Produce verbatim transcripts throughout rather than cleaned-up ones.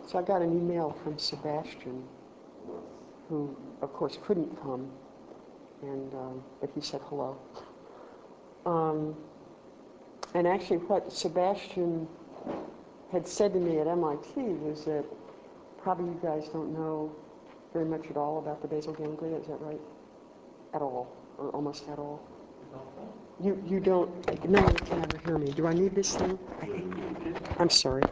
So I got an email from Sebastian, who, of course, couldn't come, and um, but he said hello. Um, and actually, what Sebastian had said to me at M I T was that probably you guys don't know very much at all about the basal ganglia. Is that right? At all, or almost at all. You you don't. No one can ever hear me. Do I need this thing? I'm sorry.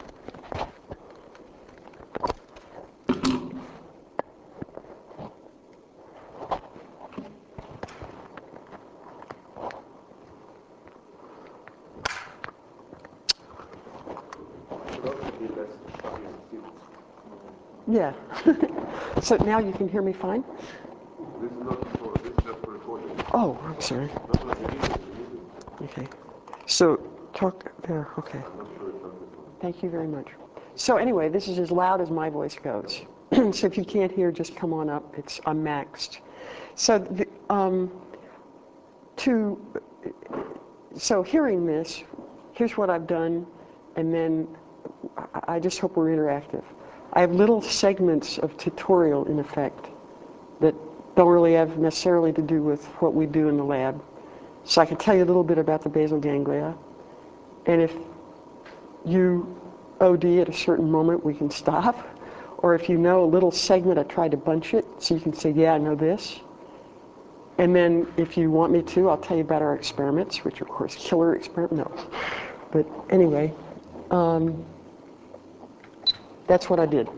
Yeah. So now you can hear me fine? This is not for, this is just for recording. Oh, I'm sorry. No, no, you need it, you need it. Okay. So talk there. Okay. I'm not sure it's not this one. Thank you very much. So anyway, this is as loud as my voice goes. So if you can't hear, just come on up. It's I'm maxed. So the, um, to so hearing this, here's what I've done, and then I, I just hope we're interactive. I have little segments of tutorial in effect that don't really have necessarily to do with what we do in the lab. So I can tell you a little bit about the basal ganglia, and if you O D at a certain moment, we can stop. Or if you know a little segment, I tried to bunch it so you can say, yeah, I know this. And then if you want me to, I'll tell you about our experiments, which are, of course, killer experiment. No. But anyway, um, that's what I did.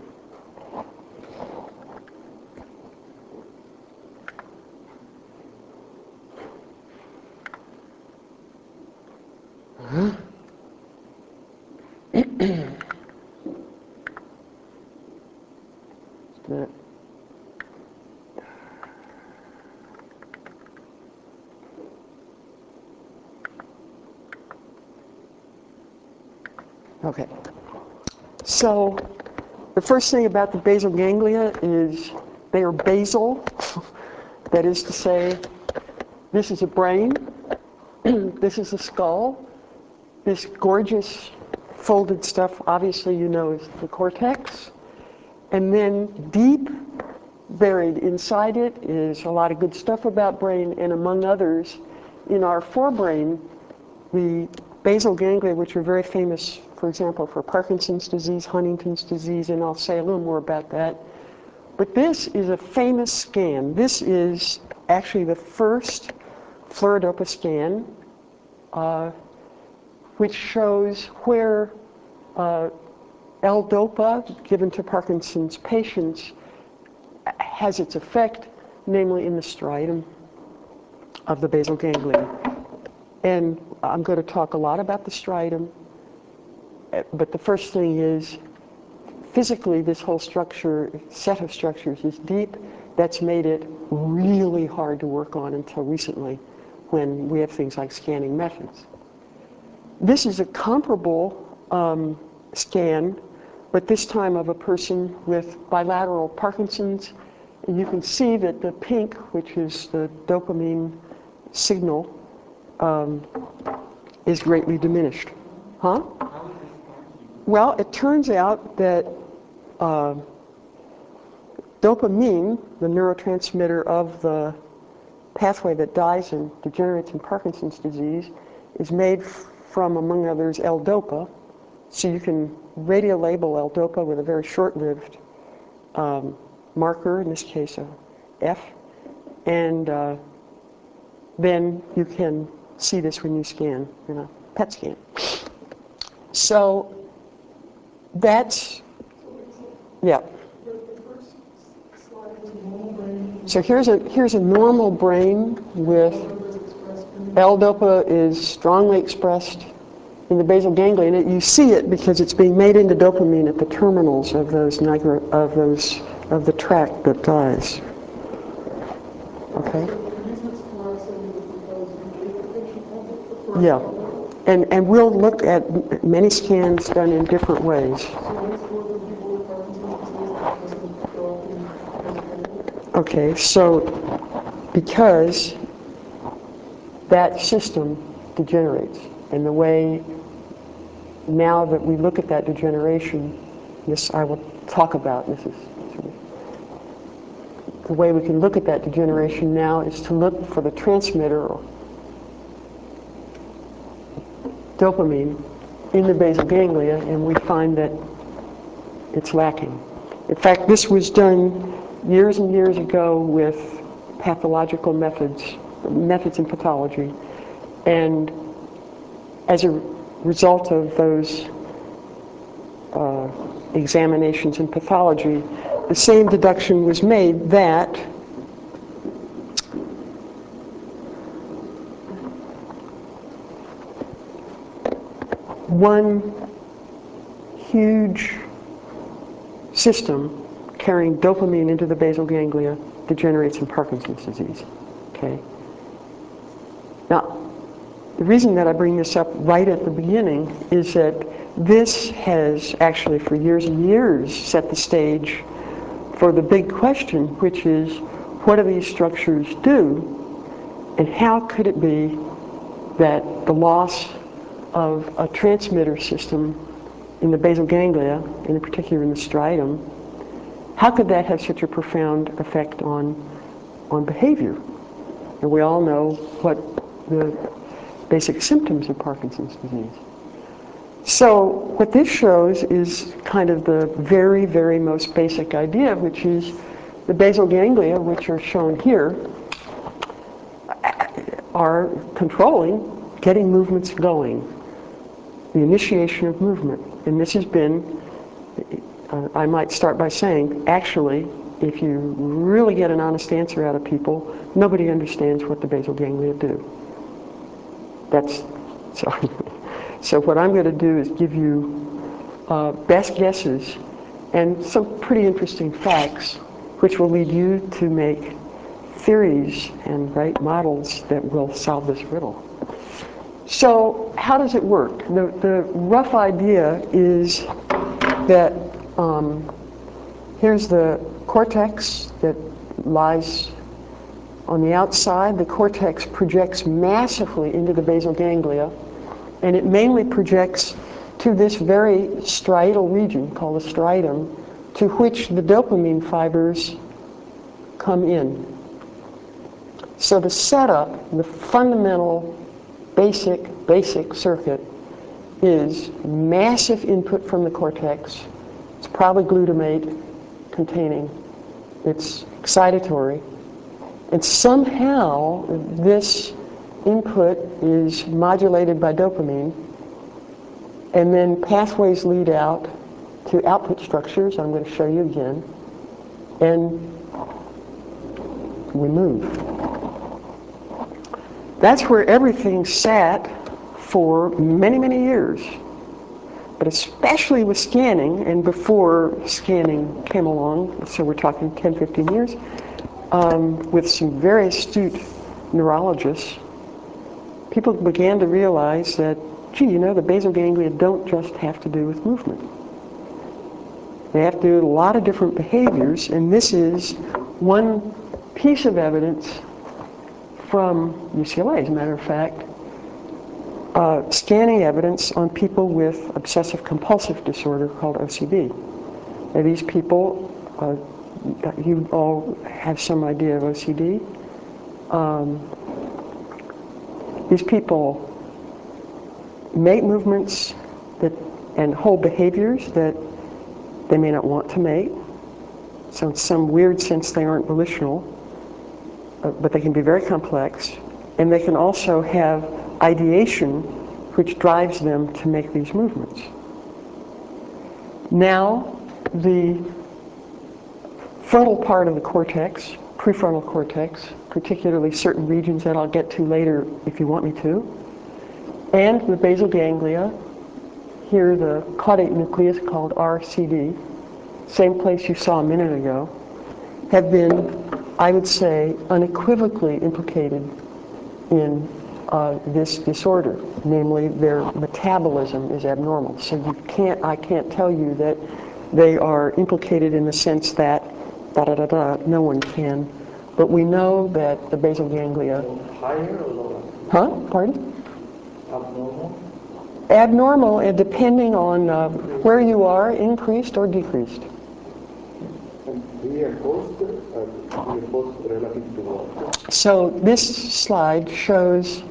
Uh-huh. that. Okay. So the first thing about the basal ganglia is they are basal. That is to say, this is a brain, this is a skull, this gorgeous folded stuff, obviously you know, is the cortex. And then deep buried inside it is a lot of good stuff about brain, and among others, in our forebrain, the basal ganglia, which are very famous, for example, for Parkinson's disease, Huntington's disease, and I'll say a little more about that. But this is a famous scan. This is actually the first fluorodopa scan, uh, which shows where uh, L-DOPA, given to Parkinson's patients, has its effect, namely in the striatum of the basal ganglia. And I'm going to talk a lot about the striatum, but the first thing is, physically, this whole structure, set of structures is deep. That's made it really hard to work on until recently, when we have things like scanning methods. This is a comparable um, scan, but this time of a person with bilateral Parkinson's. And you can see that the pink, which is the dopamine signal, um, is greatly diminished. Huh? Well, it turns out that uh, dopamine, the neurotransmitter of the pathway that dies and degenerates in Parkinson's disease, is made from, among others, L-DOPA. So you can radiolabel L-DOPA with a very short-lived um, marker, in this case a F, and uh, then you can see this when you scan in a P E T scan. So that's, yeah. So here's a here's a normal brain with L-DOPA is strongly expressed in the basal ganglia, and you see it because it's being made into dopamine at the terminals of those nigro, of those of the tract that dies. Okay. Yeah, and and we'll look at many scans done in different ways. Okay, so because that system degenerates, and the way now that we look at that degeneration, this I will talk about. This is sort of the way we can look at that degeneration now is to look for the transmitter or dopamine in the basal ganglia, and we find that it's lacking. In fact, this was done years and years ago with pathological methods, methods in pathology, and as a result of those uh, examinations in pathology, the same deduction was made that one huge system carrying dopamine into the basal ganglia degenerates in Parkinson's disease. Okay. Now, the reason that I bring this up right at the beginning is that this has actually for years and years set the stage for the big question, which is, what do these structures do, and how could it be that the loss of a transmitter system in the basal ganglia, and in particular in the striatum, how could that have such a profound effect on, on behavior? And we all know what the basic symptoms of Parkinson's disease. So what this shows is kind of the very, very most basic idea, which is the basal ganglia, which are shown here, are controlling getting movements going, the initiation of movement. And this has been, uh, I might start by saying, actually, if you really get an honest answer out of people, nobody understands what the basal ganglia do. That's, sorry. So what I'm going to do is give you uh, best guesses and some pretty interesting facts, which will lead you to make theories and write models that will solve this riddle. So how does it work? The, the rough idea is that um, here's the cortex that lies on the outside. The cortex projects massively into the basal ganglia, and it mainly projects to this very striatal region called the striatum, to which the dopamine fibers come in. So the setup, the fundamental basic, basic circuit is massive input from the cortex. It's probably glutamate containing. It's excitatory. And somehow this input is modulated by dopamine, and then pathways lead out to output structures, I'm going to show you again, and we move. That's where everything sat for many, many years, but especially with scanning, and before scanning came along, so we're talking ten, fifteen years, um, with some very astute neurologists, people began to realize that, gee, you know, the basal ganglia don't just have to do with movement. They have to do with a lot of different behaviors, and this is one piece of evidence from U C L A, as a matter of fact, uh, scanning evidence on people with obsessive compulsive disorder called O C D. Now, these people, uh, you all have some idea of O C D. Um, these people make movements that and hold behaviors that they may not want to make. So in some weird sense, they aren't volitional, uh, but they can be very complex. And they can also have ideation, which drives them to make these movements. Now, the frontal part of the cortex, prefrontal cortex, particularly certain regions that I'll get to later if you want me to, and the basal ganglia, here the caudate nucleus called R C D, same place you saw a minute ago, have been, I would say, unequivocally implicated in uh, this disorder. Namely, their metabolism is abnormal. So you can't, I can't tell you that they are implicated in the sense that da da da da, no one can. But we know that the basal ganglia. Higher or lower? Huh? Pardon? Abnormal? abnormal, and depending on uh, where you are, increased or decreased. Real cost and real cost relative to what? So this slide shows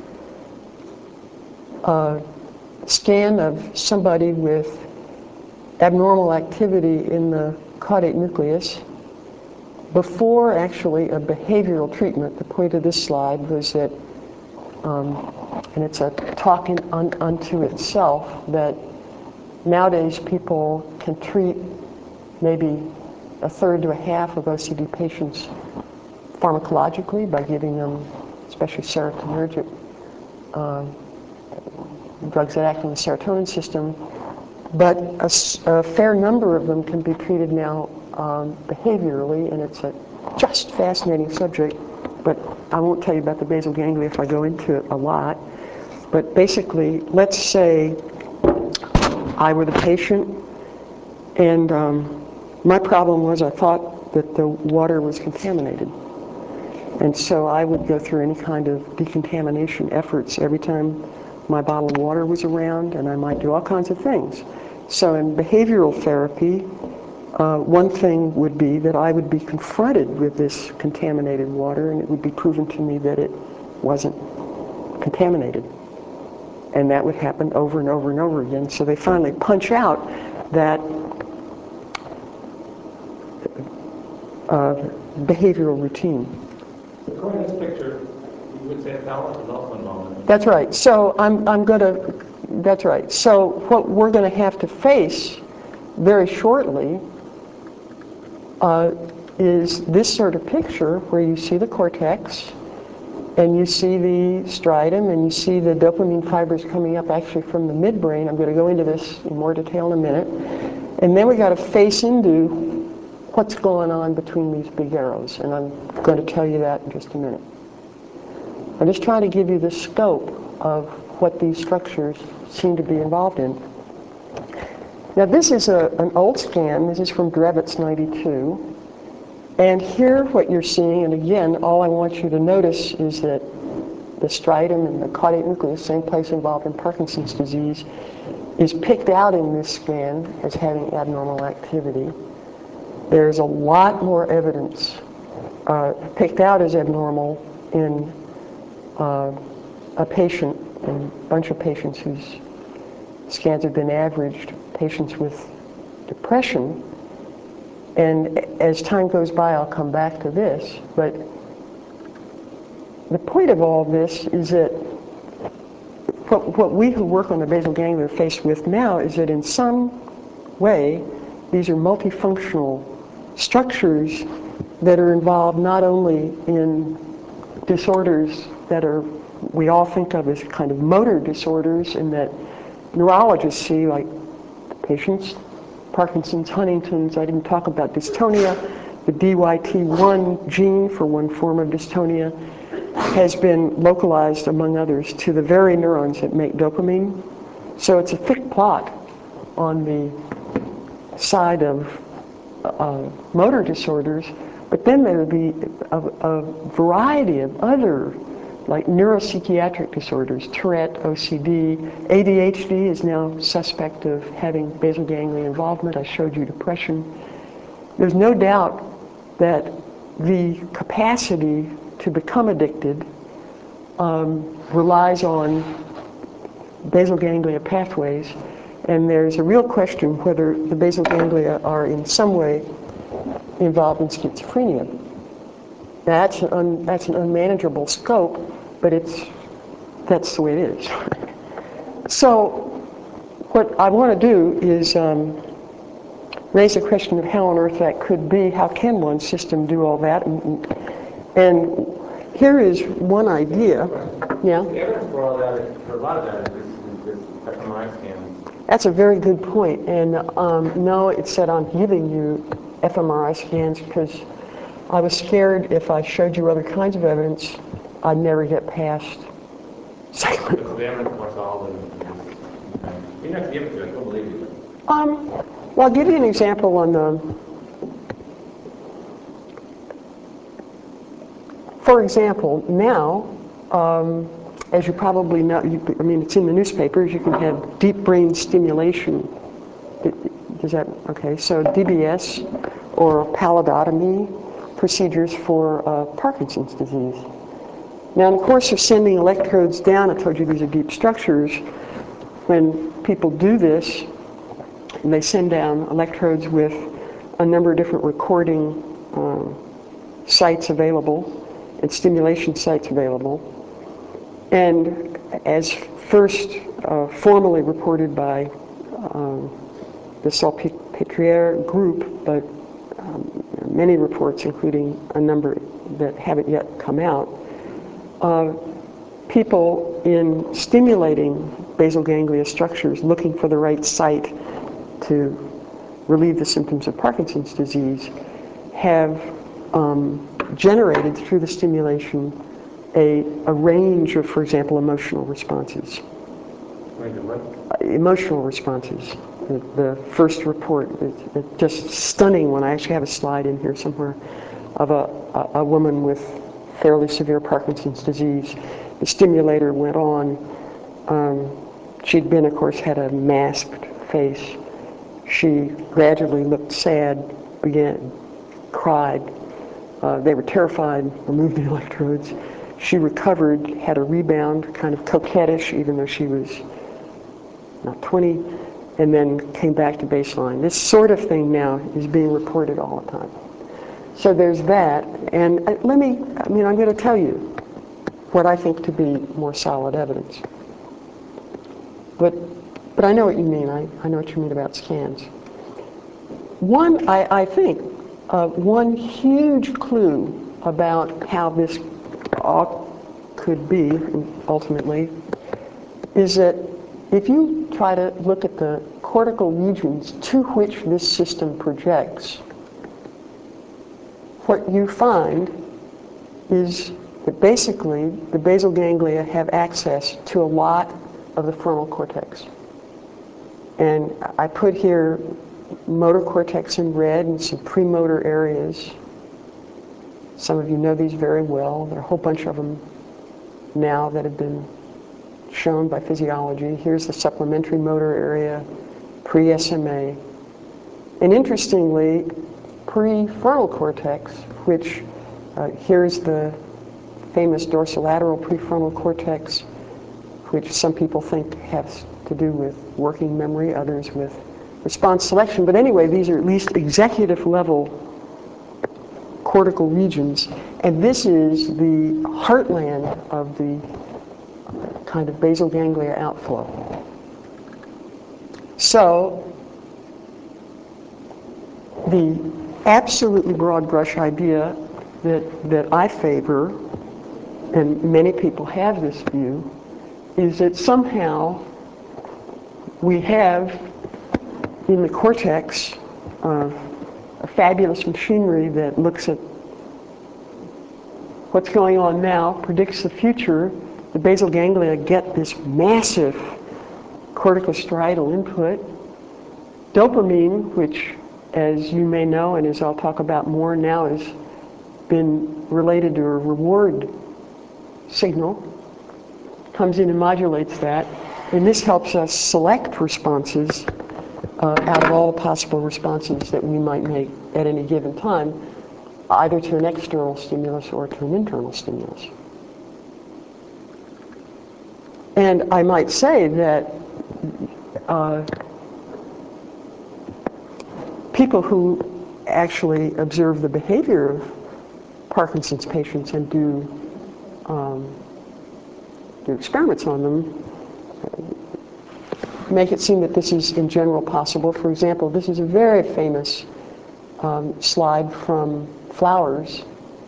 a scan of somebody with abnormal activity in the caudate nucleus before actually a behavioral treatment. The point of this slide was that, um, and it's a talk in, un, unto itself, that nowadays people can treat maybe a third to a half of O C D patients pharmacologically by giving them, especially serotonergic uh, drugs that act on the serotonin system. But a, a fair number of them can be treated now um, behaviorally, and it's a just fascinating subject. But I won't tell you about the basal ganglia if I go into it a lot. But basically, let's say I were the patient, and um, my problem was I thought that the water was contaminated. And so I would go through any kind of decontamination efforts every time my bottle of water was around, and I might do all kinds of things. So in behavioral therapy, uh, one thing would be that I would be confronted with this contaminated water, and it would be proven to me that it wasn't contaminated. And that would happen over and over and over again. So they finally punch out that uh, behavioral routine. According to this picture, you would say a thalamus is also involved. That's right. So I'm, I'm going to, that's right. So what we're going to have to face very shortly uh, is this sort of picture where you see the cortex and you see the striatum and you see the dopamine fibers coming up actually from the midbrain. I'm going to go into this in more detail in a minute. And then we got to face into what's going on between these big arrows. And I'm going to tell you that in just a minute. I'm just trying to give you the scope of what these structures seem to be involved in. Now this is a, an old scan. This is from Drevitz ninety-two. And here what you're seeing, and again, all I want you to notice is that the striatum and the caudate nucleus, same place involved in Parkinson's disease, is picked out in this scan as having abnormal activity. There's a lot more evidence uh, picked out as abnormal in uh, a patient, and a bunch of patients whose scans have been averaged, patients with depression. And as time goes by, I'll come back to this. But the point of all this is that what, what we who work on the basal ganglia are faced with now is that in some way, these are multifunctional structures that are involved not only in disorders that are, we all think of as kind of motor disorders, and that neurologists see, like patients, Parkinson's, Huntington's. I didn't talk about dystonia. The D Y T one gene for one form of dystonia has been localized, among others, to the very neurons that make dopamine. So it's a thick plot on the side of uh, motor disorders, but then there would be a, a variety of other, like neuropsychiatric disorders, Tourette, O C D, A D H D is now suspect of having basal ganglia involvement. I showed you depression. There's no doubt that the capacity to become addicted um, relies on basal ganglia pathways, and there's a real question whether the basal ganglia are in some way involved in schizophrenia. That's an, un, that's an unmanageable scope, but it's, that's the way it is. So what I want to do is um, raise the question of how on earth that could be. How can one system do all that? And, and here is one idea. Yeah? The evidence for all that, is, for a lot of that, is this, is this F M R I scan. That's a very good point. And um, no, it said I'm giving you F M R I scans because I was scared if I showed you other kinds of evidence, I'd never get past cyclic. The evidence for all of this. You don't have to give it to us, we'll believe you. Um, well, I'll give you an example on the, for example, now, um, as you probably know, you, I mean, it's in the newspapers, you can have deep brain stimulation. Does that, okay, so D B S or pallidotomy procedures for uh, Parkinson's disease. Now, in the course of sending electrodes down, I told you these are deep structures. When people do this, they send down electrodes with a number of different recording um, sites available and stimulation sites available. And as first uh, formally reported by um, the Salpêtrière group, but um, many reports, including a number that haven't yet come out, uh, people in stimulating basal ganglia structures, looking for the right site to relieve the symptoms of Parkinson's disease, have um, generated through the stimulation a, a range of, for example, emotional responses. Range of what? Uh, emotional responses. The, the first report is it's just stunning when I actually have a slide in here somewhere of a, a, a woman with fairly severe Parkinson's disease. The stimulator went on. Um, she'd been, of course, had a masked face. She gradually looked sad, began, cried. Uh, they were terrified, removed the electrodes. She recovered, had a rebound, kind of coquettish, even though she was not twenty, and then came back to baseline. This sort of thing now is being reported all the time. So there's that, and uh, let me, I mean, I'm going to tell you what I think to be more solid evidence. But, but I know what you mean. I, I know what you mean about scans. One, I, I think, uh, one huge clue about how this all could be, ultimately, is that if you try to look at the cortical regions to which this system projects, what you find is that basically the basal ganglia have access to a lot of the frontal cortex. And I put here motor cortex in red and some premotor areas. Some of you know these very well. There are a whole bunch of them now that have been shown by physiology. Here's the supplementary motor area, pre-S M A. And interestingly, prefrontal cortex, which uh, here's the famous dorsolateral prefrontal cortex, which some people think has to do with working memory, others with response selection. But anyway, these are at least executive level cortical regions, and this is the heartland of the kind of basal ganglia outflow. So the absolutely broad brush idea that, that I favor, and many people have this view, is that somehow we have in the cortex uh, a fabulous machinery that looks at what's going on now, predicts the future. The basal ganglia get this massive corticostriatal input. Dopamine, which, as you may know, and as I'll talk about more now, has been related to a reward signal, comes in and modulates that. And this helps us select responses uh, out of all the possible responses that we might make at any given time, either to an external stimulus or to an internal stimulus. And I might say that uh, people who actually observe the behavior of Parkinson's patients and do, um, do experiments on them make it seem that this is in general possible. For example, this is a very famous um, slide from Flowers.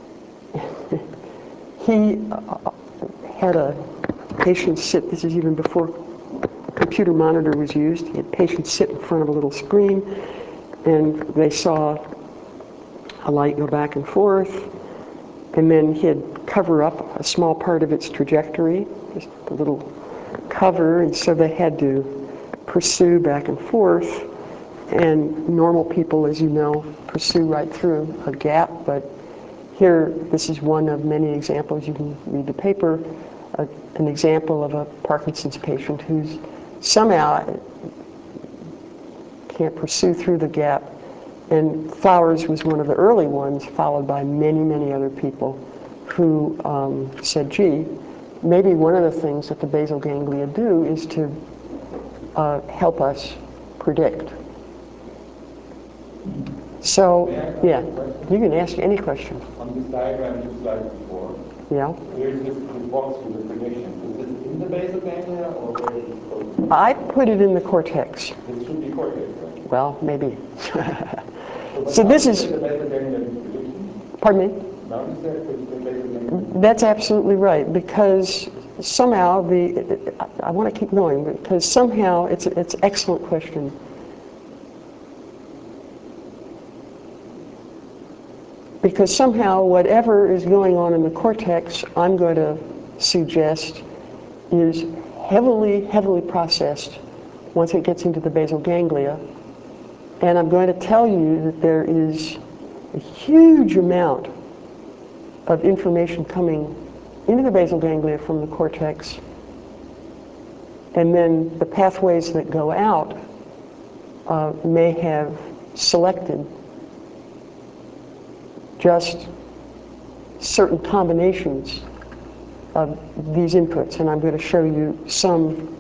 He uh, had a patient sit, this is even before a computer monitor was used, he had patients sit in front of a little screen, and they saw a light go back and forth, and then he'd cover up a small part of its trajectory, just a little cover, and so they had to pursue back and forth. And normal people, as you know, pursue right through a gap, but here, this is one of many examples. You can read the paper. a, an example of a Parkinson's patient who's somehow can't pursue through the gap. And Flowers was one of the early ones, followed by many, many other people who um, said, gee, maybe one of the things that the basal ganglia do is to uh, help us predict. So, yeah, you can ask any question. On this diagram you slide before, Yeah. here's this box with the prediction. Is this in the basal ganglia or where is it supposed I put it in the cortex. This should be cortex, right? Well, maybe. So, So this is, the basal ganglia prediction. pardon me? Now you said it's the basal ganglia. That's absolutely right, because somehow the, I, I want to keep going, because somehow it's, it's an excellent question. Because somehow whatever is going on in the cortex, I'm going to suggest is heavily, heavily processed once it gets into the basal ganglia. And I'm going to tell you that there is a huge amount of information coming into the basal ganglia from the cortex, and then the pathways that go out uh, may have selected just certain combinations of these inputs, and I'm going to show you some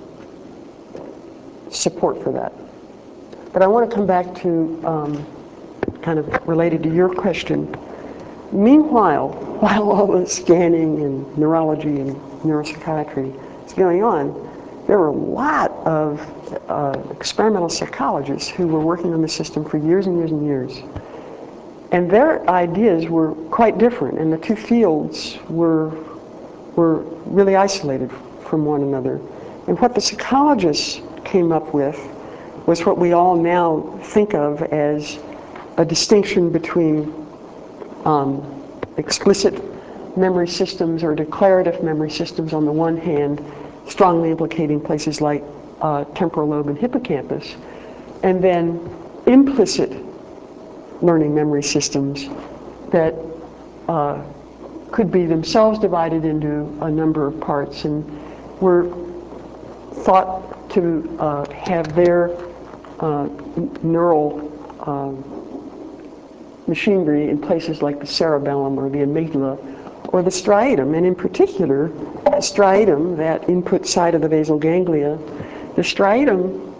support for that. But I want to come back to um, kind of related to your question. Meanwhile, while all the scanning and neurology and neuropsychiatry is going on, there were a lot of uh, experimental psychologists who were working on the system for years and years and years. And their ideas were quite different, and the two fields were, were really isolated from one another. And what the psychologists came up with was what we all now think of as a distinction between um, explicit memory systems or declarative memory systems on the one hand, strongly implicating places like uh, temporal lobe and hippocampus, and then implicit learning memory systems that uh, could be themselves divided into a number of parts and were thought to uh, have their uh, neural um, machinery in places like the cerebellum or the amygdala or the striatum, and in particular, the striatum, that input side of the basal ganglia. The striatum,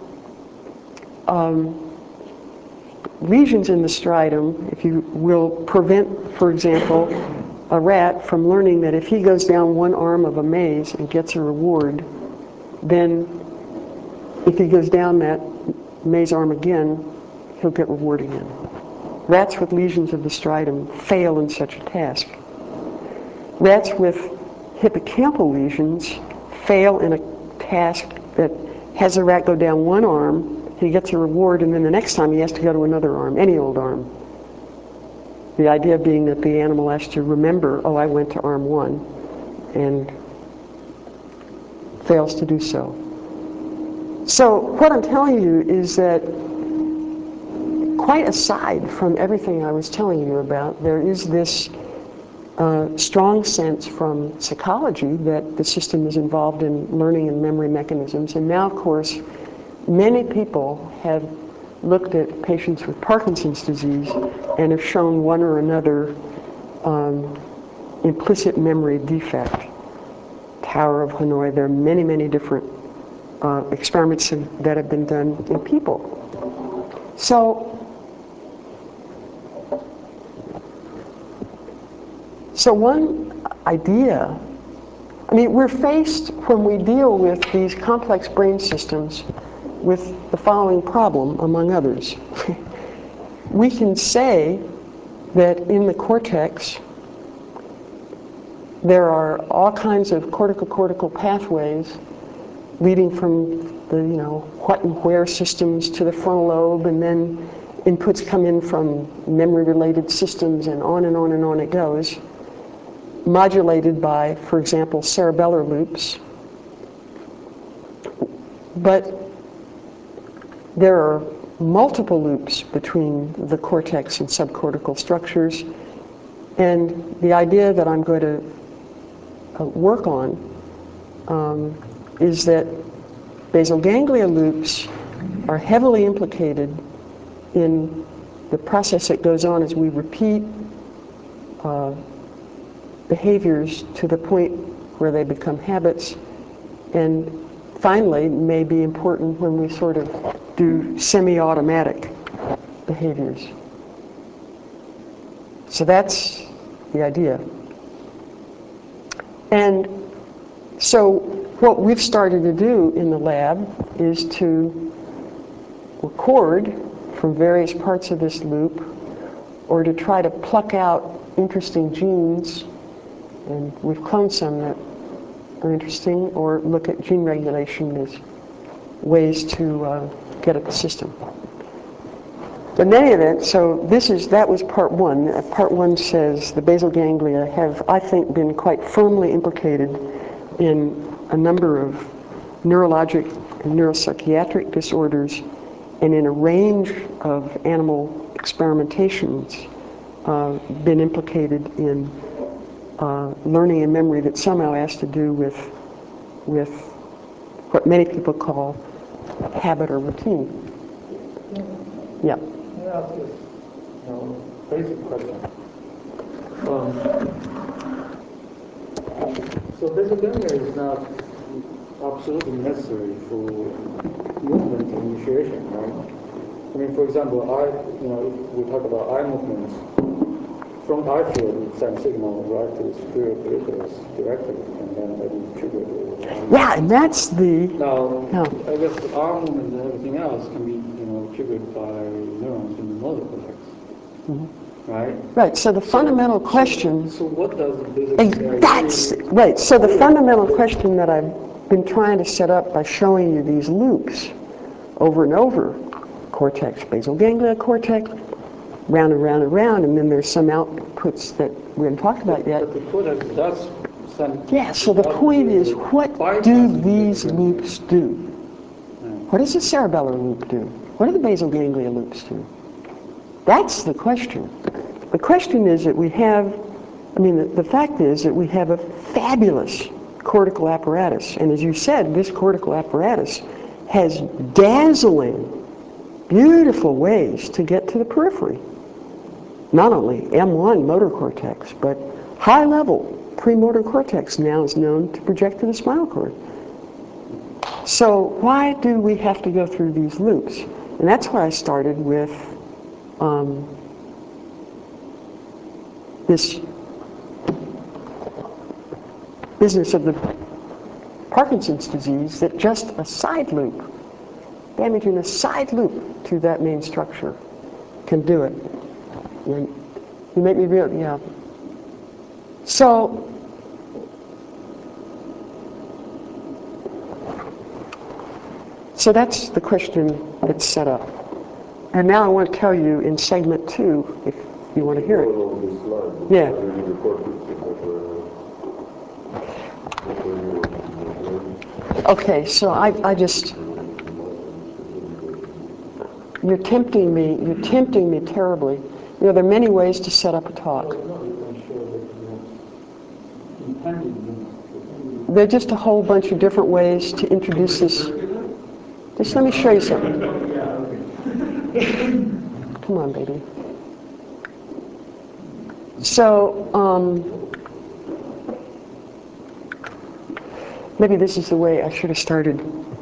um, lesions in the striatum, if you will, prevent, for example, a rat from learning that if he goes down one arm of a maze and gets a reward, then if he goes down that maze arm again, he'll get reward again. Rats with lesions of the striatum fail in such a task. Rats with hippocampal lesions fail in a task that has a rat go down one arm, he gets a reward, and then the next time he has to go to another arm, any old arm. The idea being that the animal has to remember, oh, I went to arm one, and fails to do so. So what I'm telling you is that quite aside from everything I was telling you about, there is this uh, strong sense from psychology that the system is involved in learning and memory mechanisms. And now, of course, many people have looked at patients with Parkinson's disease and have shown one or another um, implicit memory defect. Tower of Hanoi, there are many, many different uh, experiments that have been done in people. So, so one idea, I mean, we're faced when we deal with these complex brain systems with the following problem, among others. We can say that in the cortex there are all kinds of cortical-cortical pathways leading from the, you know, what and where systems to the frontal lobe, and then inputs come in from memory-related systems, and on and on and on it goes, modulated by, for example, cerebellar loops. But there are multiple loops between the cortex and subcortical structures, and the idea that I'm going to uh, work on um, is that basal ganglia loops are heavily implicated in the process that goes on as we repeat uh, behaviors to the point where they become habits, and finally may be important when we sort of do semi-automatic behaviors. So that's the idea. And so what we've started to do in the lab is to record from various parts of this loop, or to try to pluck out interesting genes, and we've cloned some that are interesting, or look at gene regulation as ways to uh, get at the system. But in any event, so this is, that was part one. Uh, part one says the basal ganglia have, I think, been quite firmly implicated in a number of neurologic and neuropsychiatric disorders, and in a range of animal experimentations, uh, been implicated in uh, learning and memory that somehow has to do with, with what many people call habit or routine. Yeah. Can I ask this, you know, basic question? Um, so basal ganglia is not absolutely necessary for movement initiation, right? I mean, for example, eye, you know, if we talk about eye movements, from the eye field, it sends signal right to the superior peripherals directly, and then that will trigger the... Yeah, and that's the... Now, yeah. I guess the arm movement and everything else can be, you know, triggered by neurons in the motor cortex, mm-hmm. right? Right, so the so, fundamental question... So, so what does the basic... And that's... Right, so the fundamental question that I've been trying to set up by showing you these loops over and over, cortex, basal ganglia, cortex, round and round and round, and then there's some outputs that we haven't talked about yet. But the cortex does send... Yeah, so the point is, what do these loops do? What does the cerebellar loop do? What do the basal ganglia loops do? That's the question. The question is that we have, I mean, the, the fact is that we have a fabulous cortical apparatus, and as you said, this cortical apparatus has dazzling, beautiful ways to get to the periphery. Not only M one motor cortex, but high-level premotor cortex now is known to project to the spinal cord. So why do we have to go through these loops? And that's why I started with um, this business of the Parkinson's disease, that just a side loop, damaging a side loop to that main structure, can do it. You, you make me real, yeah. So, so that's the question that's set up. And now I want to tell you in segment two, if you want to hear it. Yeah. Okay, so I, I just, you're tempting me, you're tempting me terribly. You know, there are many ways to set up a talk. There are just a whole bunch of different ways to introduce this. Just let me show you something. Come on, baby. So, um, maybe this is the way I should have started.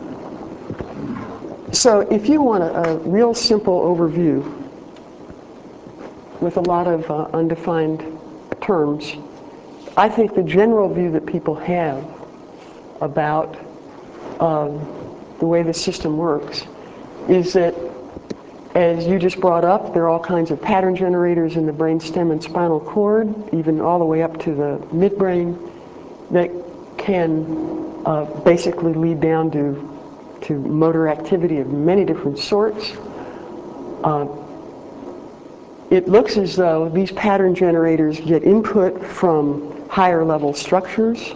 So if you want a, a real simple overview with a lot of uh, undefined terms, I think the general view that people have about um, the way the system works is that, as you just brought up, there are all kinds of pattern generators in the brainstem and spinal cord, even all the way up to the midbrain, that can uh, basically lead down to to motor activity of many different sorts. Uh, it looks as though these pattern generators get input from higher level structures.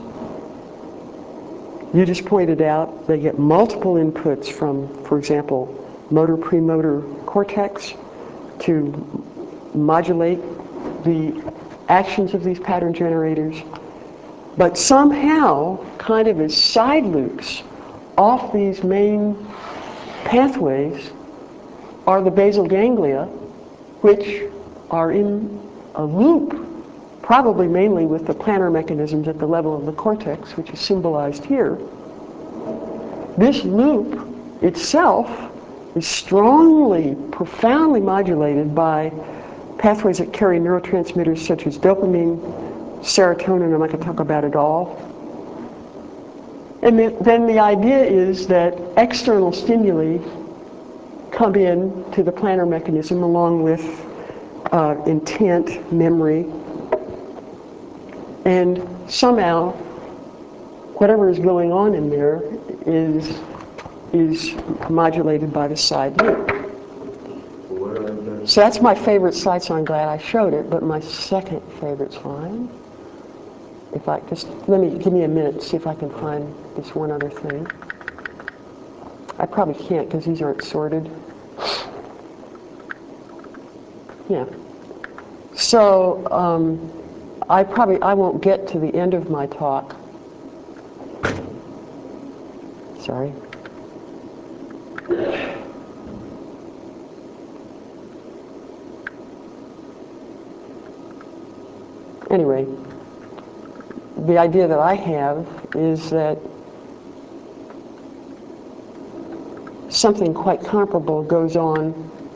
You just pointed out they get multiple inputs from, for example, motor premotor cortex to modulate the actions of these pattern generators. But somehow, kind of as side loops off these main pathways, are the basal ganglia, which are in a loop, probably mainly with the plantar mechanisms at the level of the cortex, which is symbolized here. This loop itself is strongly, profoundly modulated by pathways that carry neurotransmitters such as dopamine, serotonin, I'm not going to talk about it all. And then the idea is that external stimuli come in to the plantar mechanism along with uh, intent, memory, and somehow whatever is going on in there is is modulated by the side loop. So that's my favorite slide, so I'm glad I showed it, but my second favorite slide, if I just, let me, give me a minute to see if I can find this one other thing. I probably can't because these aren't sorted. Yeah. So um, I probably, I won't get to the end of my talk. Sorry. Anyway, the idea that I have is that something quite comparable goes on.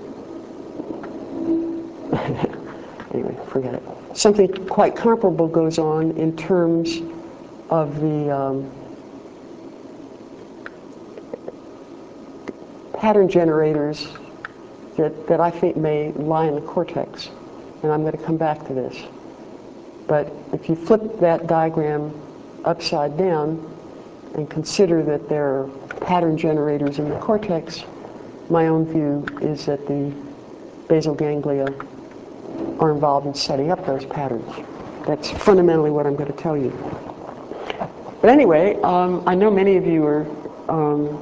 Anyway, forget it. Something quite comparable goes on in terms of the um, pattern generators that, that I think may lie in the cortex. And I'm going to come back to this. But if you flip that diagram upside down and consider that there are pattern generators in the cortex, my own view is that the basal ganglia are involved in setting up those patterns. That's fundamentally what I'm going to tell you. But anyway, um, I know many of you are um,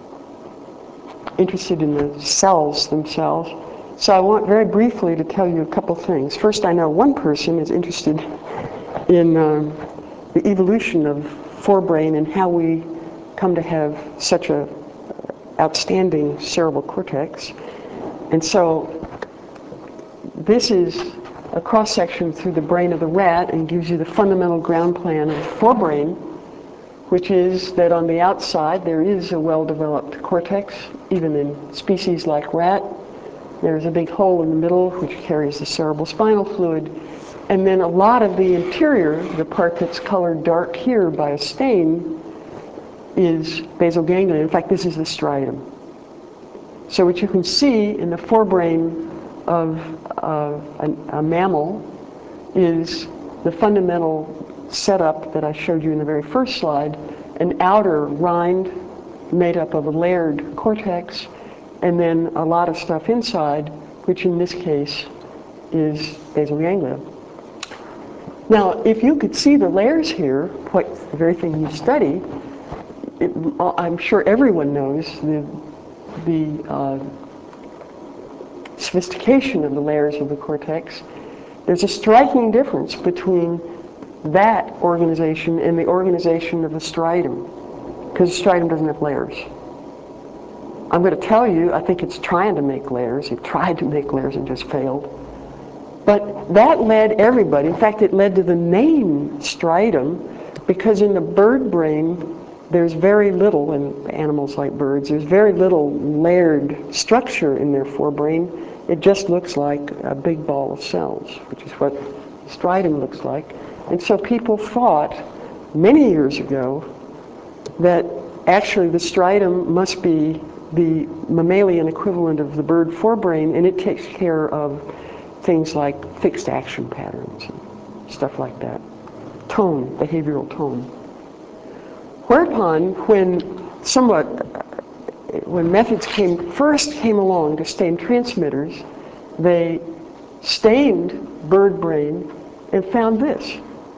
interested in the cells themselves. So I want very briefly to tell you a couple things. First, I know one person is interested in um, the evolution of forebrain and how we come to have such a outstanding cerebral cortex. And so this is a cross-section through the brain of the rat and gives you the fundamental ground plan of forebrain, which is that on the outside there is a well-developed cortex, even in species like rat. There's a big hole in the middle which carries the cerebral spinal fluid. And then a lot of the interior, the part that's colored dark here by a stain, is basal ganglia. In fact, this is the striatum. So what you can see in the forebrain of uh, a, a mammal is the fundamental setup that I showed you in the very first slide, an outer rind made up of a layered cortex, and then a lot of stuff inside, which in this case is basal ganglia. Now, if you could see the layers here, what the very thing you study, it, I'm sure everyone knows the, the uh, sophistication of the layers of the cortex. There's a striking difference between that organization and the organization of the striatum, because the striatum doesn't have layers. I'm going to tell you, I think it's trying to make layers. It tried to make layers and just failed. But that led everybody, in fact, it led to the name striatum, because in the bird brain, there's very little, in animals like birds, there's very little layered structure in their forebrain. It just looks like a big ball of cells, which is what striatum looks like. And so people thought, many years ago, that actually the striatum must be the mammalian equivalent of the bird forebrain, and it takes care of things like fixed action patterns and stuff like that. Tone, behavioral tone. Whereupon, when somewhat, when methods came first came along to stain transmitters, they stained bird brain and found this,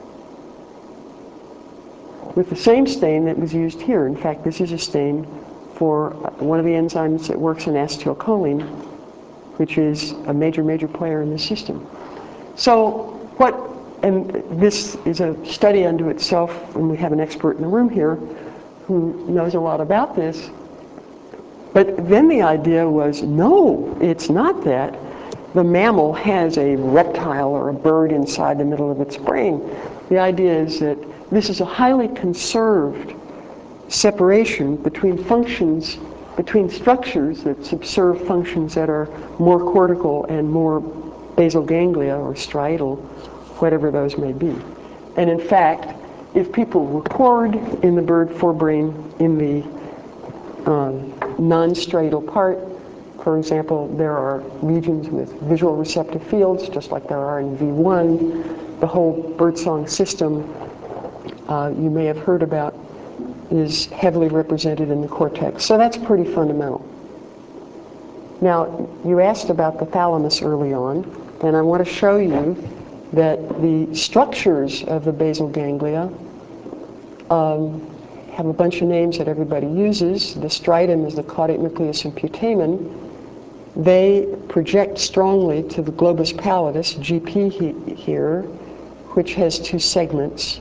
with the same stain that was used here. In fact, this is a stain for one of the enzymes that works in acetylcholine, which is a major, major player in the system. So what and this is a study unto itself, and we have an expert in the room here who knows a lot about this. But then the idea was, no, it's not that. The mammal has a reptile or a bird inside the middle of its brain. The idea is that this is a highly conserved separation between functions, between structures that subserve functions that are more cortical and more basal ganglia or striatal, whatever those may be. And in fact, if people record in the bird forebrain in the um, non-striatal part, for example, there are regions with visual receptive fields, just like there are in V one. The whole birdsong system uh, you may have heard about is heavily represented in the cortex. So that's pretty fundamental. Now, you asked about the thalamus early on, and I want to show you that the structures of the basal ganglia um, have a bunch of names that everybody uses. The striatum is the caudate nucleus and putamen. They project strongly to the globus pallidus, G P he here, which has two segments.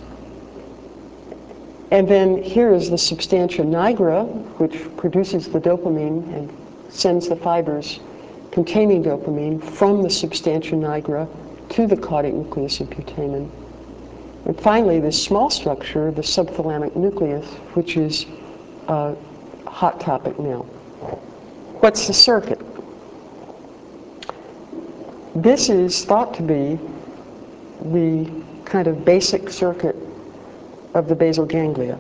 And then here is the substantia nigra, which produces the dopamine and sends the fibers containing dopamine from the substantia nigra to the caudate nucleus and putamen. And finally, this small structure, the subthalamic nucleus, which is a hot topic now. What's the circuit? This is thought to be the kind of basic circuit of the basal ganglia,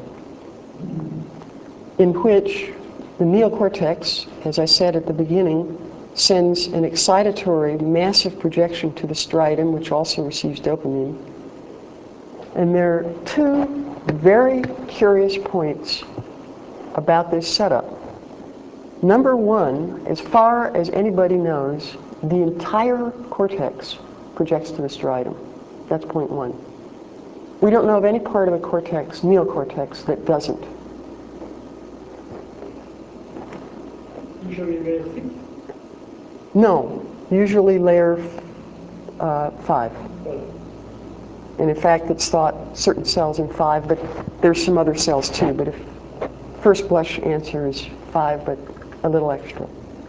in which the neocortex, as I said at the beginning, sends an excitatory massive projection to the striatum, which also receives dopamine. And there are two very curious points about this setup. Number one, as far as anybody knows, the entire cortex projects to the striatum. That's point one. We don't know of any part of the cortex, neocortex, that doesn't. Usually layer six? No, usually layer uh, five. And in fact, it's thought certain cells in five, but there's some other cells too. But if first blush answer is five, but a little extra.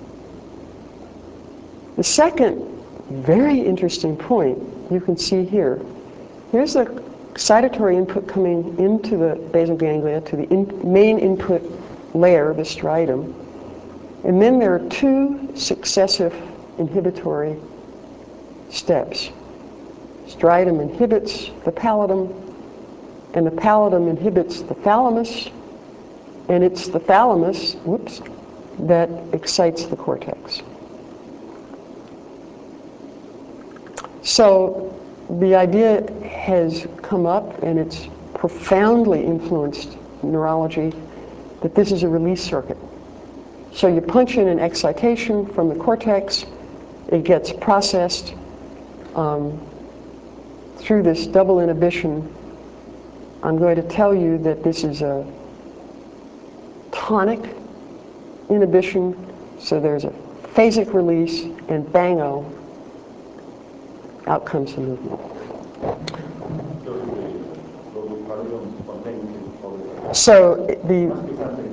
The second very interesting point you can see here. Here's the excitatory input coming into the basal ganglia to the in main input layer, the striatum. And then there are two successive inhibitory steps. Striatum inhibits the pallidum, and the pallidum inhibits the thalamus, and it's the thalamus, whoops, that excites the cortex. So the idea has come up, and it's profoundly influenced neurology, that this is a release circuit. So you punch in an excitation from the cortex, it gets processed um, through this double inhibition. I'm going to tell you that this is a tonic inhibition, so there's a phasic release, and bango, out comes the movement. So the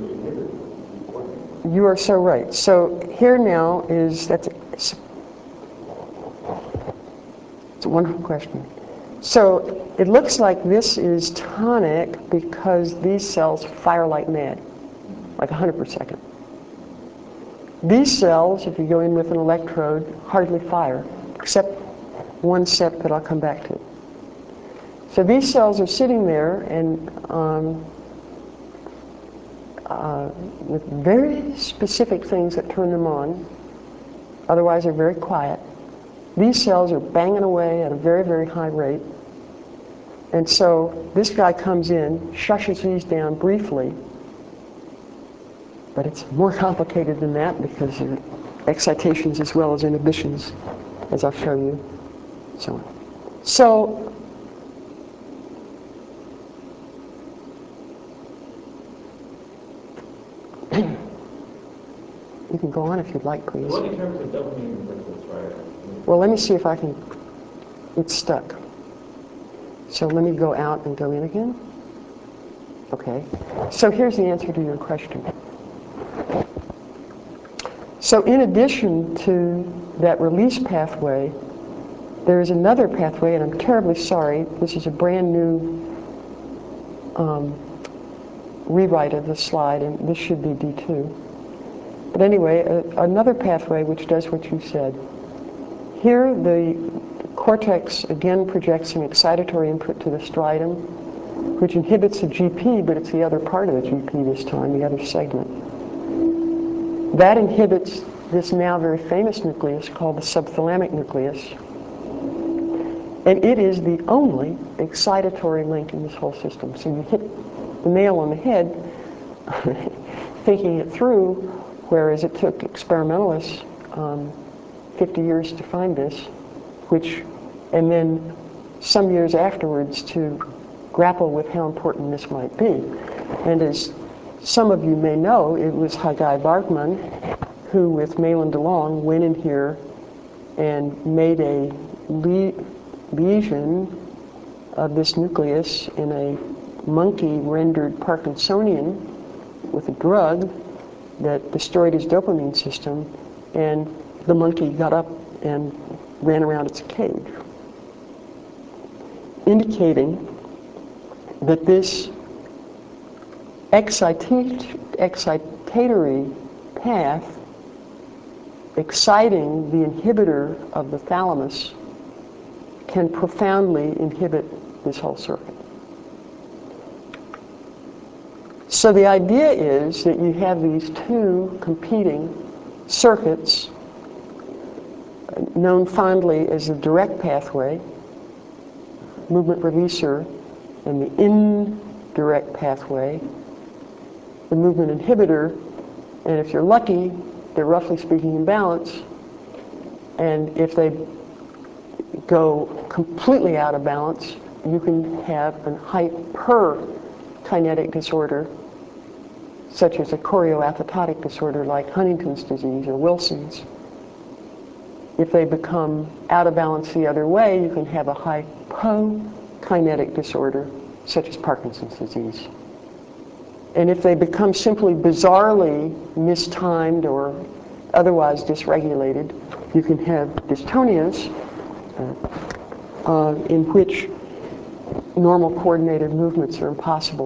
you are so right. So here now is that's it's, it's a wonderful question. So it looks like this is tonic because these cells fire like mad, like one hundred per second. These cells, if you go in with an electrode, hardly fire, except one step that I'll come back to. So these cells are sitting there and um, uh, with very specific things that turn them on. Otherwise, they're very quiet. These cells are banging away at a very, very high rate. And so this guy comes in, shushes these down briefly, but it's more complicated than that because there are excitations as well as inhibitions, as I'll show you. So on. So you can go on if you'd like, please. What determines the dopamine versus striatum? Well, let me see if I can. It's stuck. So let me go out and go in again. Okay, so here's the answer to your question. So in addition to that release pathway, there is another pathway, and I'm terribly sorry, this is a brand new um, rewrite of the slide, and this should be D two. But anyway, a, another pathway which does what you said. Here the cortex again projects an excitatory input to the striatum, which inhibits the G P, but it's the other part of the G P this time, the other segment. That inhibits this now very famous nucleus called the subthalamic nucleus. And it is the only excitatory link in this whole system. So you hit the nail on the head thinking it through, whereas it took experimentalists um, fifty years to find this, which, and then some years afterwards to grapple with how important this might be. And as some of you may know, it was Hagai Bargmann who, with Malin DeLong, went in here and made a le lesion of this nucleus in a monkey rendered Parkinsonian with a drug that destroyed his dopamine system, and the monkey got up and ran around its cage, indicating that this excita- excitatory path exciting the inhibitor of the thalamus can profoundly inhibit this whole circuit. So the idea is that you have these two competing circuits known fondly as the direct pathway, movement releaser, and the indirect pathway, the movement inhibitor, and if you're lucky, they're roughly speaking in balance, and if they go completely out of balance, you can have a hyperkinetic disorder, such as a chorioathetotic disorder like Huntington's disease or Wilson's. If they become out of balance the other way, you can have a hypokinetic disorder, such as Parkinson's disease. And if they become simply bizarrely mistimed or otherwise dysregulated, you can have dystonias uh, uh, in which normal coordinated movements are impossible.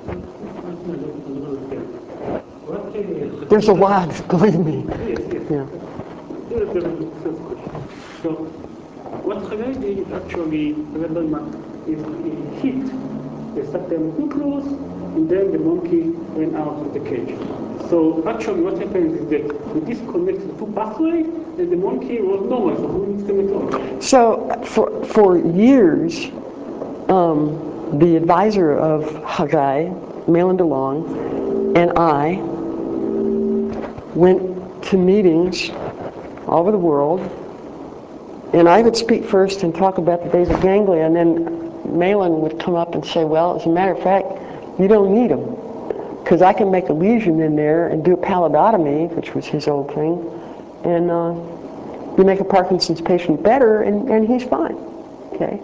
There's a lot, believe me. Yeah. Here is the first question. So, what Hagai did actually, is he hit the subthalamic nucleus, and then the monkey went out of the cage. So actually what happens is that we disconnect the two pathways, and the monkey was normal, so who needs the method? So for, for years, um, the advisor of Hagai, Malin DeLong, and I went to meetings all over the world, and I would speak first and talk about the basal ganglia, and then Malin would come up and say, well, as a matter of fact, you don't need them, because I can make a lesion in there and do a pallidotomy, which was his old thing, and uh, you make a Parkinson's patient better, and, and he's fine, okay?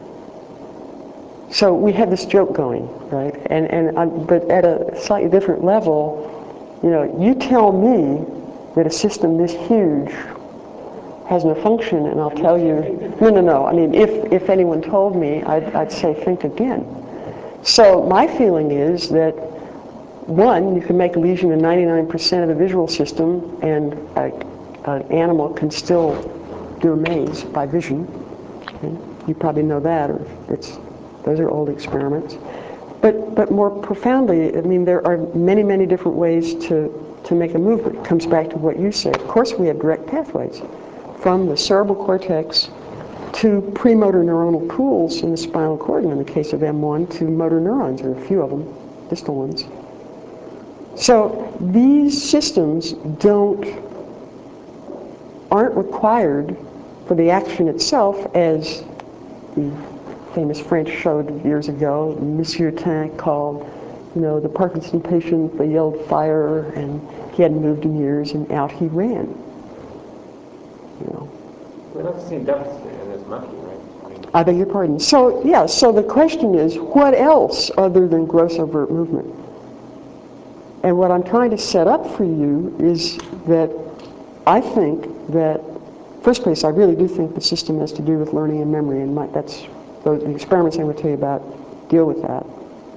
So we had this joke going, right? And, and I, but at a slightly different level, you know, you tell me that a system this huge has no function, and I'll tell you, no, no, no. I mean, if, if anyone told me, I'd, I'd say, think again. So my feeling is that, one, you can make a lesion in ninety-nine percent of the visual system, and a, an animal can still do a maze by vision. Okay? You probably know that, or it's, those are old experiments. But, but more profoundly, I mean, there are many, many different ways to, to make a movement. It comes back to what you say. Of course, we have direct pathways from the cerebral cortex to premotor neuronal pools in the spinal cord, and in the case of M one, to motor neurons, or a few of them, distal ones. So these systems don't, aren't required for the action itself, as the famous French showed years ago, Monsieur Tank called, you know, the Parkinson patient, they yelled fire, and he hadn't moved in years, and out he ran. You know. We're not seeing that in this monkey, right? I mean, I beg your pardon. So, yeah, so the question is, what else other than gross overt movement? And what I'm trying to set up for you is that I think that, first place, I really do think the system has to do with learning and memory, and my, that's those, the experiments I'm going to tell you about deal with that.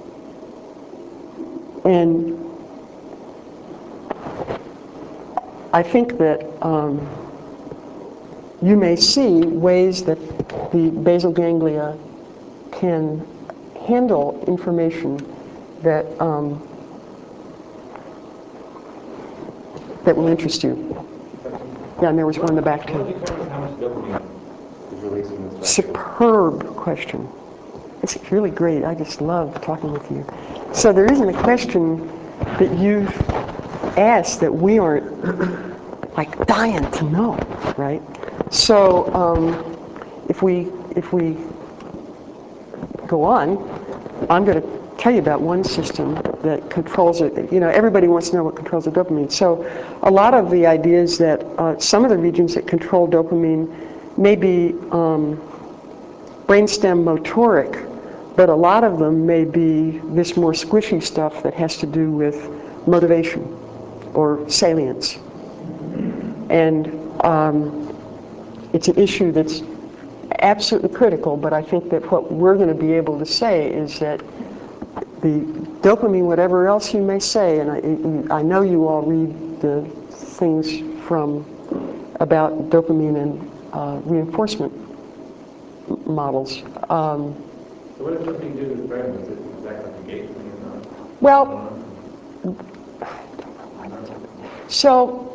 And I think that um, you may see ways that the basal ganglia can handle information that um, that will interest you. Yeah, and there was one in the back too. What determines how much dopamine is released from the structure? Superb question. It's really great. I just love talking with you. So there isn't a question that you've asked that we aren't like dying to know, right? So um, if we if we go on, I'm going to tell you about one system that controls it. You know, everybody wants to know what controls the dopamine. So a lot of the ideas that uh, some of the regions that control dopamine may be um, brainstem motoric, but a lot of them may be this more squishy stuff that has to do with motivation or salience. And um, it's an issue that's absolutely critical, but I think that what we're going to be able to say is that the dopamine, whatever else you may say, and I, I know you all read the things from about dopamine and uh, reinforcement models. Um, So what does dopamine do to the brain? Is it exactly like a gate or not? well, so,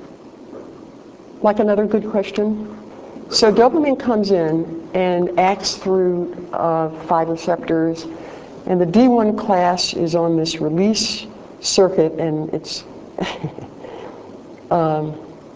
like another good question. So dopamine comes in and acts through uh, five receptors, and the D one class is on this release circuit, and it's um,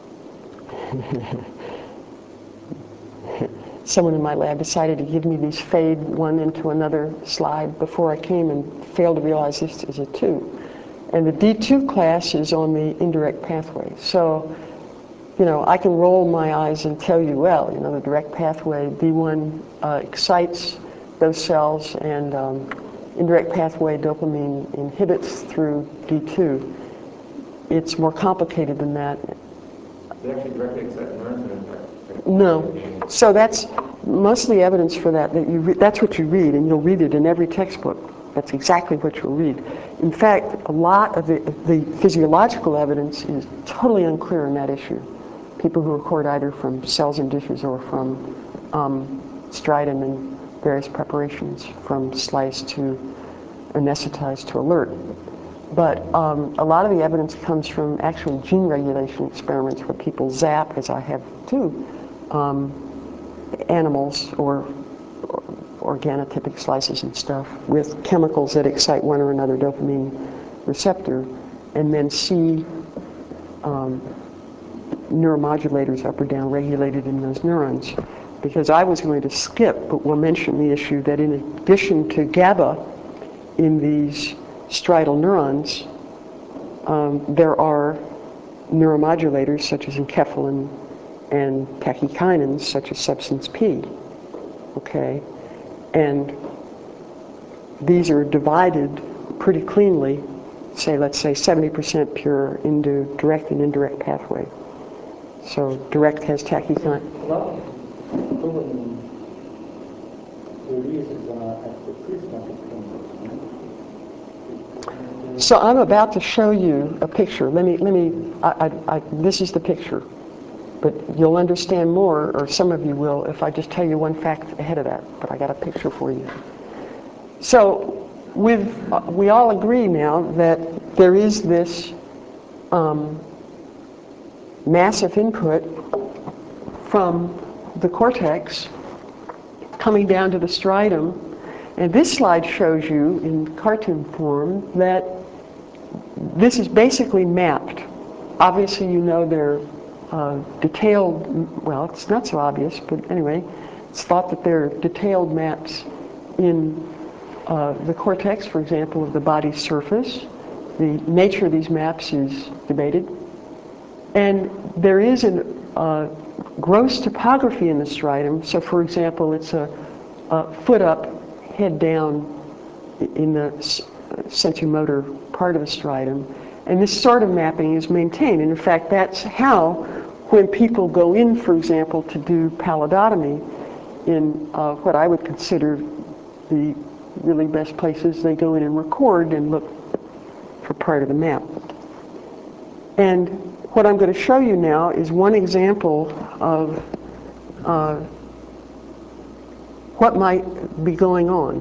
someone in my lab decided to give me these fade one into another slide before I came and failed to realize this is a two. And the D two class is on the indirect pathway. So, you know, I can roll my eyes and tell you, well, you know, the direct pathway, D one uh, excites those cells, and um, indirect pathway dopamine inhibits through D two. It's more complicated than that. They actually directly excite neurons and impact? No. So that's most of the evidence for that, that you re- that's what you read, and you'll read it in every textbook. That's exactly what you'll read. In fact, a lot of the, the physiological evidence is totally unclear on that issue. People who record either from cells and dishes or from um, striatum and various preparations, from slice to anesthetized to alert. But um, a lot of the evidence comes from actual gene regulation experiments where people zap, as I have too, um, animals or, or organotypic slices and stuff with chemicals that excite one or another dopamine receptor, and then see um, neuromodulators up or down regulated in those neurons. Because I was going to skip, but we'll mention the issue that in addition to GABA in these striatal neurons, um, there are neuromodulators such as enkephalin and tachykinins such as substance P. Okay, and these are divided pretty cleanly, say, let's say seventy percent pure into direct and indirect pathway. So direct has tachykin. A lot of dopamine releases are at the presynaptic point. So I'm about to show you a picture. Let me, let me, I, I, I, this is the picture. But you'll understand more, or some of you will, if I just tell you one fact ahead of that. But I got a picture for you. So with, uh, we all agree now that there is this um, massive input from the cortex coming down to the striatum. And this slide shows you in cartoon form that this is basically mapped. Obviously, you know they're uh, detailed, well, it's not so obvious, but anyway, it's thought that there are detailed maps in uh, the cortex, for example, of the body's surface. The nature of these maps is debated. And there is a uh, gross topography in the striatum. So, for example, it's a uh, foot up, head down in the sensory-motor part of the striatum. And this sort of mapping is maintained. And in fact, that's how, when people go in, for example, to do pallidotomy in uh, what I would consider the really best places, they go in and record and look for part of the map. And what I'm going to show you now is one example of uh, what might be going on.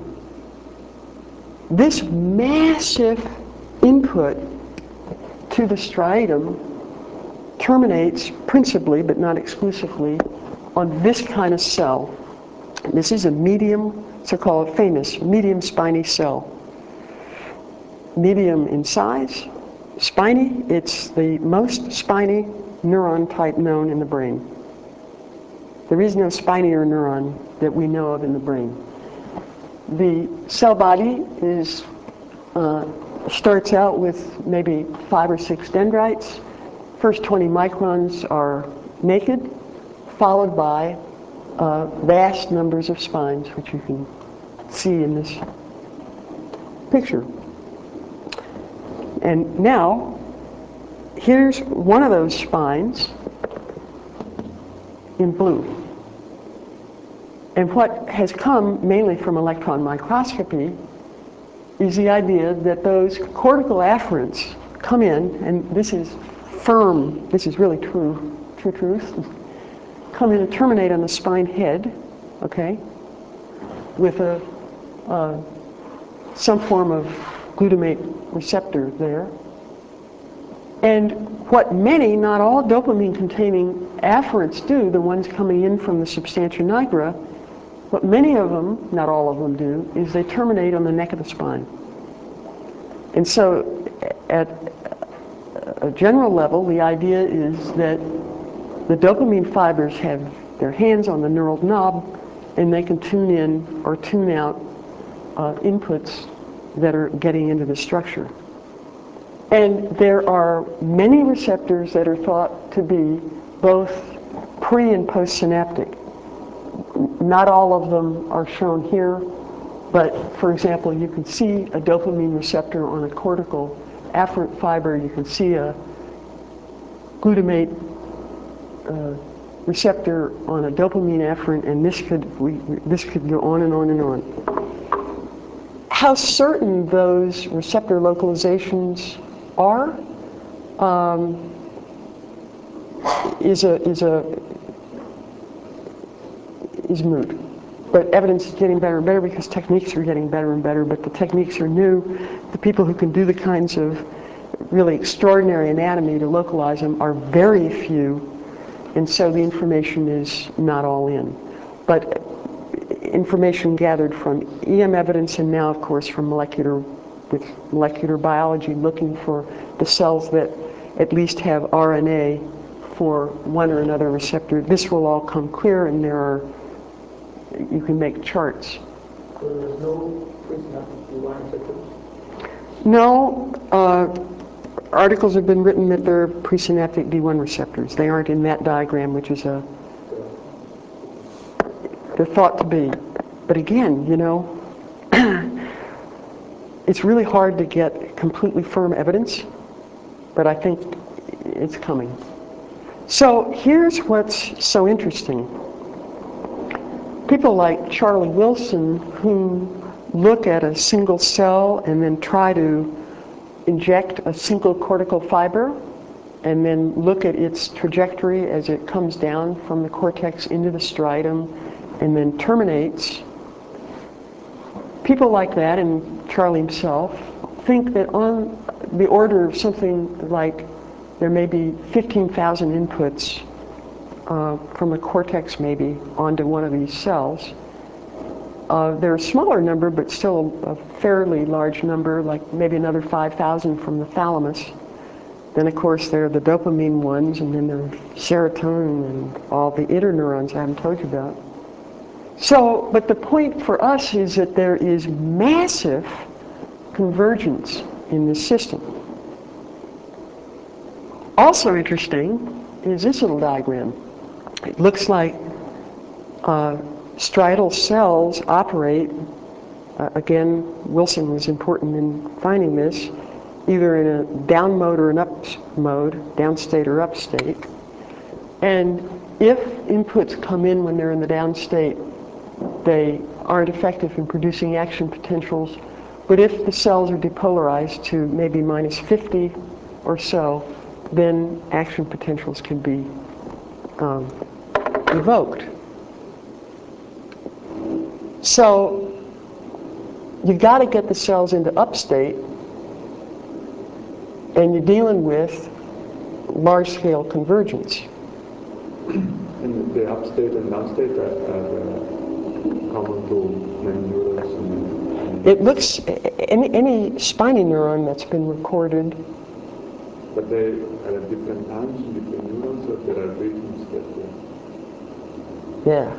This massive input to the striatum terminates principally, but not exclusively, on this kind of cell. This is a medium, so-called famous medium spiny cell. Medium in size, spiny, it's the most spiny neuron type known in the brain. There is no spinier neuron that we know of in the brain. The cell body is uh, starts out with maybe five or six dendrites. First twenty microns are naked, followed by uh, vast numbers of spines, which you can see in this picture. And now, here's one of those spines in blue. And what has come mainly from electron microscopy is the idea that those cortical afferents come in, and this is firm, this is really true, true truth, come in and terminate on the spine head, okay, with a uh, some form of glutamate receptor there. And what many, not all dopamine-containing afferents do, the ones coming in from the substantia nigra, what many of them, not all of them do, is they terminate on the neck of the spine. And so at a general level, the idea is that the dopamine fibers have their hands on the neural knob, and they can tune in or tune out uh, inputs that are getting into the structure. And there are many receptors that are thought to be both pre- and postsynaptic. Not all of them are shown here, but for example, you can see a dopamine receptor on a cortical afferent fiber. You can see a glutamate uh, receptor on a dopamine afferent, and this could we, this could go on and on and on. How certain those receptor localizations are um, is a is a is moot. But evidence is getting better and better because techniques are getting better and better, but the techniques are new. The people who can do the kinds of really extraordinary anatomy to localize them are very few, and so the information is not all in. But information gathered from E M evidence and now, of course, from molecular, with molecular biology looking for the cells that at least have R N A for one or another receptor, this will all come clear, and there are, you can make charts. So there's no presynaptic D one receptors? No, uh, articles have been written that there are presynaptic D one receptors. They aren't in that diagram, which is a, they're thought to be. But again, you know, it's really hard to get completely firm evidence, but I think it's coming. So here's what's so interesting. People like Charlie Wilson, who look at a single cell and then try to inject a single cortical fiber and then look at its trajectory as it comes down from the cortex into the striatum and then terminates. People like that, and Charlie himself, think that on the order of something like there may be fifteen thousand inputs uh, from the cortex maybe onto one of these cells. Uh, they're a smaller number, but still a, a fairly large number, like maybe another five thousand from the thalamus. Then, of course, there are the dopamine ones, and then there are serotonin and all the interneurons I haven't told you about. So, but the point for us is that there is massive convergence in this system. Also interesting is this little diagram. It looks like uh, striatal cells operate, uh, again, Wilson was important in finding this, either in a down mode or an up mode, downstate or upstate. And if inputs come in when they're in the down state, they aren't effective in producing action potentials. But if the cells are depolarized to maybe minus fifty or so, then action potentials can be um, evoked. So you've got to get the cells into upstate, and you're dealing with large-scale convergence. And the upstate and downstate are, are uh, common to many neurons. And, and It looks, any, any spiny neuron that's been recorded, but they are at different times between neurons, or there are regions that. Uh, yeah,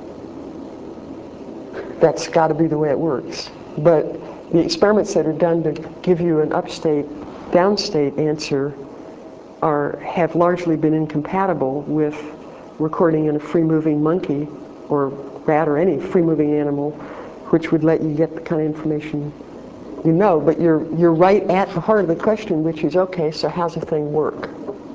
that's got to be the way it works. But the experiments that are done to give you an upstate, downstate answer are, have largely been incompatible with recording in a free-moving monkey or rat or any free-moving animal, which would let you get the kind of information you know. But you're, you're right at the heart of the question, which is, okay, so how's the thing work?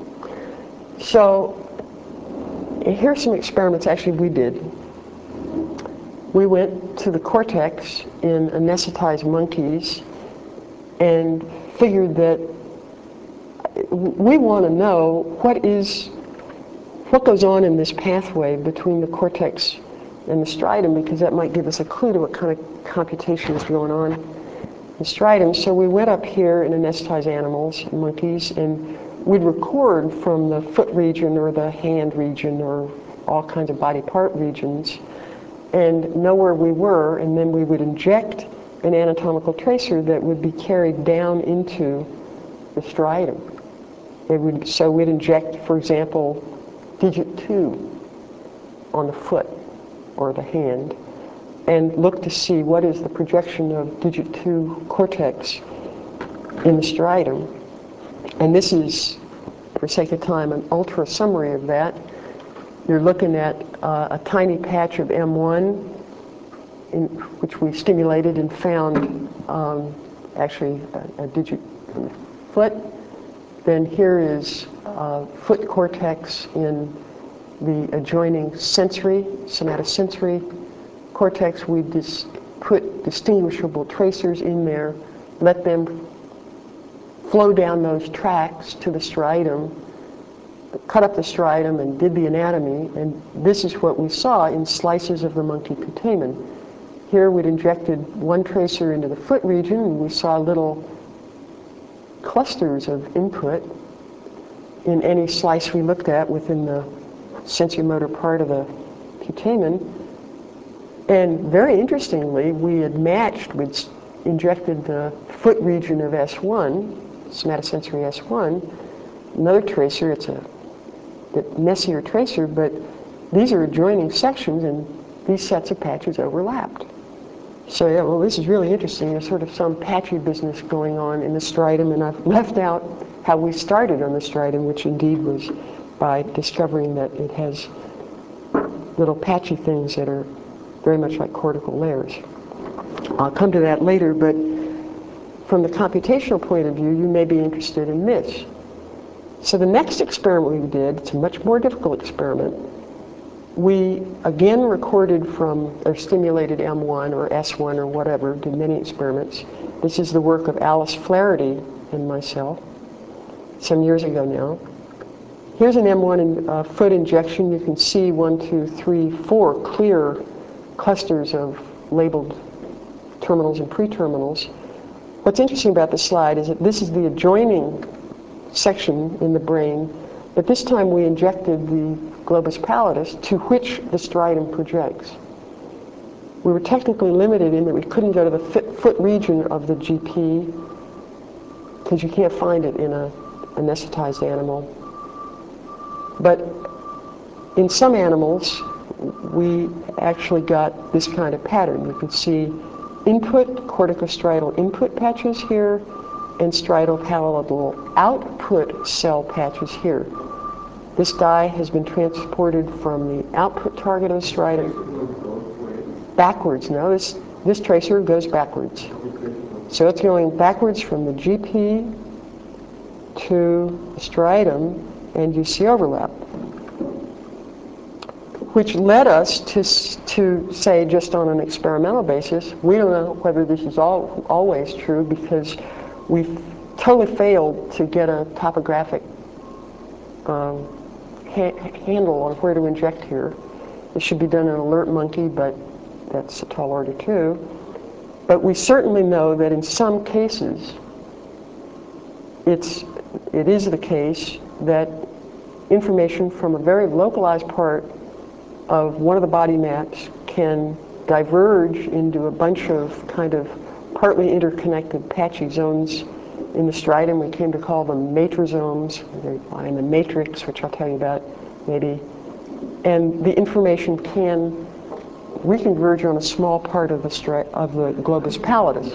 So here's some experiments actually we did. We went to the cortex in anesthetized monkeys and figured that we want to know what is, what goes on in this pathway between the cortex and the striatum, because that might give us a clue to what kind of computation is going on in the striatum. So we went up here in anesthetized animals, monkeys, and we'd record from the foot region or the hand region or all kinds of body part regions and know where we were, and then we would inject an anatomical tracer that would be carried down into the striatum. It would, so we'd inject, for example, digit two on the foot or the hand and look to see what is the projection of digit two cortex in the striatum. And this is, for sake of time, an ultra summary of that. You're looking at uh, a tiny patch of M one, in which we stimulated and found um, actually a, a digit in the foot. Then here is uh, foot cortex in the adjoining sensory, somatosensory cortex. We dis put distinguishable tracers in there, let them flow down those tracks to the striatum, cut up the striatum and did the anatomy, and this is what we saw in slices of the monkey putamen. Here we'd injected one tracer into the foot region, and we saw little clusters of input in any slice we looked at within the sensory-motor part of the putamen. And very interestingly, we had matched, we'd injected the foot region of S one, somatosensory S one, another tracer, it's a bit messier tracer, but these are adjoining sections and these sets of patches overlapped. So yeah, well, this is really interesting. There's sort of some patchy business going on in the striatum, and I've left out how we started on the striatum, which indeed was by discovering that it has little patchy things that are very much like cortical layers. I'll come to that later, but from the computational point of view, you may be interested in this. So the next experiment we did, it's a much more difficult experiment. We again recorded from, or stimulated M one or S one or whatever, did many experiments. This is the work of Alice Flaherty and myself, some years ago now. Here's an M one in, uh, foot injection. You can see one, two, three, four clear clusters of labeled terminals and pre-terminals. What's interesting about this slide is that this is the adjoining section in the brain, but this time we injected the globus pallidus to which the striatum projects. We were technically limited in that we couldn't go to the foot region of the G P because you can't find it in a anesthetized animal. But in some animals, we actually got this kind of pattern. You can see input corticostriatal input patches here and striatopallidal output cell patches here. This dye has been transported from the output target of the striatum. backwards. Now this, this tracer goes backwards. So it's going backwards from the G P to the striatum, and you see overlap, which led us to, to say, just on an experimental basis, we don't know whether this is all, always true, because we totally failed to get a topographic um, ha handle on where to inject here. It should be done in an alert monkey, but that's a tall order too. But we certainly know that in some cases, it's, it is the case that information from a very localized part of one of the body maps can diverge into a bunch of kind of partly interconnected patchy zones in the striatum. We came to call them matrosomes. They lie in the matrix, which I'll tell you about maybe. And the information can reconverge on a small part of the stri of the globus pallidus.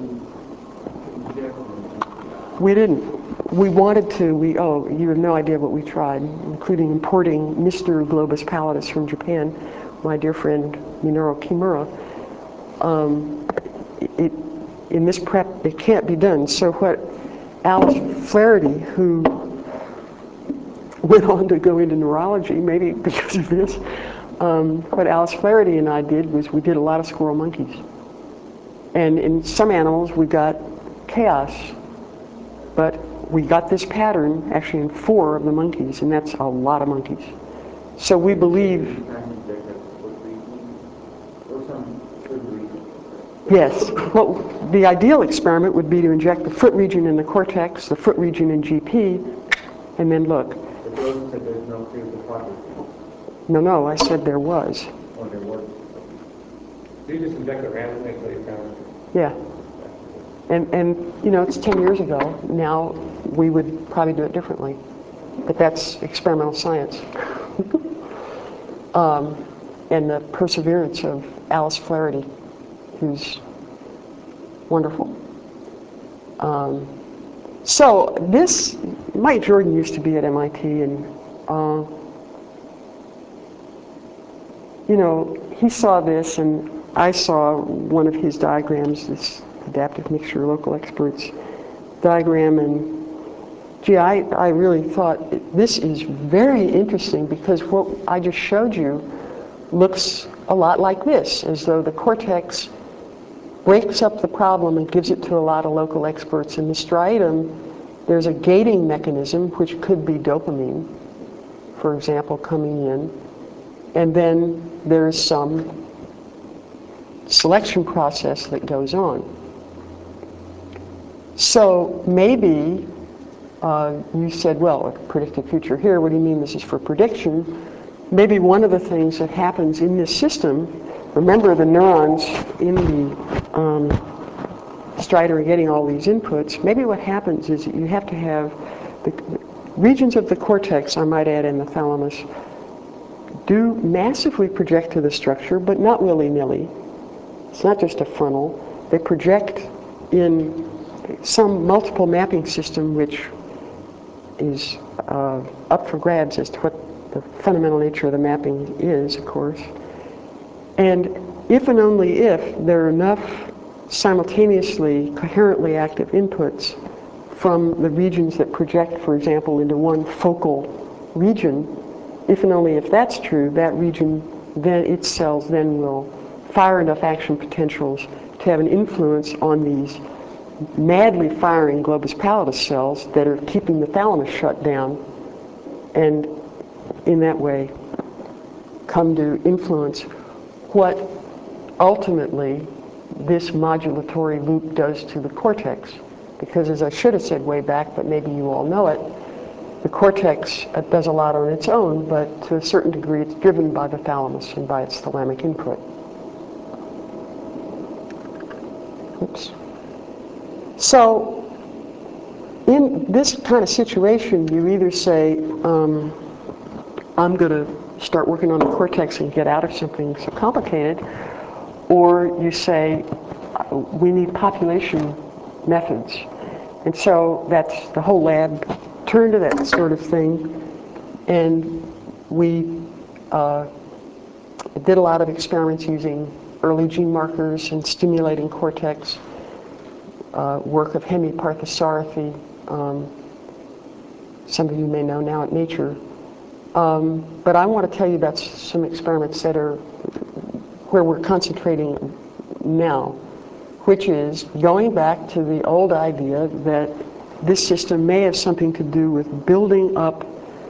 We didn't. We wanted to. We oh, you have no idea what we tried, including importing Mister Globus pallidus from Japan, my dear friend Minoru Kimura. Um, it, in this prep, it can't be done. So what Alice Flaherty, who went on to go into neurology, maybe because of this, um, what Alice Flaherty and I did was we did a lot of squirrel monkeys. And in some animals, we got chaos. But we got this pattern actually in four of the monkeys, and that's a lot of monkeys. So we believe... Yes. Well, the ideal experiment would be to inject the foot region in the cortex, the foot region in G P, and then look. But you also said there's no clear deposit. No, no, I said there was. Or there was. So you just inject it randomly until you found it? Yeah. And, and, you know, it's ten years ago. Now we would probably do it differently. But that's experimental science. um, and the perseverance of Alice Flaherty, who's wonderful. Um, so this, Mike Jordan used to be at M I T, and, uh, you know, he saw this, and I saw one of his diagrams, this adaptive mixture local experts diagram, and gee, I, I really thought this is very interesting, because what I just showed you looks a lot like this, as though the cortex breaks up the problem and gives it to a lot of local experts. In the striatum, there's a gating mechanism, which could be dopamine, for example, coming in, and then there's some selection process that goes on. So maybe uh, you said, well, a predicted future here, what do you mean this is for prediction? Maybe one of the things that happens in this system, remember the neurons in the um, striatum are getting all these inputs. Maybe what happens is that you have to have the regions of the cortex, I might add, in the thalamus, do massively project to the structure, but not willy-nilly. It's not just a funnel. They project in some multiple mapping system, which is uh, up for grabs as to what the fundamental nature of the mapping is, of course. And if and only if there are enough simultaneously coherently active inputs from the regions that project, for example, into one focal region, if and only if that's true, that region, then its cells then will fire enough action potentials to have an influence on these madly firing globus pallidus cells that are keeping the thalamus shut down, and in that way come to influence what ultimately this modulatory loop does to the cortex. Because as I should have said way back, but maybe you all know it, the cortex does a lot on its own, but to a certain degree it's driven by the thalamus and by its thalamic input. Oops. So in this kind of situation, you either say, um, I'm going to start working on the cortex and get out of something so complicated, or you say, we need population methods. And so that's the whole lab turned to that sort of thing, and we uh, did a lot of experiments using early gene markers and stimulating cortex, uh, work of Hemi Parthasarathi, um, some of you may know now at Nature. Um, but I want to tell you about some experiments that are where we're concentrating now, which is going back to the old idea that this system may have something to do with building up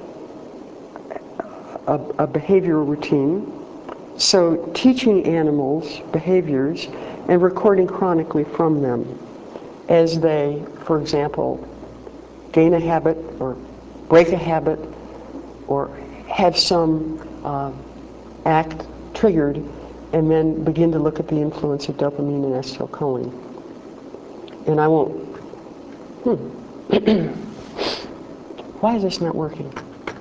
a, a behavioral routine. So teaching animals behaviors and recording chronically from them as they, for example, gain a habit or break a habit or have some uh, act triggered, and then begin to look at the influence of dopamine and acetylcholine. And I won't, hmm. Why is this not working?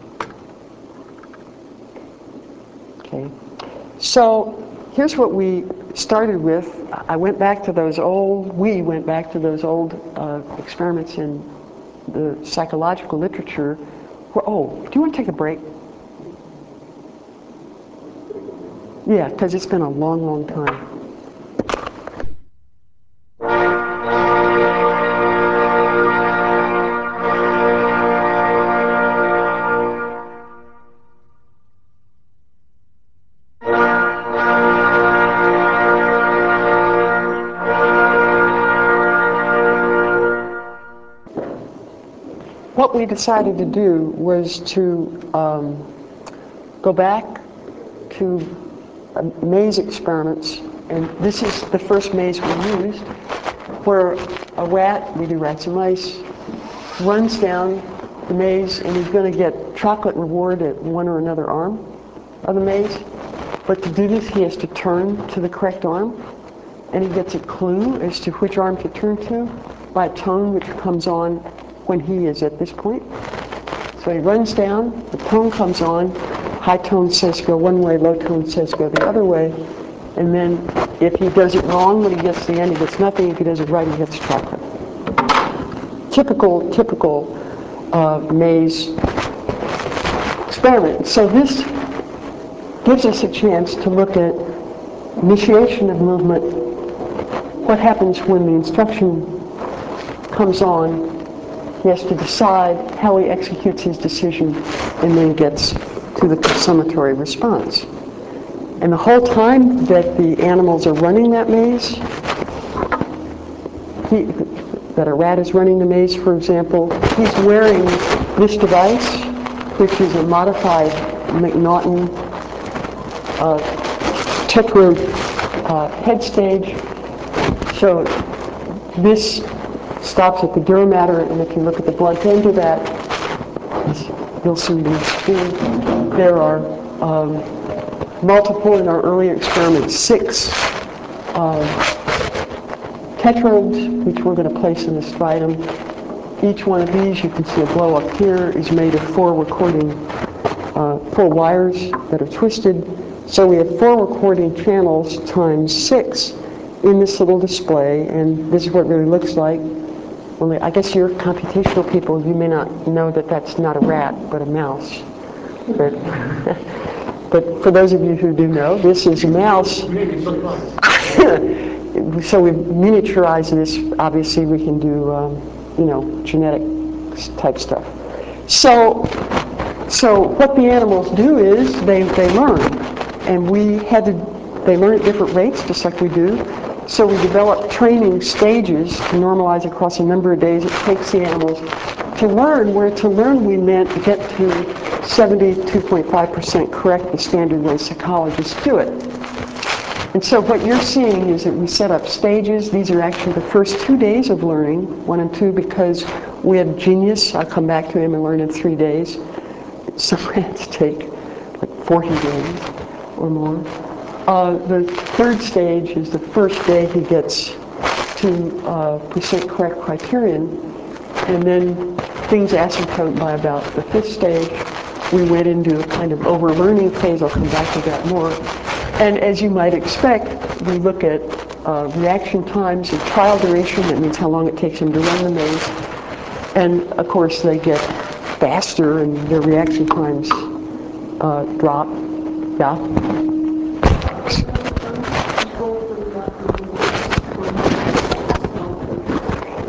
Okay. So here's what we started with. I went back to those old, we went back to those old uh, experiments in the psychological literature. Where, oh, do you want to take a break? Yeah, because it's been a long, long time. What we decided to do was to um, go back to uh, maze experiments, and this is the first maze we used, where a rat, we do rats and mice, runs down the maze and he's going to get chocolate reward at one or another arm of the maze. But to do this, he has to turn to the correct arm, and he gets a clue as to which arm to turn to by a tone which comes on when he is at this point. So he runs down, the tone comes on, high tone says go one way, low tone says go the other way, and then if he does it wrong when he gets to the end, he gets nothing. If he does it right, he gets chocolate. Typical, typical uh, maze experiment. So this gives us a chance to look at initiation of movement, what happens when the instruction comes on. He has to decide how he executes his decision and then gets to the consummatory response. And the whole time that the animals are running that maze, he, that a rat is running the maze, for example, he's wearing this device, which is a modified McNaughton uh, tetrode uh, head stage. So this stops at the dura mater, and if you look at the blunt end of that, you'll see there are um, multiple in our earlier experiments, six um, tetrodes, which we're going to place in the striatum. Each one of these, you can see a blow up here, is made of four recording, uh, four wires that are twisted. So we have four recording channels times six in this little display, and this is what it really looks like. Well, I guess you're computational people, you may not know that that's not a rat, but a mouse. But, but for those of you who do know, this is a mouse. So we've miniaturized this. Obviously, we can do, um, you know, genetic type stuff. So, so what the animals do is they, they learn. And we had to, they learn at different rates, just like we do. So we developed training stages to normalize across a number of days. It takes the animals to learn, where to learn we meant to get to seventy-two point five percent correct, the standard way psychologists do it. And so what you're seeing is that we set up stages. These are actually the first two days of learning, one and two, because we have Genius. I'll come back to him and learn in three days. Some rats take like forty days or more. Uh, the third stage is the first day he gets to uh, percent correct criterion, and then things asymptote by about the fifth stage. We went into a kind of over-learning phase. I'll come back to that more. And as you might expect, we look at uh, reaction times and trial duration. That means how long it takes him to run the maze. And of course, they get faster, and their reaction times uh, drop. Yeah.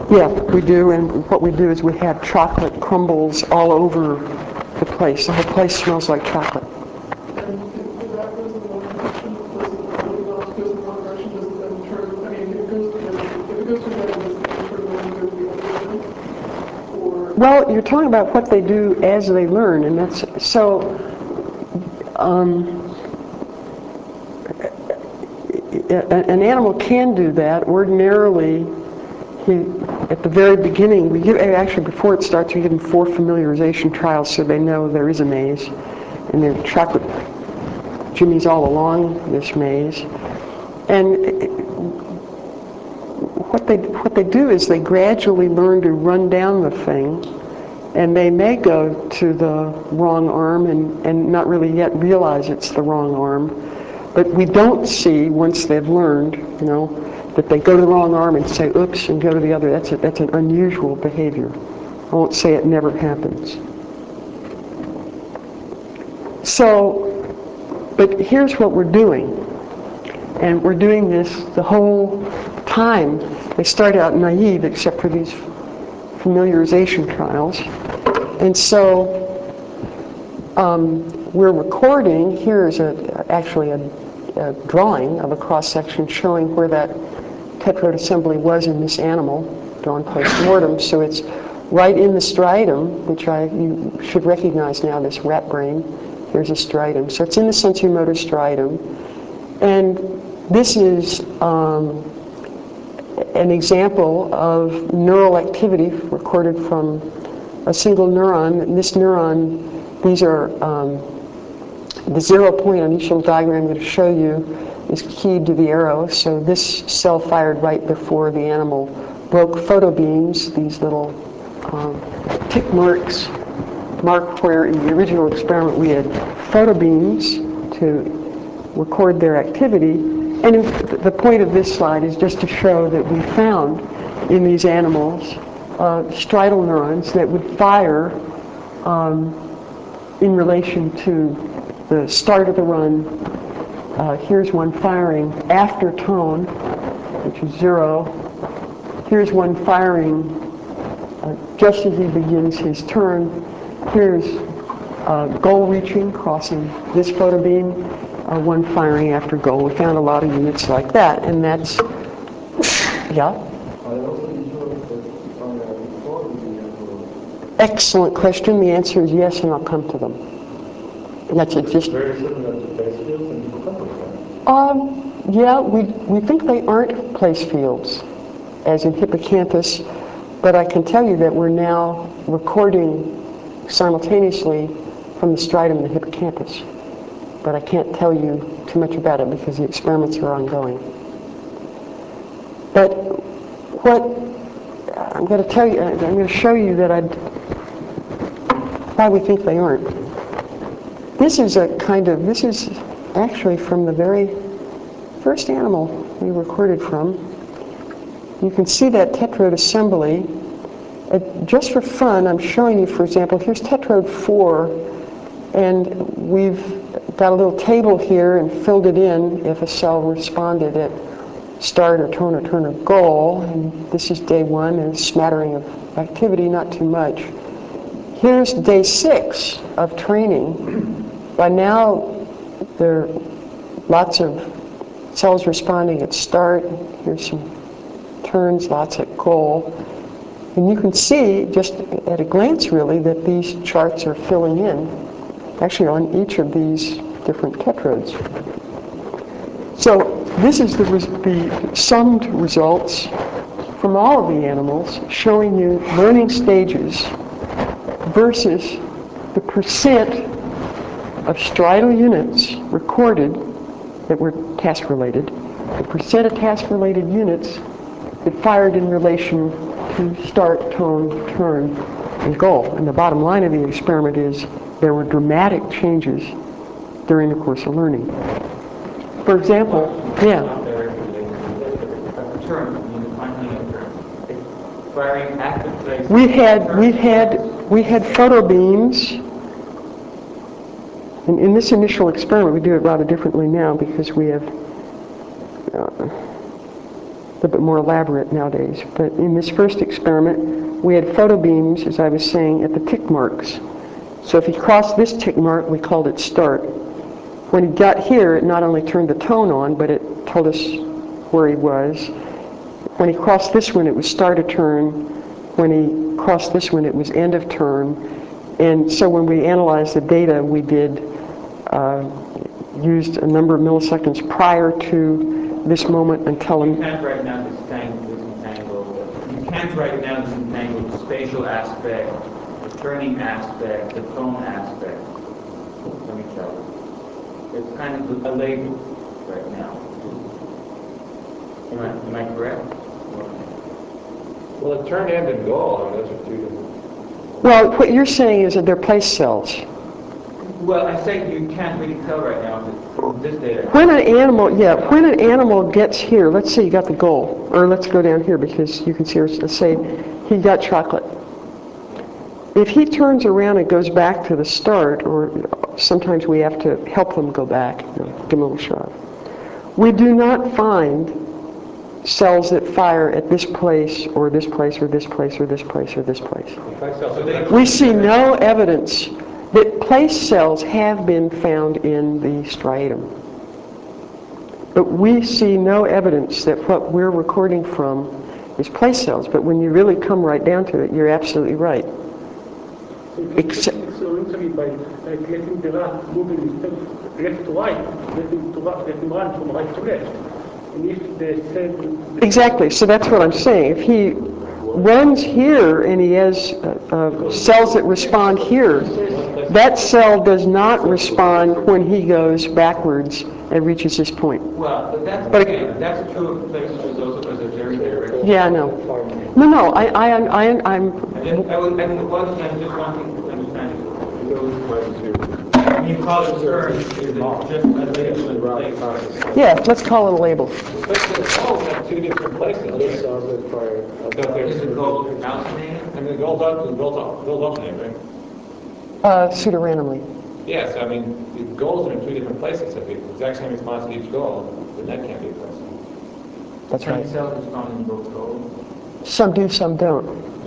Yeah, we do, and what we do is we have chocolate crumbles all over the place. The whole place smells like chocolate. And if that goes in one direction, does it, everything else goes in the wrong direction, does it then turn, I mean, if it goes to the, if it goes to the right, does it then turn around and go to the other way? Or, Well, you're talking about what they do as they learn, and that's, so, um, an animal can do that. Ordinarily, he, at the very beginning, we give, actually before it starts, we give them four familiarization trials so they know there is a maze, and there are chocolate jimmies all along this maze. And what they, what they do is they gradually learn to run down the thing, and they may go to the wrong arm and, and not really yet realize it's the wrong arm. But we don't see, once they've learned, you know, that they go to the wrong arm and say, oops, and go to the other. That's, a, that's an unusual behavior. I won't say it never happens. So, but here's what we're doing. And we're doing this the whole time. They start out naive, except for these familiarization trials. And so, um, we're recording. Here's a, actually a, a drawing of a cross-section showing where that tetrode assembly was in this animal, drawn post-mortem. So it's right in the striatum, which I, you should recognize now, this rat brain. Here's a striatum. So it's in the sensory-motor striatum. And this is um, an example of neural activity recorded from a single neuron. And this neuron, these are um, the zero point on each little diagram I'm going to show you is keyed to the arrow. So this cell fired right before the animal broke photobeams, these little um, tick marks mark where in the original experiment we had photobeams to record their activity. And if the point of this slide is just to show that we found in these animals uh, striatal neurons that would fire um, in relation to the start of the run. Uh, here's one firing after tone, which is zero. Here's one firing uh, just as he begins his turn. Here's uh, goal reaching, crossing this photobeam, uh, one firing after goal. We found a lot of units like that, and that's, yeah? Excellent question. The answer is yes, and I'll come to them. And that's it. Just Very similar to place fields and hippocampus, right? Um, yeah, we, we think they aren't place fields, as in hippocampus, but I can tell you that we're now recording simultaneously from the striatum and the hippocampus. But I can't tell you too much about it because the experiments are ongoing. But what I'm going to tell you, I'm going to show you that I, why we think they aren't. This is a kind of, this is actually from the very first animal we recorded from. You can see that tetrode assembly. Uh, just for fun, I'm showing you, for example, here's tetrode four, and we've got a little table here and filled it in if a cell responded at start or tone or turn or goal. And this is day one, and a smattering of activity, not too much. Here's day six of training. By now, there are lots of cells responding at start. Here's some turns, lots at goal. And you can see, just at a glance really, that these charts are filling in, actually on each of these different tetrodes. So this is the, the summed results from all of the animals, showing you learning stages versus the percent of striatal units recorded that were task-related, the percent of task-related units that fired in relation to start, tone, turn, and goal. And the bottom line of the experiment is there were dramatic changes during the course of learning. For example, yeah. We had we had we had photobeams. In, in this initial experiment, we do it rather differently now because we have uh, little bit more elaborate nowadays. But in this first experiment, we had photo beams, as I was saying, at the tick marks. So if he crossed this tick mark, we called it start. When he got here, it not only turned the tone on, but it told us where he was. When he crossed this one, it was start of turn. When he crossed this one, it was end of turn. And so when we analyzed the data, we did uh, used a number of milliseconds prior to this moment until... You can't right now disentangle, disentangle, you can't right now disentangle the spatial aspect, the turning aspect, the tone aspect from each other. It's kind of a label right now. Am I, am I correct? Well, a turn end and goal, I mean, those are two different. Well, what you're saying is that they're place cells. Well, I say you can't really tell right now from this data. When an animal, yeah, when an animal gets here, let's say you got the goal, or let's go down here because you can see, let's say he got chocolate. If he turns around and goes back to the start, or sometimes we have to help them go back, you know, give them a little shove. We do not find cells that fire at this place, or this place, or this place, or this place, or this place. We see no evidence that place cells have been found in the striatum. But we see no evidence that what we're recording from is place cells. But when you really come right down to it, you're absolutely right. Except, So literally by like letting the rat move instead left to right, letting to let him run from right to left. And if the cell... Exactly, so that's what I'm saying. If he runs here and he has uh, uh, cells that respond here, that cell does not respond when he goes backwards and reaches this point. Well, but that's, But again, that's true of place cells also because they're very direct. Yeah, no. No, no, I, I, I, I'm... I didn't, I was, I mean, one thing, I'm just wanting to understand. When you call it turn, is it just a label and place? Yeah, let's call it a label. Especially the goals have two different places. Other cells that fire. So Is there's, the goal alcinated? and the goals up, the goals up, goals alternate, right? Uh, pseudo-randomly. Yes, I mean, the goals are in two different places. If the exact same response to each goal, then that can't be a place. That's Some right. cells respond in both goals. Some do, some don't.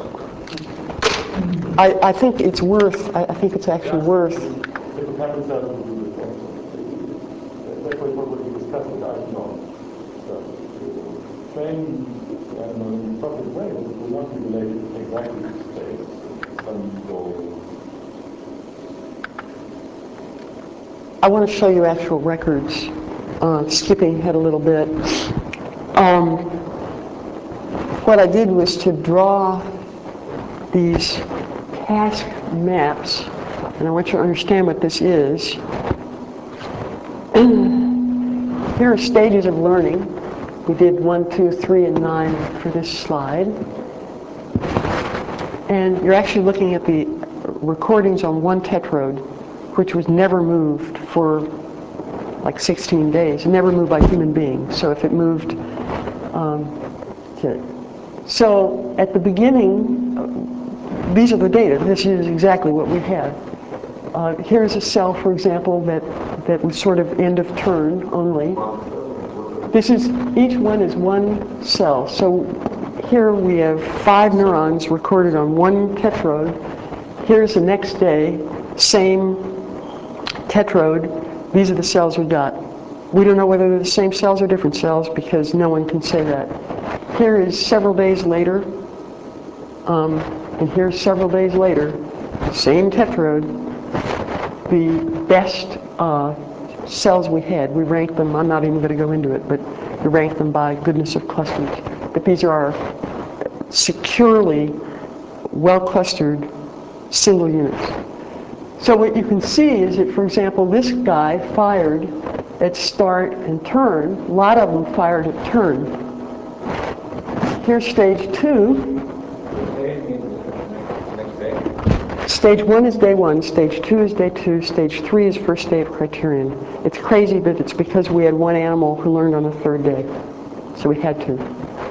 I, I think it's worth, I, I think it's actually worth, It happens that we do the same. That's what we discussed with Eisenhower. So, train animal in a proper way will not be related exactly to space. Some go. I want to show you actual records, uh, skipping ahead a little bit. Um, what I did was to draw these task maps, and I want you to understand what this is. Here are stages of learning. We did one, two, three, and nine for this slide. And you're actually looking at the recordings on one tetrode, which was never moved for like sixteen days, never moved by human beings. So if it moved, um, okay. So at the beginning, uh, these are the data. This is exactly what we had. Uh, here's a cell, for example, that, that was sort of end of turn only. This is, each one is one cell. So here we have five neurons recorded on one tetrode. Here's the next day, same tetrode. These are the cells we got. We don't know whether they're the same cells or different cells because no one can say that. Here is several days later, um, and here's several days later, same tetrode, the best uh, cells we had. We ranked them, I'm not even going to go into it, but we ranked them by goodness of clusters. But these are our securely well-clustered single units. So what you can see is that, for example, this guy fired at start and turn. A lot of them fired at turn. Here's stage two. Stage one is day one, stage two is day two, stage three is first day of criterion. It's crazy, but it's because we had one animal who learned on the third day. So we had to.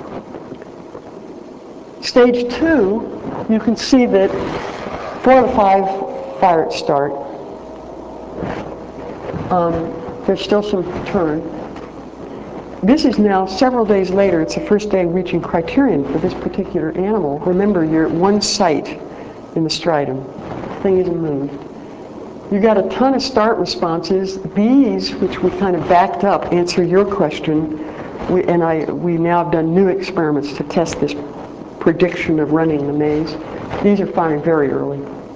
Stage two, you can see that four of the five fire at start. Um, there's still some turn. this is now several days later. It's the first day reaching criterion for this particular animal. Remember, you're at one site in the striatum. The thing isn't moved. You got a ton of start responses. These, which we kind of backed up, answer your question. We, and I, we now have done new experiments to test this prediction of running the maze. These are firing very early.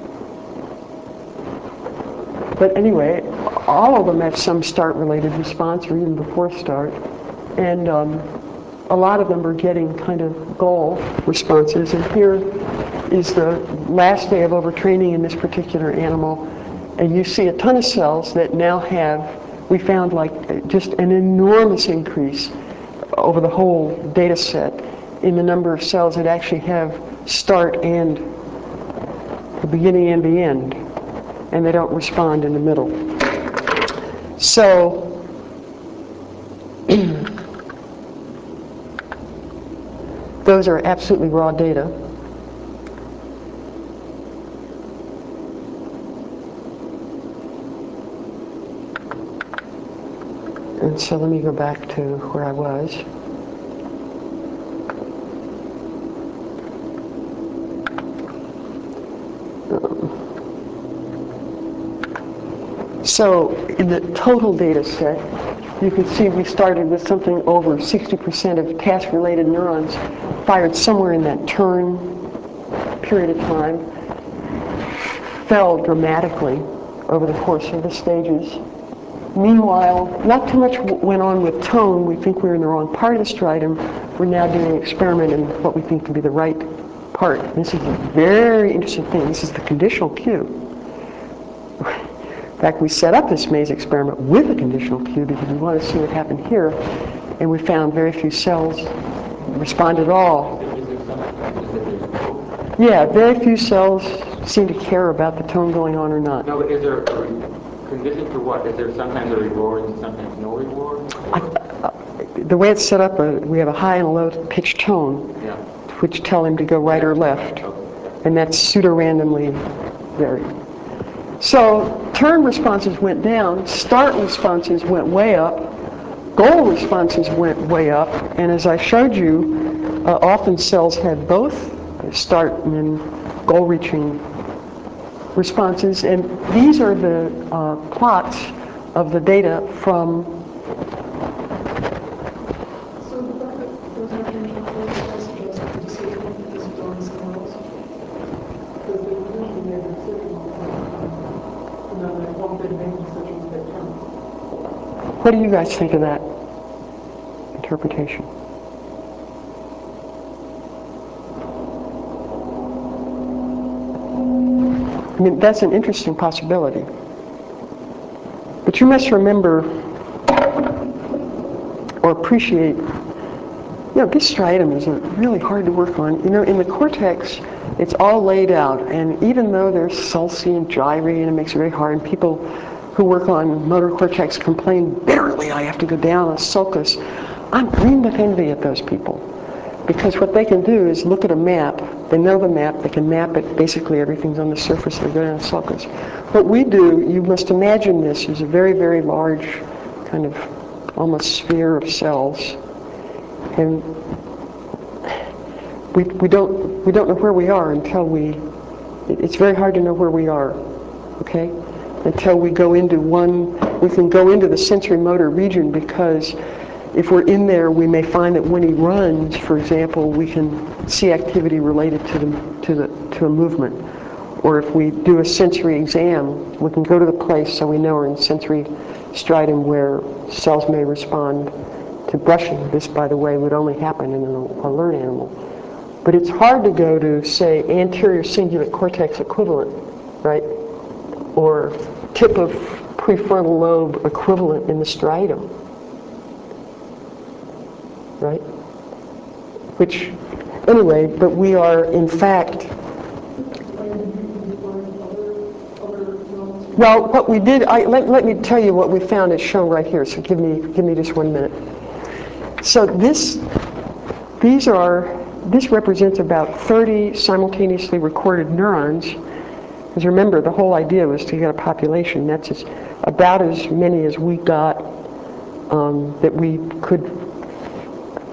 But anyway, all of them have some start-related response, or even before start. And um, a lot of them are getting kind of goal responses. And here is the last day of overtraining in this particular animal. And you see a ton of cells that now have, we found like just an enormous increase over the whole data set in the number of cells that actually have start and the beginning and the end. And they don't respond in the middle. So, those are absolutely raw data. And so let me go back to where I was. So in the total data set, you can see we started with something over sixty percent of task-related neurons fired somewhere in that turn period of time, fell dramatically over the course of the stages. Meanwhile, not too much went on with tone. We think we were in the wrong part of the striatum. We're now doing an experiment in what we think to be the right part. This is a very interesting thing. This is the conditional cue. In fact, we set up this maze experiment with a conditional cue because we want to see what happened here, and we found very few cells respond at all. Yeah, very few cells seem to care about the tone going on or not. No, but is there a re- condition to what? Is there sometimes a reward and sometimes no reward? I, uh, the way it's set up, uh, we have a high and a low pitched tone, Yeah. which tell him to go right or left, and that's pseudo-randomly varied. So turn responses went down, start responses went way up, goal responses went way up, and as I showed you, uh, often cells had both start and goal-reaching responses, and these are the uh, plots of the data from. So the fact that there's no change in flow does suggest that the decision is done somewhere else. Because they usually made the decision all the time. And then they, once they make decisions, they turn. What do you guys think of that interpretation? I mean, that's an interesting possibility. But you must remember or appreciate, you know, this striatum is really hard to work on. You know, in the cortex, it's all laid out, and even though there's sulci and gyri, and it makes it very hard, and people who work on motor cortex complain bitterly, I have to go down a sulcus. I'm green with envy at those people, because what they can do is look at a map, they know the map, they can map it, basically everything's on the surface, they go down a sulcus. What we do, you must imagine this as a very, very large kind of almost sphere of cells, and we, we don't we don't know where we are until we, it's very hard to know where we are, okay? Until we go into one, we can go into the sensory motor region, because if we're in there, we may find that when he runs, for example, we can see activity related to the to the to a movement. Or if we do a sensory exam, we can go to the place so we know we're in sensory striatum where cells may respond to brushing. This, by the way, would only happen in an alert animal. But it's hard to go to, say, anterior cingulate cortex equivalent, right? Or tip of prefrontal lobe equivalent in the striatum, right? Which, anyway, but we are, in fact, well, what we did, I, let, let me tell you what we found. It's shown right here, so give me, give me just one minute. So this, these are, this represents about thirty simultaneously recorded neurons. Because remember, the whole idea was to get a population. That's as, about as many as we got um, that we could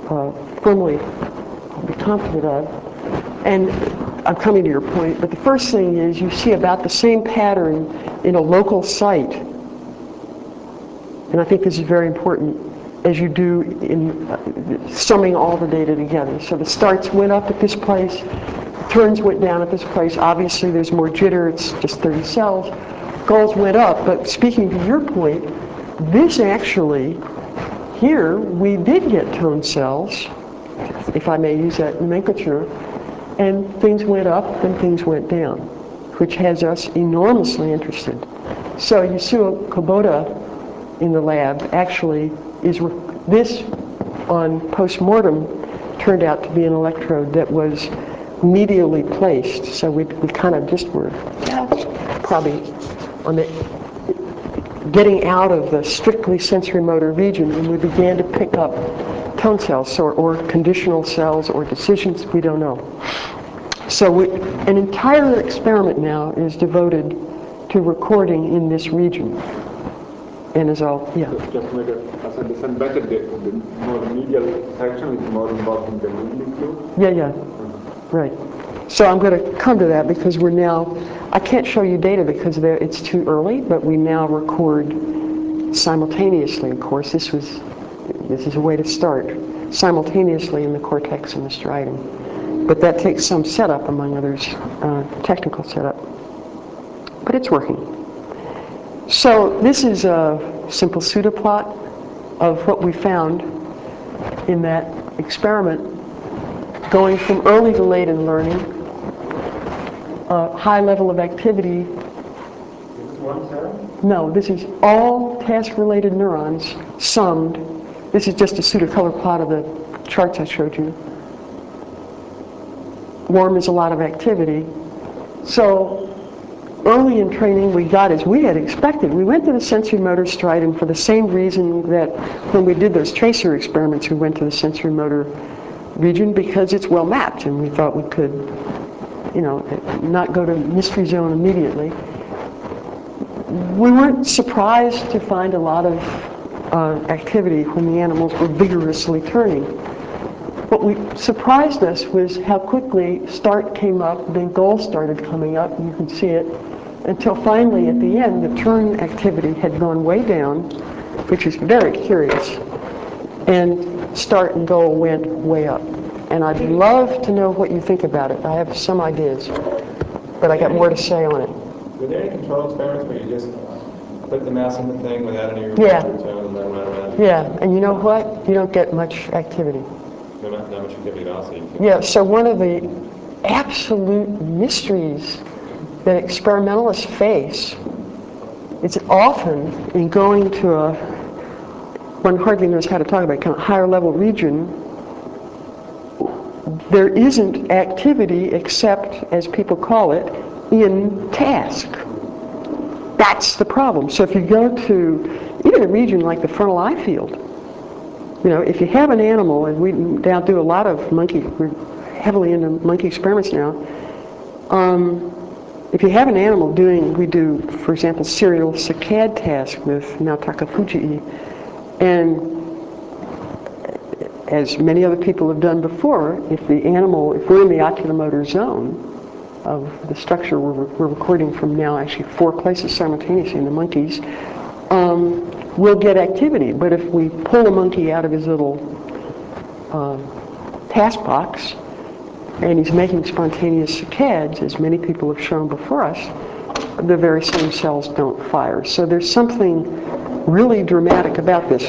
uh, firmly be confident of. And I'm coming to your point, but the first thing is you see about the same pattern in a local site. And I think this is very important as you do in uh, summing all the data together. So the starts went up at this place, the turns went down at this place. Obviously there's more jitter, it's just thirty cells. Goals went up, but speaking to your point, this actually, here we did get tone cells, if I may use that nomenclature, and things went up and things went down, which has us enormously interested. So Yasuo Kubota in the lab actually is, this on post-mortem turned out to be an electrode that was medially placed. So we, we kind of just were, yeah, probably on the, getting out of the strictly sensory motor region, and we began to pick up tone cells or, or conditional cells or decisions, we don't know. So we, an entire experiment now is devoted to recording in this region. And as I'll, yeah. Just to make it, as I understand better, the, the more medial section is more involved in the movement too? Yeah, yeah, right. So I'm going to come to that because we're now, I can't show you data because it's too early, but we now record simultaneously, of course. This was, this is a way to start, simultaneously in the cortex and the striatum. But that takes some setup, among others, uh, technical setup. But it's working. So this is a simple pseudoplot of what we found in that experiment, going from early to late in learning, a high level of activity. This is one cell? No, this is all task-related neurons summed. This is just a pseudocolor plot of the charts I showed you. Warm is a lot of activity. So early in training, we got as we had expected. We went to the sensory motor striatum for the same reason that when we did those tracer experiments, we went to the sensory motor region, because it's well mapped, and we thought we could, you know, not go to mystery zone immediately. We weren't surprised to find a lot of uh, activity when the animals were vigorously turning. What we surprised us was how quickly start came up, then goal started coming up, and you can see it, until finally at the end the turn activity had gone way down, which is very curious, and start and goal went way up. And I'd love to know what you think about it. I have some ideas, but I got more to say on it. Were there any control experiments where you just put the mouse in the thing without any Yeah. tone and let it run around? Yeah, and you know what? You don't get much activity. No, not, not much activity at all, so you can... Yeah, so one of the absolute mysteries that experimentalists face is often in going to a, one hardly knows how to talk about, kind of higher level region, there isn't activity except, as people call it, in task. That's the problem. So if you go to even a region like the frontal eye field, you know, if you have an animal, and we now do a lot of monkey, we're heavily into monkey experiments now. Um, if you have an animal doing, we do, for example, serial saccade task with Naotaka Fujii, and as many other people have done before, if the animal, if we're in the oculomotor zone of the structure we're, we're recording from now, actually four places simultaneously in the monkeys, um, we'll get activity. But if we pull a monkey out of his little uh, task box and he's making spontaneous saccades, as many people have shown before us, the very same cells don't fire. So there's something really dramatic about this.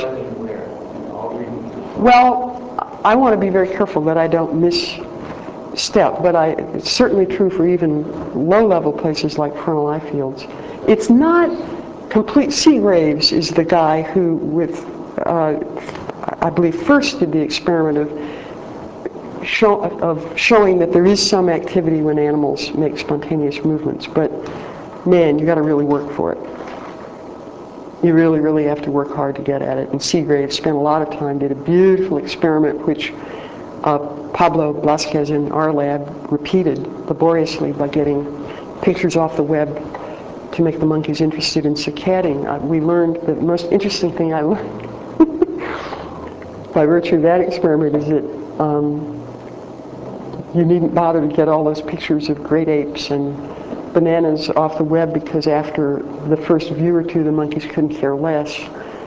Well, I want to be very careful that I don't misstep, but I, it's certainly true for even low-level places like frontal eye fields. It's not complete. Seagraves is the guy who, with, uh, I believe, first did the experiment of, show, of showing that there is some activity when animals make spontaneous movements. But man, you got to really work for it. You really, really have to work hard to get at it. And Seagrave spent a lot of time, did a beautiful experiment, which uh, Pablo Blasquez in our lab repeated laboriously by getting pictures off the web to make the monkeys interested in saccading. Uh, we learned, the most interesting thing I learned by virtue of that experiment is that um, you needn't bother to get all those pictures of great apes and bananas off the web, because after the first view or two, the monkeys couldn't care less.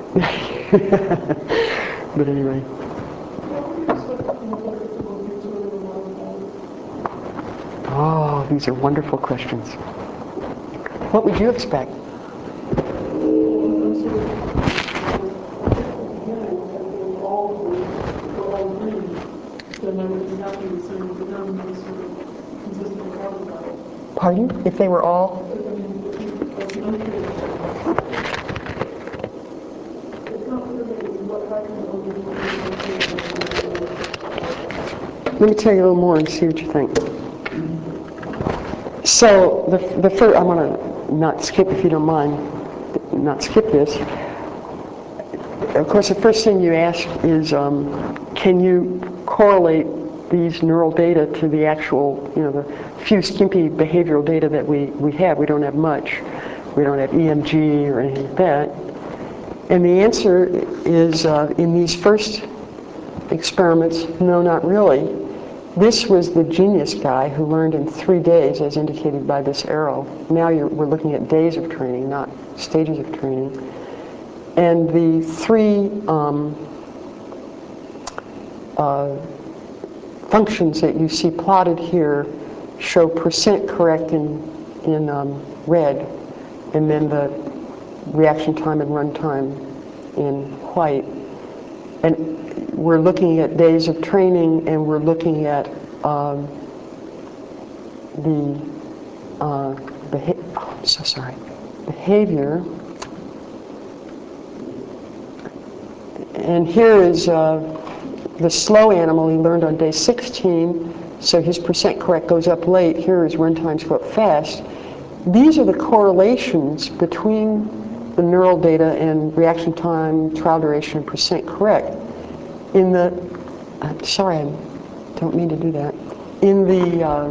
But anyway. Oh, these are wonderful questions. What would you expect? Pardon? If they were all? Let me tell you a little more and see what you think. So the the first, I'm going to not skip, if you don't mind, not skip this. Of course, the first thing you ask is, um, can you correlate these neural data to the actual, you know, the few skimpy behavioral data that we, we have. We don't have much. We don't have E M G or anything like that. And the answer is, uh, in these first experiments, no, not really. This was the genius guy who learned in three days, as indicated by this arrow. Now you're, we're looking at days of training, not stages of training. And the three um, uh, functions that you see plotted here show percent correct in, in um, red, and then the reaction time and run time in white. And we're looking at days of training, and we're looking at um, the uh, beha- oh, I'm so sorry, behavior. And here is uh, the slow animal. He learned on day sixteen, so his percent correct goes up late. Here his run times go up fast. These are the correlations between the neural data and reaction time, trial duration, and percent correct. In the, I'm sorry, I don't mean to do that. In the uh,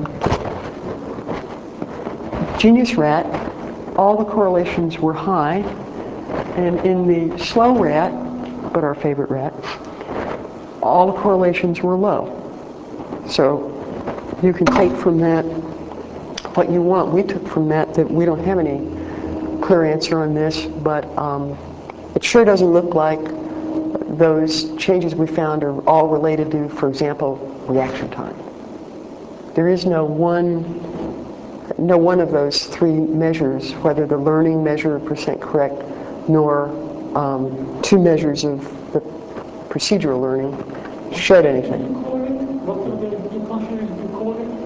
genius rat, all the correlations were high, and in the slow rat, but our favorite rat, all the correlations were low. So you can take from that what you want. We took from that that we don't have any clear answer on this, but um, it sure doesn't look like those changes we found are all related to, for example, reaction time. There is no one, no one of those three measures, whether the learning measure of percent correct, nor um, two measures of the procedural learning, showed anything. What are the differences you call it?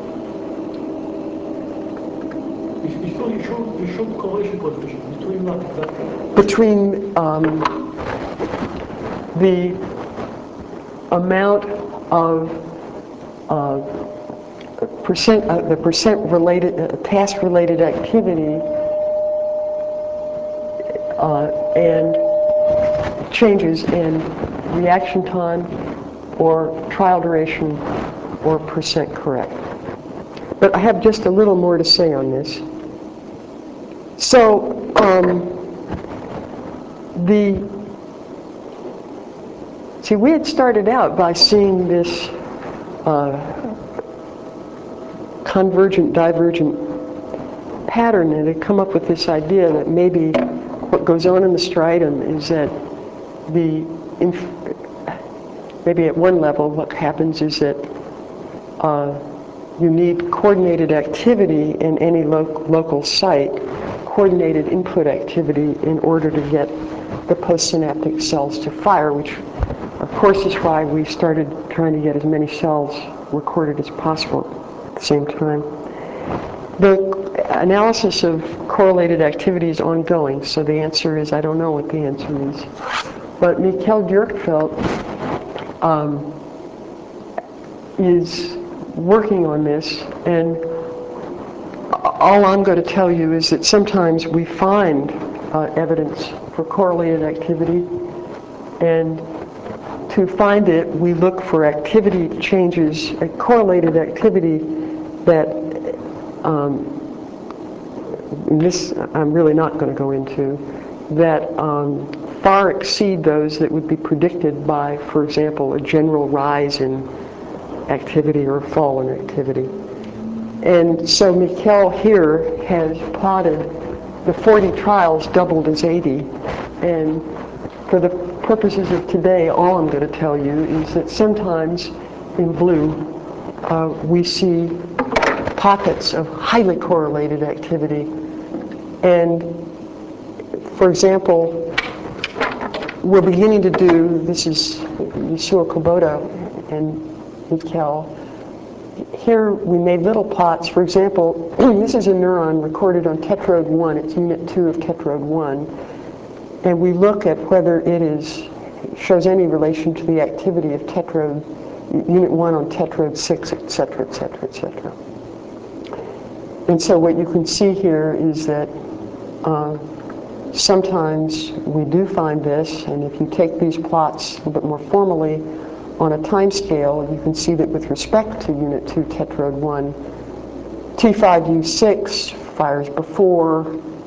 You showed, you showed, you showed correlation coefficient between what exactly? Between um, the amount of uh, percent, uh, the percent related, uh, task related activity uh, and changes in reaction time or trial duration or percent correct. But I have just a little more to say on this. So um, the See, we had started out by seeing this uh, convergent, divergent pattern, and had come up with this idea that maybe what goes on in the striatum is that the, inf- maybe at one level, what happens is that uh, you need coordinated activity in any lo- local site, coordinated input activity in order to get the postsynaptic cells to fire, which of course is why we started trying to get as many cells recorded as possible at the same time. The analysis of correlated activity is ongoing, so the answer is I don't know what the answer is. But Mikkel Dierkfeld um, is working on this, and all I'm going to tell you is that sometimes we find uh, evidence for correlated activity, and to find it, we look for activity changes, uh, correlated activity that, um, this I'm really not going to go into, that um, far exceed those that would be predicted by, for example, a general rise in activity or fall in activity. And so Mikkel here has plotted the forty trials doubled as eighty. And for the purposes of today, all I'm going to tell you is that sometimes in blue, uh, we see pockets of highly correlated activity. And for example, we're beginning to do, this is Yasuo Kubota and Mikkel. Here we made little plots. For example, this is a neuron recorded on Tetrode one. It's unit two of Tetrode one. And we look at whether it is shows any relation to the activity of Tetrode, unit one on Tetrode six, et cetera, et cetera, et cetera. And so what you can see here is that uh, sometimes we do find this, and if you take these plots a little bit more formally on a time scale, you can see that with respect to unit two Tetrode one, T five U six fires before,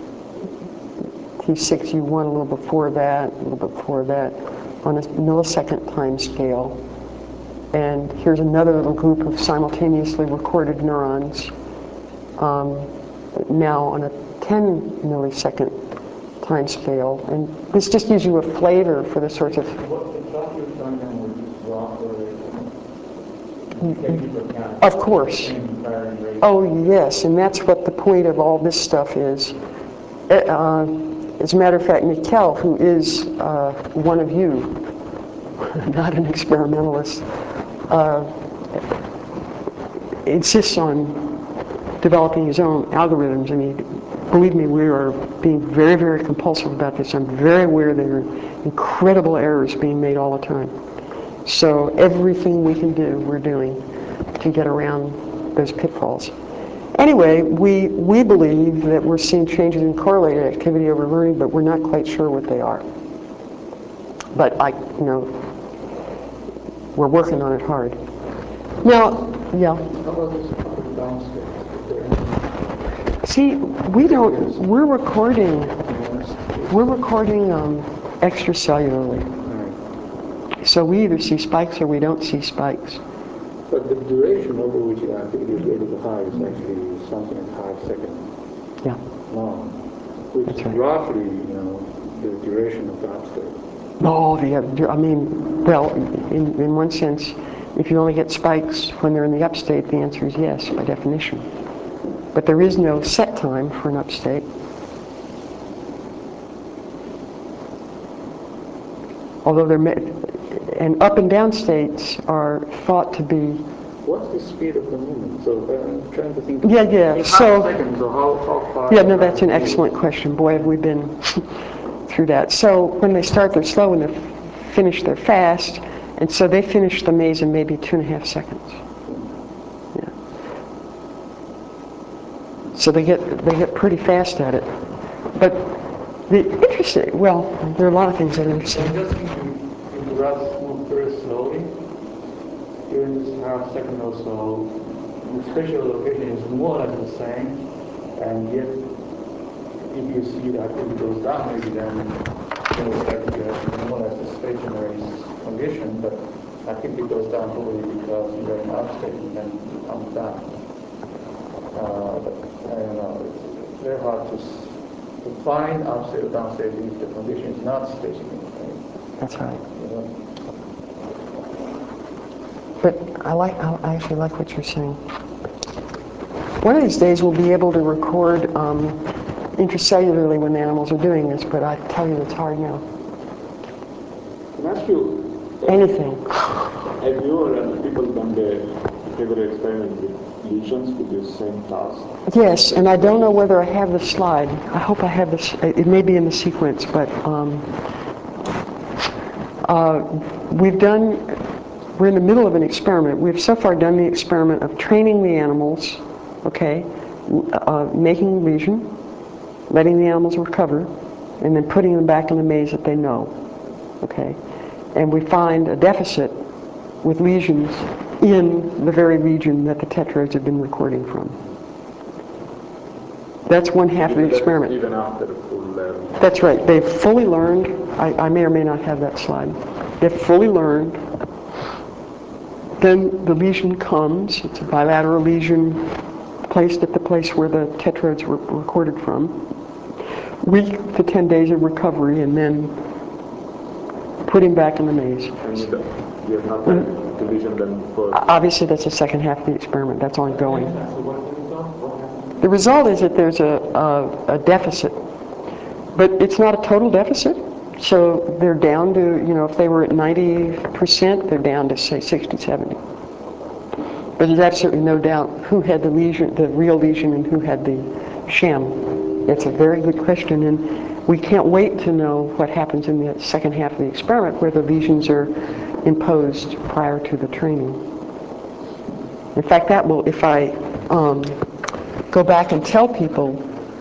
T six U one a little before that, a little before that, on a millisecond time scale. And here's another little group of simultaneously recorded neurons, um, now on a ten millisecond time scale. And this just gives you a flavor for the sorts of... What the stuff you've done then with this raw correlation, take into account... Of course. Oh, yes, and that's what the point of all this stuff is. Uh, as a matter of fact, Mikkel, who is uh, one of you, not an experimentalist, uh, insists on developing his own algorithms. I mean, believe me, we are being very, very compulsive about this. I'm very aware there are incredible errors being made all the time. So everything we can do, we're doing to get around those pitfalls. Anyway, we, we believe that we're seeing changes in correlated activity over learning, but we're not quite sure what they are. But I, you know, we're working on it hard. Now, yeah. How about this downstate? See, we don't, we're recording, we're recording um, extracellularly. So we either see spikes or we don't see spikes. But the duration over which the activity is able to hide is actually something like five seconds Yeah. long, which is right. roughly, you know, the duration of the upstate. Oh, yeah, I mean, well, in, in one sense, if you only get spikes when they're in the upstate, the answer is yes, by definition. But there is no set time for an upstate. Although they're, and up and down states are thought to be... What's the speed of the movement? So uh, I'm trying to think. Yeah, yeah. In So, half seconds, so how, how far? Yeah, no, that's an excellent question. Boy, have we been through that. So when they start, they're slow, and they finish, they're fast. And so they finish the maze in maybe two and a half seconds. Yeah. So they get they get pretty fast at it. But the interesting, well, there are a lot of things that are interesting. I just think if, if the rats move very slowly, during this half second or so, the spatial location is more or less the same, and yet if you see the activity goes down, maybe then you know, that you have more or less a stationary condition, but activity goes down probably because you're in upstate and then it comes down. Uh, but I don't know, it's very hard to, to find upstate or downstate if the condition is not stationary. That's right. You know? But I like, I actually like what you're saying. One of these days we'll be able to record um, intracellularly when the animals are doing this, but I tell you it's hard now. Can I ask you? Anything. Have you or other people done the behavioral experiment with lesions with the same task? Yes, and I don't know whether I have the slide. I hope I have this. It may be in the sequence, but um, uh, we've done, we're in the middle of an experiment. We've so far done the experiment of training the animals, okay, uh, making a lesion, letting the animals recover, and then putting them back in the maze that they know, okay? And we find a deficit with lesions in the very region that the tetraodes have been recording from. that's one half of the experiment. Even after the full level. That's right. They've fully learned. I, I may or may not have that slide. They've fully learned. Then the lesion comes. It's a bilateral lesion placed at the place where the tetrads were recorded from. Week to ten days of recovery, and then put him back in the maze. And you, don't- you have not had the vision then for... Obviously, that's the second half of the experiment. That's ongoing. The result is that there's a, a, a deficit, but it's not a total deficit. So they're down to, you know, if they were at ninety percent, they're down to, say, sixty, seventy. But there's absolutely no doubt who had the lesion, the real lesion, and who had the sham. It's a very good question, and we can't wait to know what happens in the second half of the experiment, where the lesions are imposed prior to the training. In fact, that will, if I um, go back and tell people,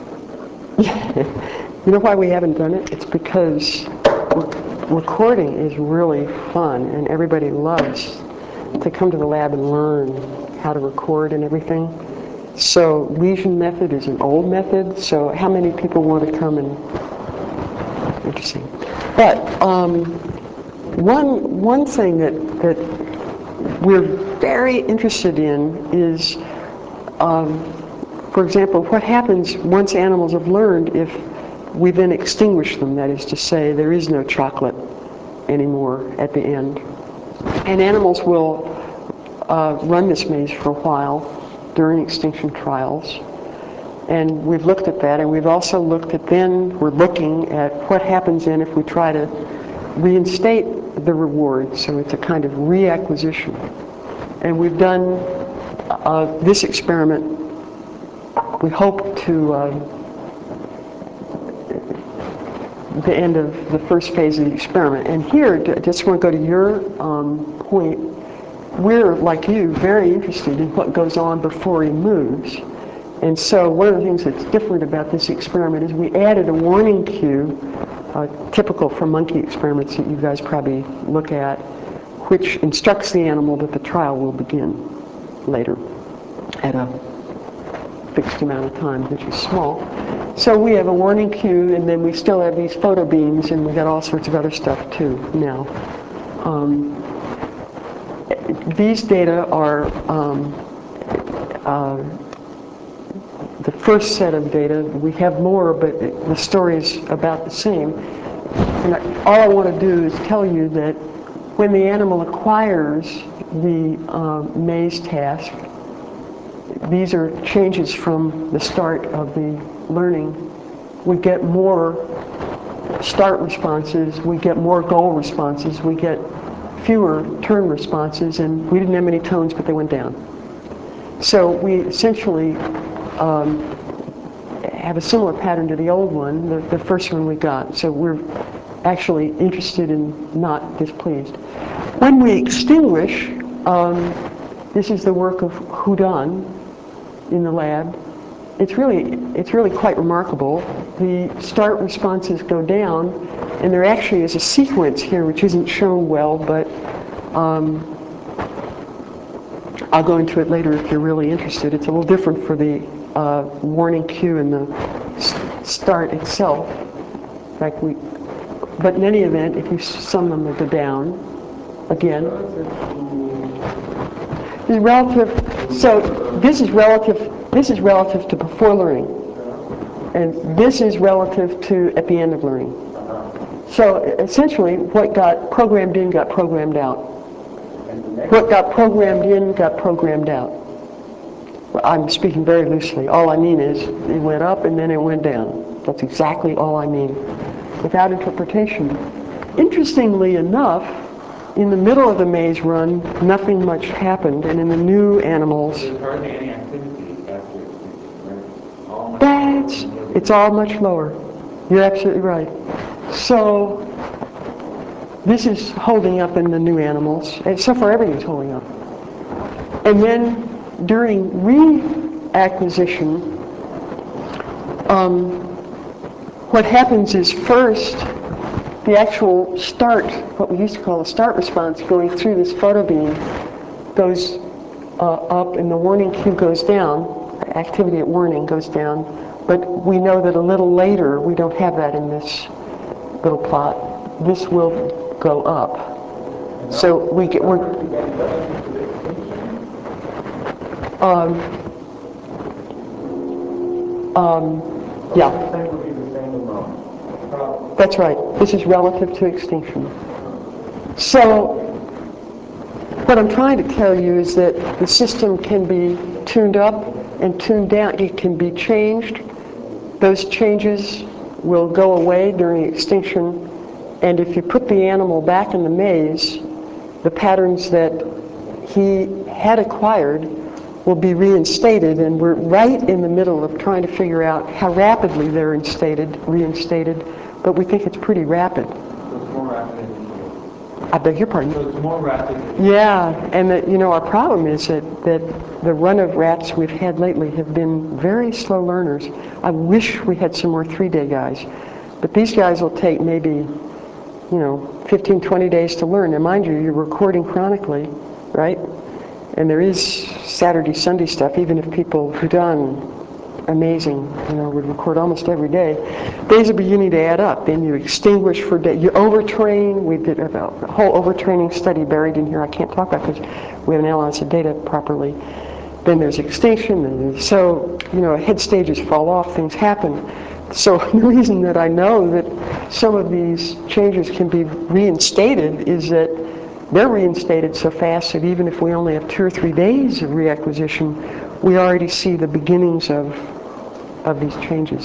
you know why we haven't done it? It's because recording is really fun, and everybody loves to come to the lab and learn how to record and everything. So lesion method is an old method, so how many people want to come and... Interesting. But um, one, one thing that, that we're very interested in is, um, for example, what happens once animals have learned if we then extinguish them, that is to say, there is no chocolate anymore at the end. And animals will uh, run this maze for a while during extinction trials. And we've looked at that, and we've also looked at then, we're looking at what happens then if we try to reinstate the reward, so it's a kind of reacquisition. And we've done uh, this experiment, we hope to uh, the end of the first phase of the experiment. And here, I just want to go to your um, point, we're, like you, very interested in what goes on before he moves. And so one of the things that's different about this experiment is we added a warning cue, uh, typical for monkey experiments that you guys probably look at, which instructs the animal that the trial will begin later at a fixed amount of time, which is small. So we have a warning cue, and then we still have these photo beams, and we got all sorts of other stuff too now. Um, these data are um, uh, the first set of data. We have more, but the story is about the same. And all I want to do is tell you that when the animal acquires the uh, maze task, these are changes from the start of the learning. We get more start responses, we get more goal responses, we get fewer turn responses, and we didn't have many tones, but they went down. So we essentially um, have a similar pattern to the old one, the, the first one we got. So we're actually interested in not displeased. When we extinguish, um, this is the work of Houdan in the lab. It's really, it's really quite remarkable. The start responses go down, and there actually is a sequence here which isn't shown well, but um, I'll go into it later if you're really interested. It's a little different for the uh, warning cue and the s- start itself. In fact, we, but in any event, if you sum them, they go down again. This is relative. So this is relative. This is relative to before learning, and this is relative to at the end of learning. So essentially, what got programmed in got programmed out. What got programmed in got programmed out. Well, I'm speaking very loosely. All I mean is it went up and then it went down. That's exactly all I mean, without interpretation. Interestingly enough, in the middle of the maze run, nothing much happened, and in the new animals, There's hardly any activity after extinction, right? All much that's, lower. it's all much lower. You're absolutely right. So this is holding up in the new animals, and so far everything's holding up. And then during reacquisition, um, what happens is first, the actual start, what we used to call a start response, going through this photo beam, goes uh, up, and the warning cue goes down. Activity at warning goes down. But we know that a little later, we don't have that in this little plot, this will go up. So we get, we're, um, um, yeah. That's right. This is relative to extinction. So what I'm trying to tell you is that the system can be tuned up and tuned down. It can be changed. Those changes will go away during extinction. And if you put the animal back in the maze, the patterns that he had acquired will be reinstated. And we're right in the middle of trying to figure out how rapidly they're instated, reinstated. But we think it's pretty rapid. So it's more rapid. I beg your pardon? So it's more rapid. Yeah, and that, you know, our problem is that, that the run of rats we've had lately have been very slow learners. I wish we had some more three-day guys. But these guys will take maybe, you know, fifteen, twenty days to learn. And mind you, you're recording chronically, right? And there is Saturday, Sunday stuff, even if people who done amazing, you know, would record almost every day. Days are beginning to add up. Then you extinguish for day. You overtrain. We did a whole overtraining study buried in here. I can't talk about because we haven't analyzed the data properly. Then there's extinction. And so, you know, head stages fall off. Things happen. So the reason that I know that some of these changes can be reinstated is that they're reinstated so fast that even if we only have two or three days of reacquisition, we already see the beginnings of of these changes.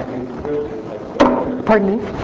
Pardon me?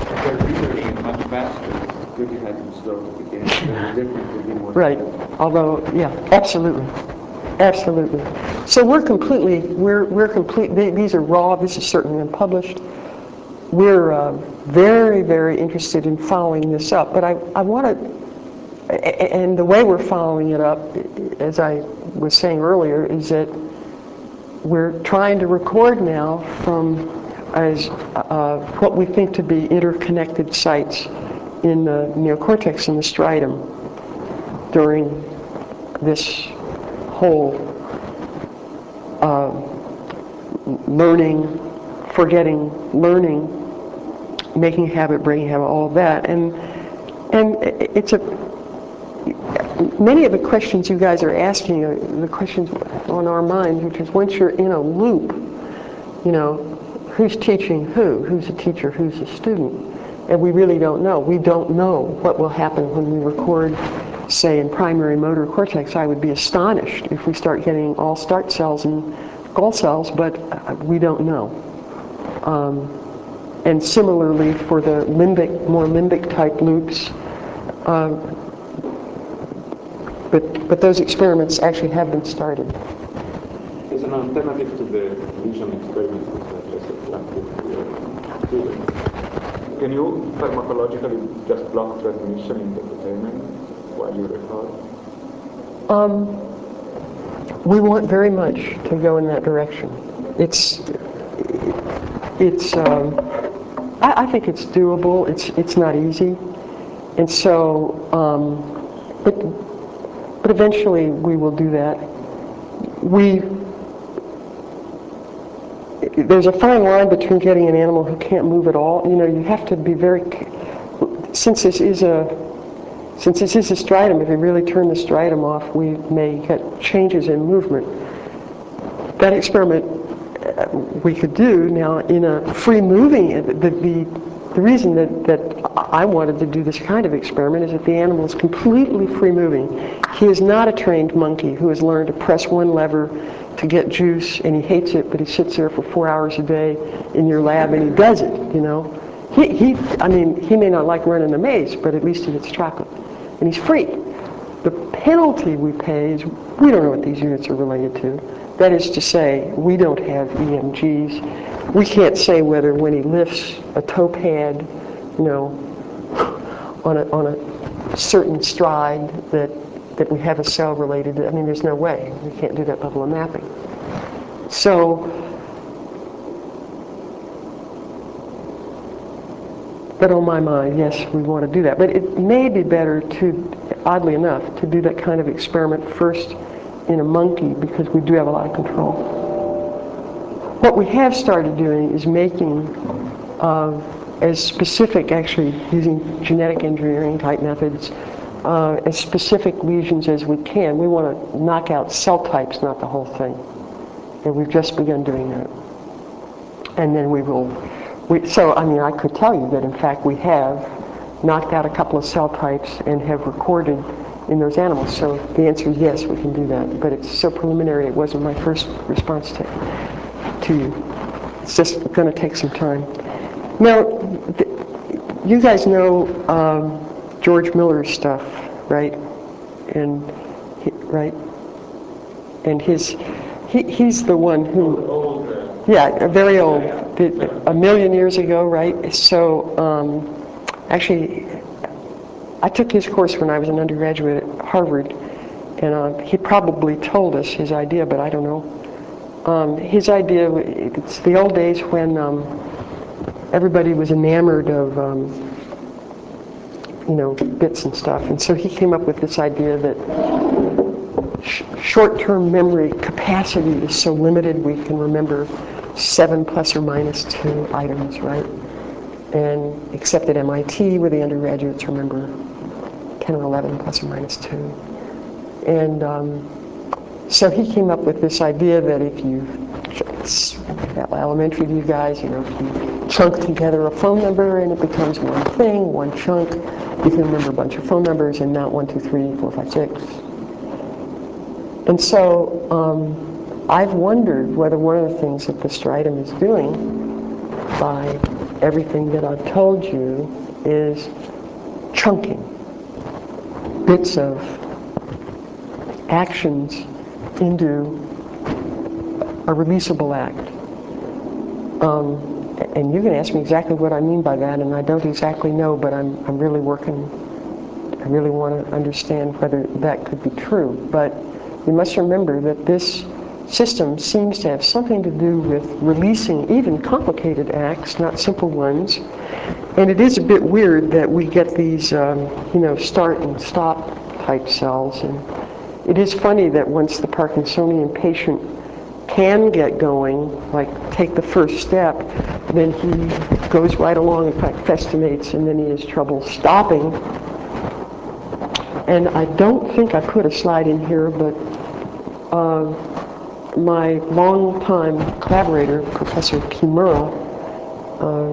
Right. Although, yeah, absolutely, absolutely. So we're completely, we're we're complete. These are raw. This is certainly unpublished. We're uh, very, very interested in following this up. But I I want to, and the way we're following it up, as I was saying earlier, is that we're trying to record now from as uh, what we think to be interconnected sites in the neocortex and the striatum during this whole uh, learning, forgetting, learning, making habit, breaking habit, all of that. And, and it's a many of the questions you guys are asking are the questions on our minds, which is once you're in a loop, you know, who's teaching who? Who's a teacher? Who's a student? And we really don't know. We don't know what will happen when we record, say, in primary motor cortex. I would be astonished if we start getting all start cells and goal cells, but we don't know. Um, and similarly for the limbic, more limbic type loops, uh, But, but those experiments actually have been started. As an alternative to the vision experiment that just did, can you pharmacologically just block transmission in the entertainment while you record? Um, we want very much to go in that direction. It's, it's. Um, I, I think it's doable. It's, it's not easy, and so, um, but. But eventually we will do that. We, there's a fine line between getting an animal who can't move at all. You know, you have to be very, since this is a, since this is a striatum, if you really turn the striatum off, we may get changes in movement. That experiment we could do now in a free moving, the, the, the reason that, that I wanted to do this kind of experiment is that the animal is completely free moving. He is not a trained monkey who has learned to press one lever to get juice and he hates it, but he sits there for four hours a day in your lab and he does it, you know. He, he, I mean, he may not like running the maze, but at least he gets chocolate. And he's free. The penalty we pay is, we don't know what these units are related to. That is to say, we don't have E M Gs. We can't say whether when he lifts a toe pad, you know, on a, on a certain stride that, that we have a cell related. I mean, there's no way. We can't do that level of mapping. So, but on my mind, yes, we want to do that. But it may be better to, oddly enough, to do that kind of experiment first in a monkey because we do have a lot of control. what we have started doing is making uh, as specific, actually using genetic engineering type methods, uh, as specific lesions as we can. We want to knock out cell types, not the whole thing. And we've just begun doing that. And then we will, we, so I mean, I could tell you that in fact we have knocked out a couple of cell types and have recorded in those animals. So the answer is yes, we can do that. But it's so preliminary, it wasn't my first response to, to you. It's just going to take some time. Now, th- you guys know um, George Miller's stuff, right? And he, right? And his, he, he's the one who, Old, uh, yeah, very old, a million years ago, right? So, um, actually, I took his course when I was an undergraduate at Harvard, and uh, he probably told us his idea, but I don't know. Um, his idea, it's the old days when um, everybody was enamored of, um, you know, bits and stuff, and so he came up with this idea that sh- short-term memory capacity is so limited we can remember seven plus or minus two items, right? And except at M I T, where the undergraduates remember ten or eleven plus or minus two. And um, so he came up with this idea that if you, it's elementary to you guys, you know, if you chunk together a phone number and it becomes one thing, one chunk, you can remember a bunch of phone numbers and not one, two, three, four, five, six. And so um, I've wondered whether one of the things that the striatum is doing by everything that I've told you is chunking bits of actions into a releasable act. Um, and you can ask me exactly what I mean by that, and I don't exactly know, but I'm, I'm really working, I really want to understand whether that could be true. But you must remember that this system seems to have something to do with releasing even complicated acts, not simple ones. And it is a bit weird that we get these, um, you know, start and stop type cells. And it is funny that once the Parkinsonian patient can get going, like take the first step, then he goes right along, in fact, festinates, and then he has trouble stopping. And I don't think I put a slide in here, but uh, my longtime collaborator, Professor Kimura, uh,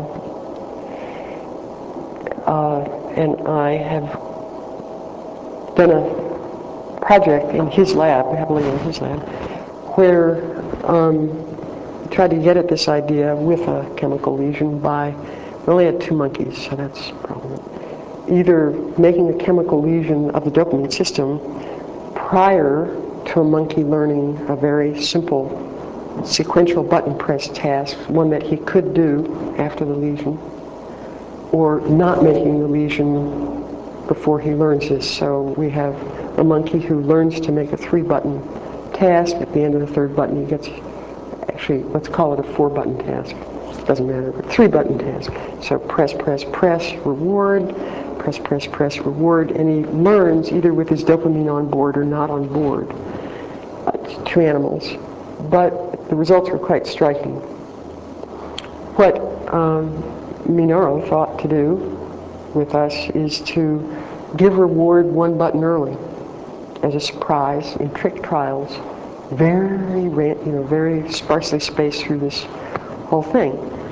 uh, and I have done a project in his lab, heavily in his lab, where um, we tried to get at this idea with a chemical lesion by, we only had two monkeys, so that's a problem. Either making a chemical lesion of the dopamine system prior to a monkey learning a very simple sequential button press task, one that he could do after the lesion, or not making the lesion before he learns this. So we have a monkey who learns to make a three button task. At the end of the third button he gets, actually let's call it a four button task. Doesn't matter, but three button task. So press, press, press, reward, press, press, press, reward, and he learns either with his dopamine on board or not on board. Uh, two animals. But the results were quite striking. What um, Minoru thought to do with us is to give reward one button early as a surprise in trick trials, very, you know, very sparsely spaced through this whole thing.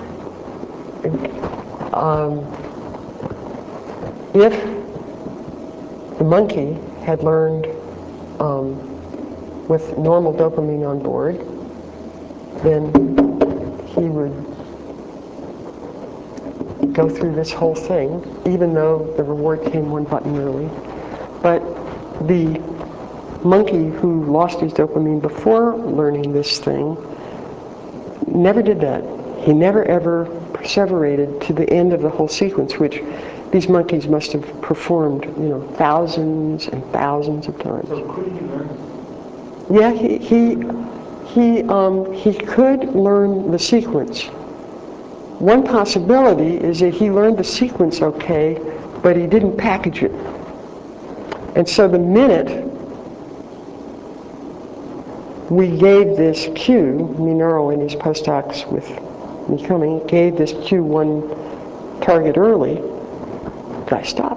Um, if the monkey had learned um, with normal dopamine on board, then he would go through this whole thing, even though the reward came one button early. But the monkey who lost his dopamine before learning this thing never did that. He never ever perseverated to the end of the whole sequence, which these monkeys must have performed, you know, thousands and thousands of times. So could he learn? Yeah, he he he um, he could learn the sequence. One possibility is that he learned the sequence okay, but he didn't package it. And so the minute we gave this cue, Minoru and his postdocs with me coming, gave this cue one target early, guy stopped.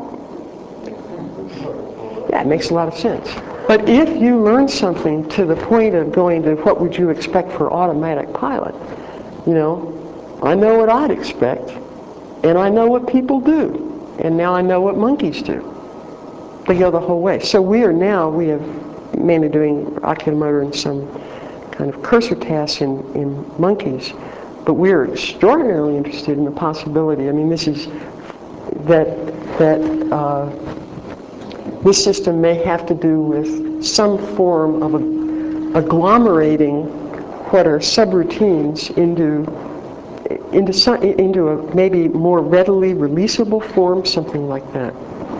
Yeah, it makes a lot of sense. But if you learn something to the point of going to what would you expect for automatic pilot, you know, I know what I'd expect, and I know what people do, and now I know what monkeys do. They go the whole way. So we are now, we have mainly doing oculomotor and some kind of cursor tasks in, in monkeys, but we're extraordinarily interested in the possibility, I mean, this is, that, that uh, this system may have to do with some form of a, agglomerating what are subroutines into into some, into a maybe more readily releasable form, something like that.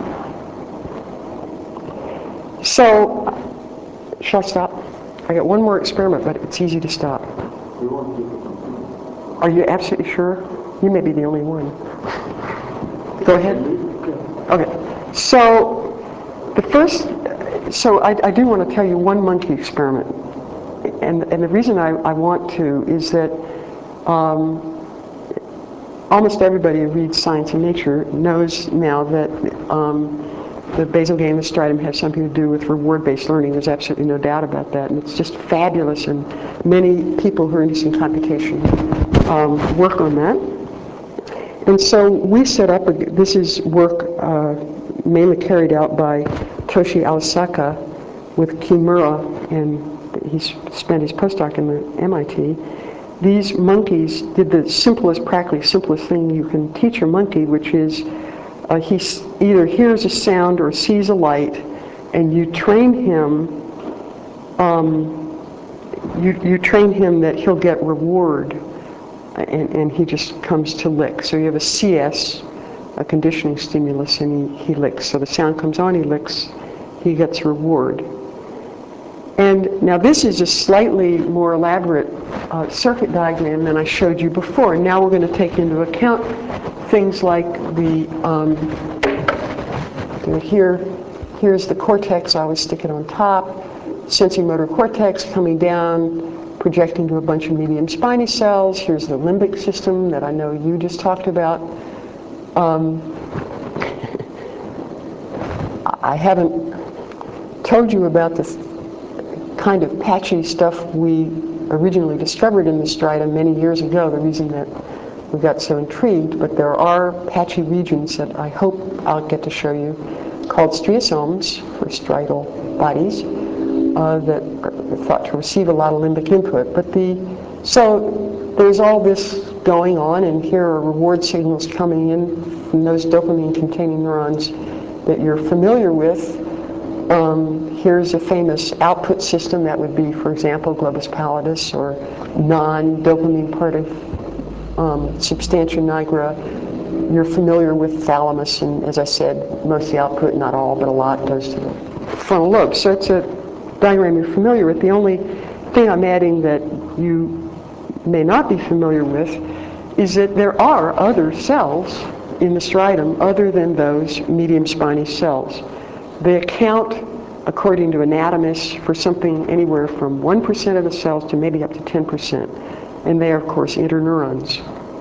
So, shall I stop? I got one more experiment, but it's easy to stop. We won't keep it on. Are you absolutely sure? You may be the only one. Go ahead. Okay. So, the first, so I, I do want to tell you one monkey experiment. And, and the reason I, I want to is that um, almost everybody who reads Science and Nature knows now that um, the basal ganglia striatum has something to do with reward-based learning. There's absolutely no doubt about that. And it's just fabulous. And many people who are interested in computation um, work on that. And so we set up, a, this is work uh, mainly carried out by Toshi Aosaka with Kimura, and he's spent his postdoc in the M I T. These monkeys did the simplest, practically simplest thing you can teach a monkey, which is uh, he either hears a sound or sees a light, and you train him, um, you, you train him that he'll get reward, and, and he just comes to lick. So you have a C S, a conditioning stimulus, and he, he licks. So the sound comes on, he licks, he gets reward. And now this is a slightly more elaborate uh, circuit diagram than I showed you before. Now we're going to take into account things like the, um, here, here's the cortex, I always stick it on top, sensing motor cortex coming down, projecting to a bunch of medium spiny cells. Here's the limbic system that I know you just talked about. Um, I haven't told you about this kind of patchy stuff we originally discovered in the striatum many years ago, the reason that we got so intrigued, but there are patchy regions that I hope I'll get to show you called striosomes, or striatal bodies, uh, that are thought to receive a lot of limbic input. But the, so there's all this going on, and here are reward signals coming in from those dopamine-containing neurons that you're familiar with. Um, here's a famous output system that would be, for example, globus pallidus, or non-dopamine part of um, substantia nigra. You're familiar with thalamus, and as I said, most of the output, not all, but a lot, goes to the frontal lobe. So it's a diagram you're familiar with. The only thing I'm adding that you may not be familiar with is that there are other cells in the striatum other than those medium spiny cells. They account, according to anatomists, for something anywhere from one percent of the cells to maybe up to ten percent. And they are, of course, interneurons.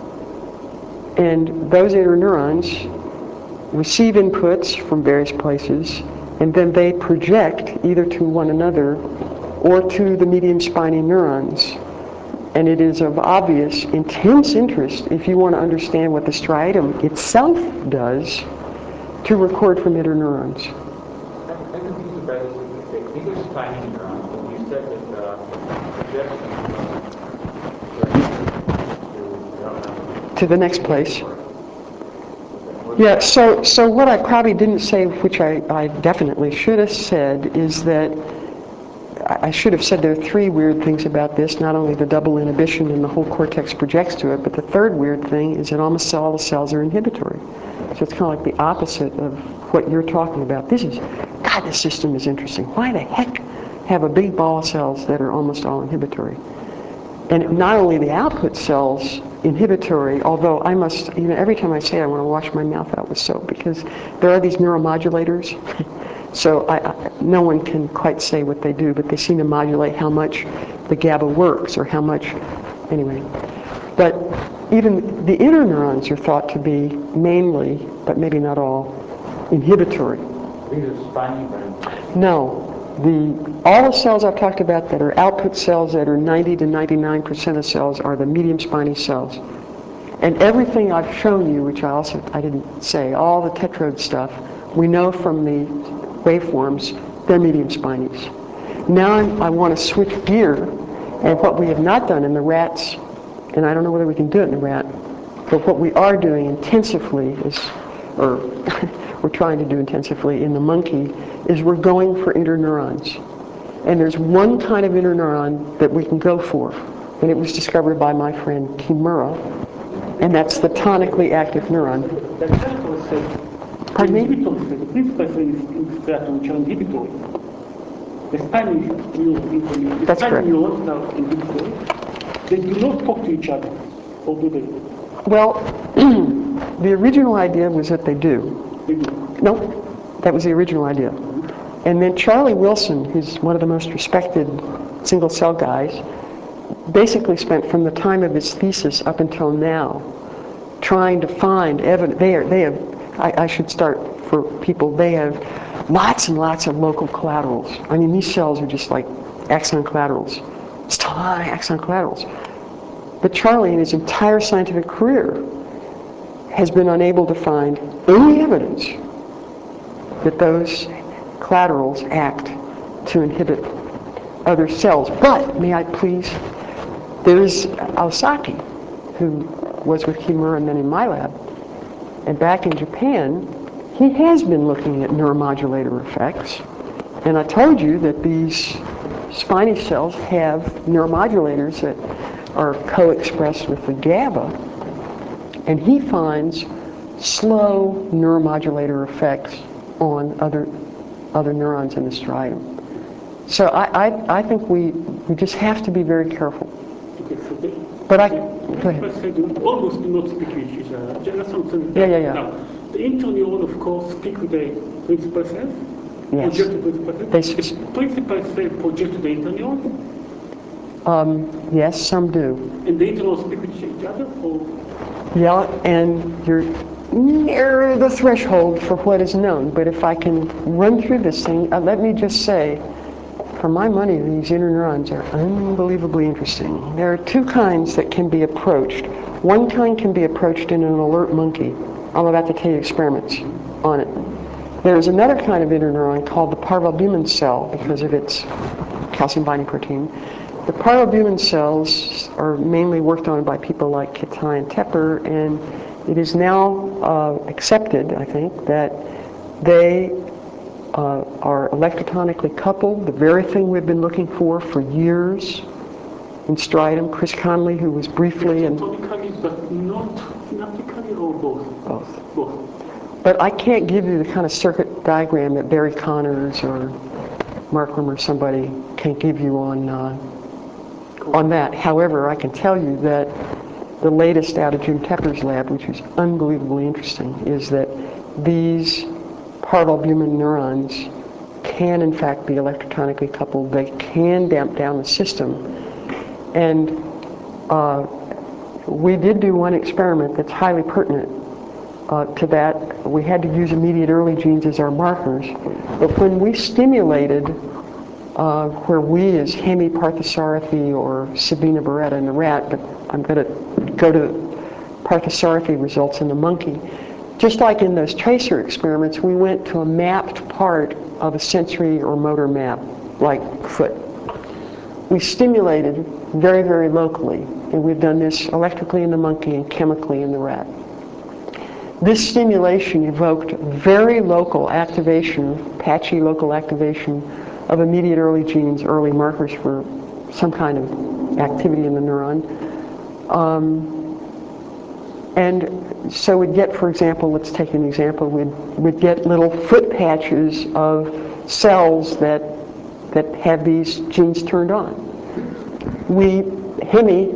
And those interneurons receive inputs from various places, and then they project either to one another or to the medium spiny neurons. And it is of obvious, intense interest, if you want to understand what the striatum itself does, to record from interneurons. I'm confused about this. These are spiny neurons, but you said that the projection to the next place. Yeah, so so what I probably didn't say, which I, I definitely should have said, is that I should have said there are three weird things about this, not only the double inhibition and the whole cortex projects to it, but the third weird thing is that almost all the cells are inhibitory. So it's kind of like the opposite of what you're talking about. This is, God, this system is interesting. Why the heck have a big ball of cells that are almost all inhibitory? And not only the output cells inhibitory, although I must, you know, every time I say it, I want to wash my mouth out with soap, because there are these neuromodulators So I, I, no one can quite say what they do, but they seem to modulate how much the GABA works or how much, anyway. But even the interneurons are thought to be mainly, but maybe not all, inhibitory. These are spiny branches. No. The, all the cells I've talked about that are output cells that are ninety to ninety-nine percent of cells are the medium spiny cells. And everything I've shown you, which I also, I didn't say, all the tetrode stuff, we know from the waveforms, they're medium spinies. Now I'm, I want to switch gear, and what we have not done in the rats, and I don't know whether we can do it in the rat, but what we are doing intensively is, or we're trying to do intensively in the monkey, is we're going for interneurons. And there's one kind of interneuron that we can go for, and it was discovered by my friend Kimura, and that's the tonically active neuron. The tetrode said, Pardon me? inhibitory cells, the principal cells in the stratum which are inhibitory. The spiny neurons, the That's spiny correct. neurons are inhibitory. They do not talk to each other, or do they? Well, the original idea was that they do. They do. No, that was the original idea. And then Charlie Wilson, who's one of the most respected single cell guys, basically spent from the time of his thesis up until now trying to find evidence. They, are, they have, I, I should start for people, they have lots and lots of local collaterals. I mean, these cells are just like axon collaterals. It's tiny axon collaterals. But Charlie, in his entire scientific career, has been unable to find any evidence that those collaterals act to inhibit other cells. But, may I please, there is Aosaki, who was with Kimura and then in my lab, and back in Japan, he has been looking at neuromodulator effects. And I told you that these spiny cells have neuromodulators that are co-expressed with the GABA, and he finds slow neuromodulator effects on other other neurons in the striatum. So I, I, I think we, we just have to be very careful. Okay, so the, But I, the go ahead. principal cells do almost do not speak with each other. Just something Yeah, yeah, yeah. Now, the interneuron, of course, speak with the principal cells. Yes. Project the principal cells. They s- The principal cell project the interneuron, Um, yes, some do. and the interneurons speak with each other, or Yeah, and you're near the threshold for what is known. But if I can run through this thing, uh, let me just say, for my money, these interneurons are unbelievably interesting. There are two kinds that can be approached. One kind can be approached in an alert monkey. I'm about to tell you experiments on it. There's another kind of interneuron called the parvalbumin cell because of its calcium binding protein. The parvalbumin cells are mainly worked on by people like Kitai and Tepper, and it is now uh, accepted, I think, that they uh, are electrotonically coupled, the very thing we've been looking for for years in striatum. Chris Conley, who was briefly and electronically, but not synaptically, or both? both. Both. But I can't give you the kind of circuit diagram that Barry Connors or Markram or somebody can give you on uh, on that. However, I can tell you that the latest out of Jim Tepper's lab, which is unbelievably interesting, is that these parvalbumin neurons can in fact be electrotonically coupled. They can damp down the system. And uh, we did do one experiment that's highly pertinent uh, to that. We had to use immediate early genes as our markers. But when we stimulated Uh, where we as Hemi Parthasarathi or Sabina Beretta in the rat, but I'm going to go to Parthasarathi results in the monkey. Just like in those tracer experiments, we went to a mapped part of a sensory or motor map, like foot. We stimulated very, very locally, and we've done this electrically in the monkey and chemically in the rat. This stimulation evoked very local activation, patchy local activation of immediate early genes, early markers for some kind of activity in the neuron. Um, and so we'd get, for example, let's take an example, we'd, we'd get little foot patches of cells that, that have these genes turned on. We, Hemi,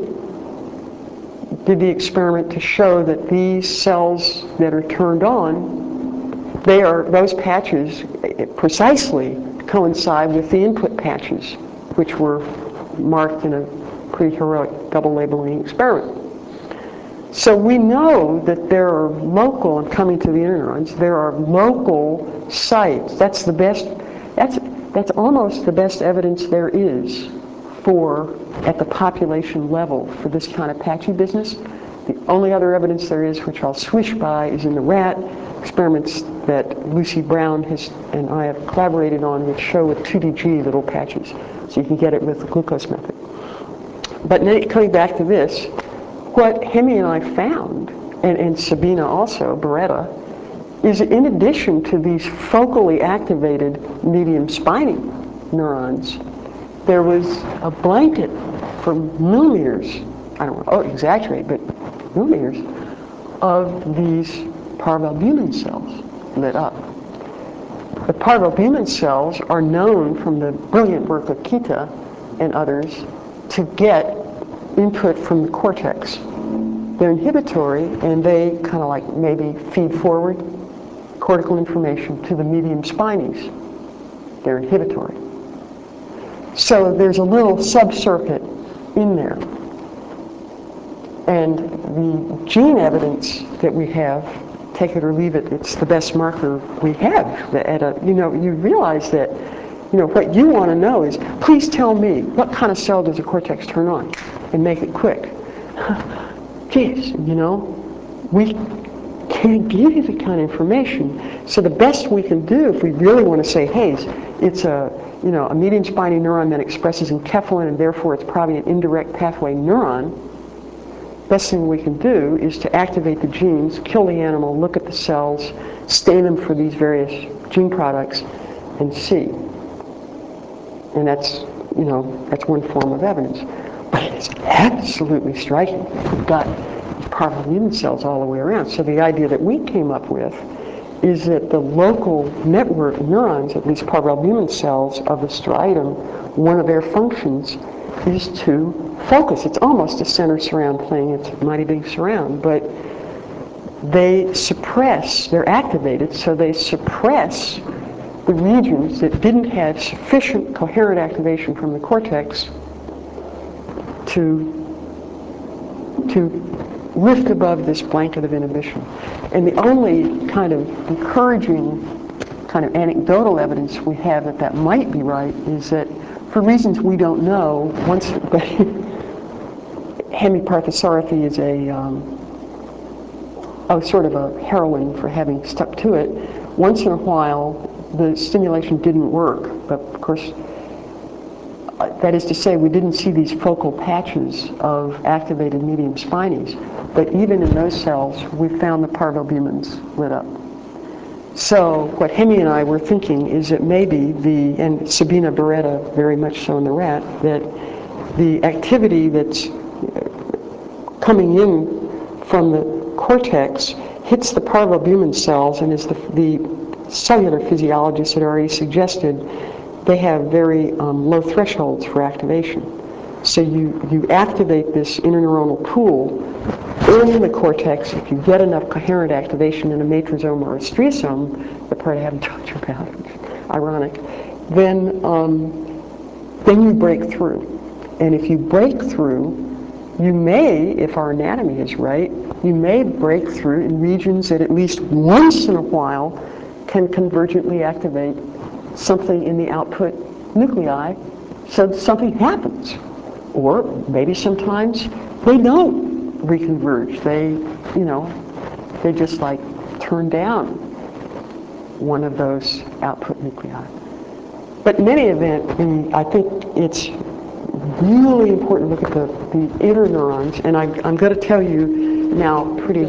did the experiment to show that these cells that are turned on they are, those patches precisely coincide with the input patches, which were marked in a pretty heroic double labeling experiment. So we know that there are local, and coming to the interneurons, there are local sites. That's the best, that's, that's almost the best evidence there is for, at the population level, for this kind of patchy business. The only other evidence there is, which I'll swish by, is in the rat experiments that Lucy Brown has, and I have collaborated on, which show with two D G little patches. So you can get it with the glucose method. But now, coming back to this, what Hemi and I found, and, and Sabina also, Beretta, is in addition to these focally activated medium spiny neurons, there was a blanket for millimeters, I don't want to exaggerate, but millimeters, of these parvalbumin cells lit up. The parvalbumin cells are known from the brilliant work of Kita and others to get input from the cortex. They're inhibitory, and they kind of like maybe feed forward cortical information to the medium spinies. They're inhibitory. So there's a little subcircuit in there. And the gene evidence that we have, take it or leave it, it's the best marker we have. At a, you know, you realize that, you know, what you want to know is, please tell me, what kind of cell does the cortex turn on? And make it quick. Geez, you know, we can't give you the kind of information. So the best we can do, if we really want to say, hey, it's a, you know, a medium spiny neuron that expresses enkephalin, and therefore it's probably an indirect pathway neuron, best thing we can do is to activate the genes, kill the animal, look at the cells, stain them for these various gene products, and see. And that's, you know, that's one form of evidence. But it's absolutely striking. We've got parvalbumin cells all the way around. So the idea that we came up with is that the local network neurons, at least parvalbumin cells of the striatum, one of their functions is to focus. It's almost a center surround thing. It's a mighty big surround, but they suppress, they're activated, so they suppress the regions that didn't have sufficient coherent activation from the cortex to, to lift above this blanket of inhibition. And the only kind of encouraging, kind of anecdotal evidence we have that that might be right is that for reasons we don't know, once hemiparthosaurathy is a, um, a sort of a heroine for having stuck to it, once in a while the stimulation didn't work, but of course, that is to say, we didn't see these focal patches of activated medium spinies, but even in those cells, we found the parvalbumins lit up. So what Hemi and I were thinking is that maybe the, and Sabina Beretta very much so in the rat, that the activity that's coming in from the cortex hits the parvalbumin cells, and as the, the cellular physiologists had already suggested, they have very um, low thresholds for activation. So you, you activate this interneuronal pool in the cortex. If you get enough coherent activation in a matrisome or a striosome, the part I haven't talked to you about, ironic, then, um, then you break through. And if you break through, you may, if our anatomy is right, you may break through in regions that at least once in a while can convergently activate something in the output nuclei, so something happens. Or maybe sometimes they don't reconverge. They, you know, they just like turn down one of those output nuclei. But in any event, the, I think it's really important to look at the, the interneurons, and I, I'm going to tell you now pretty...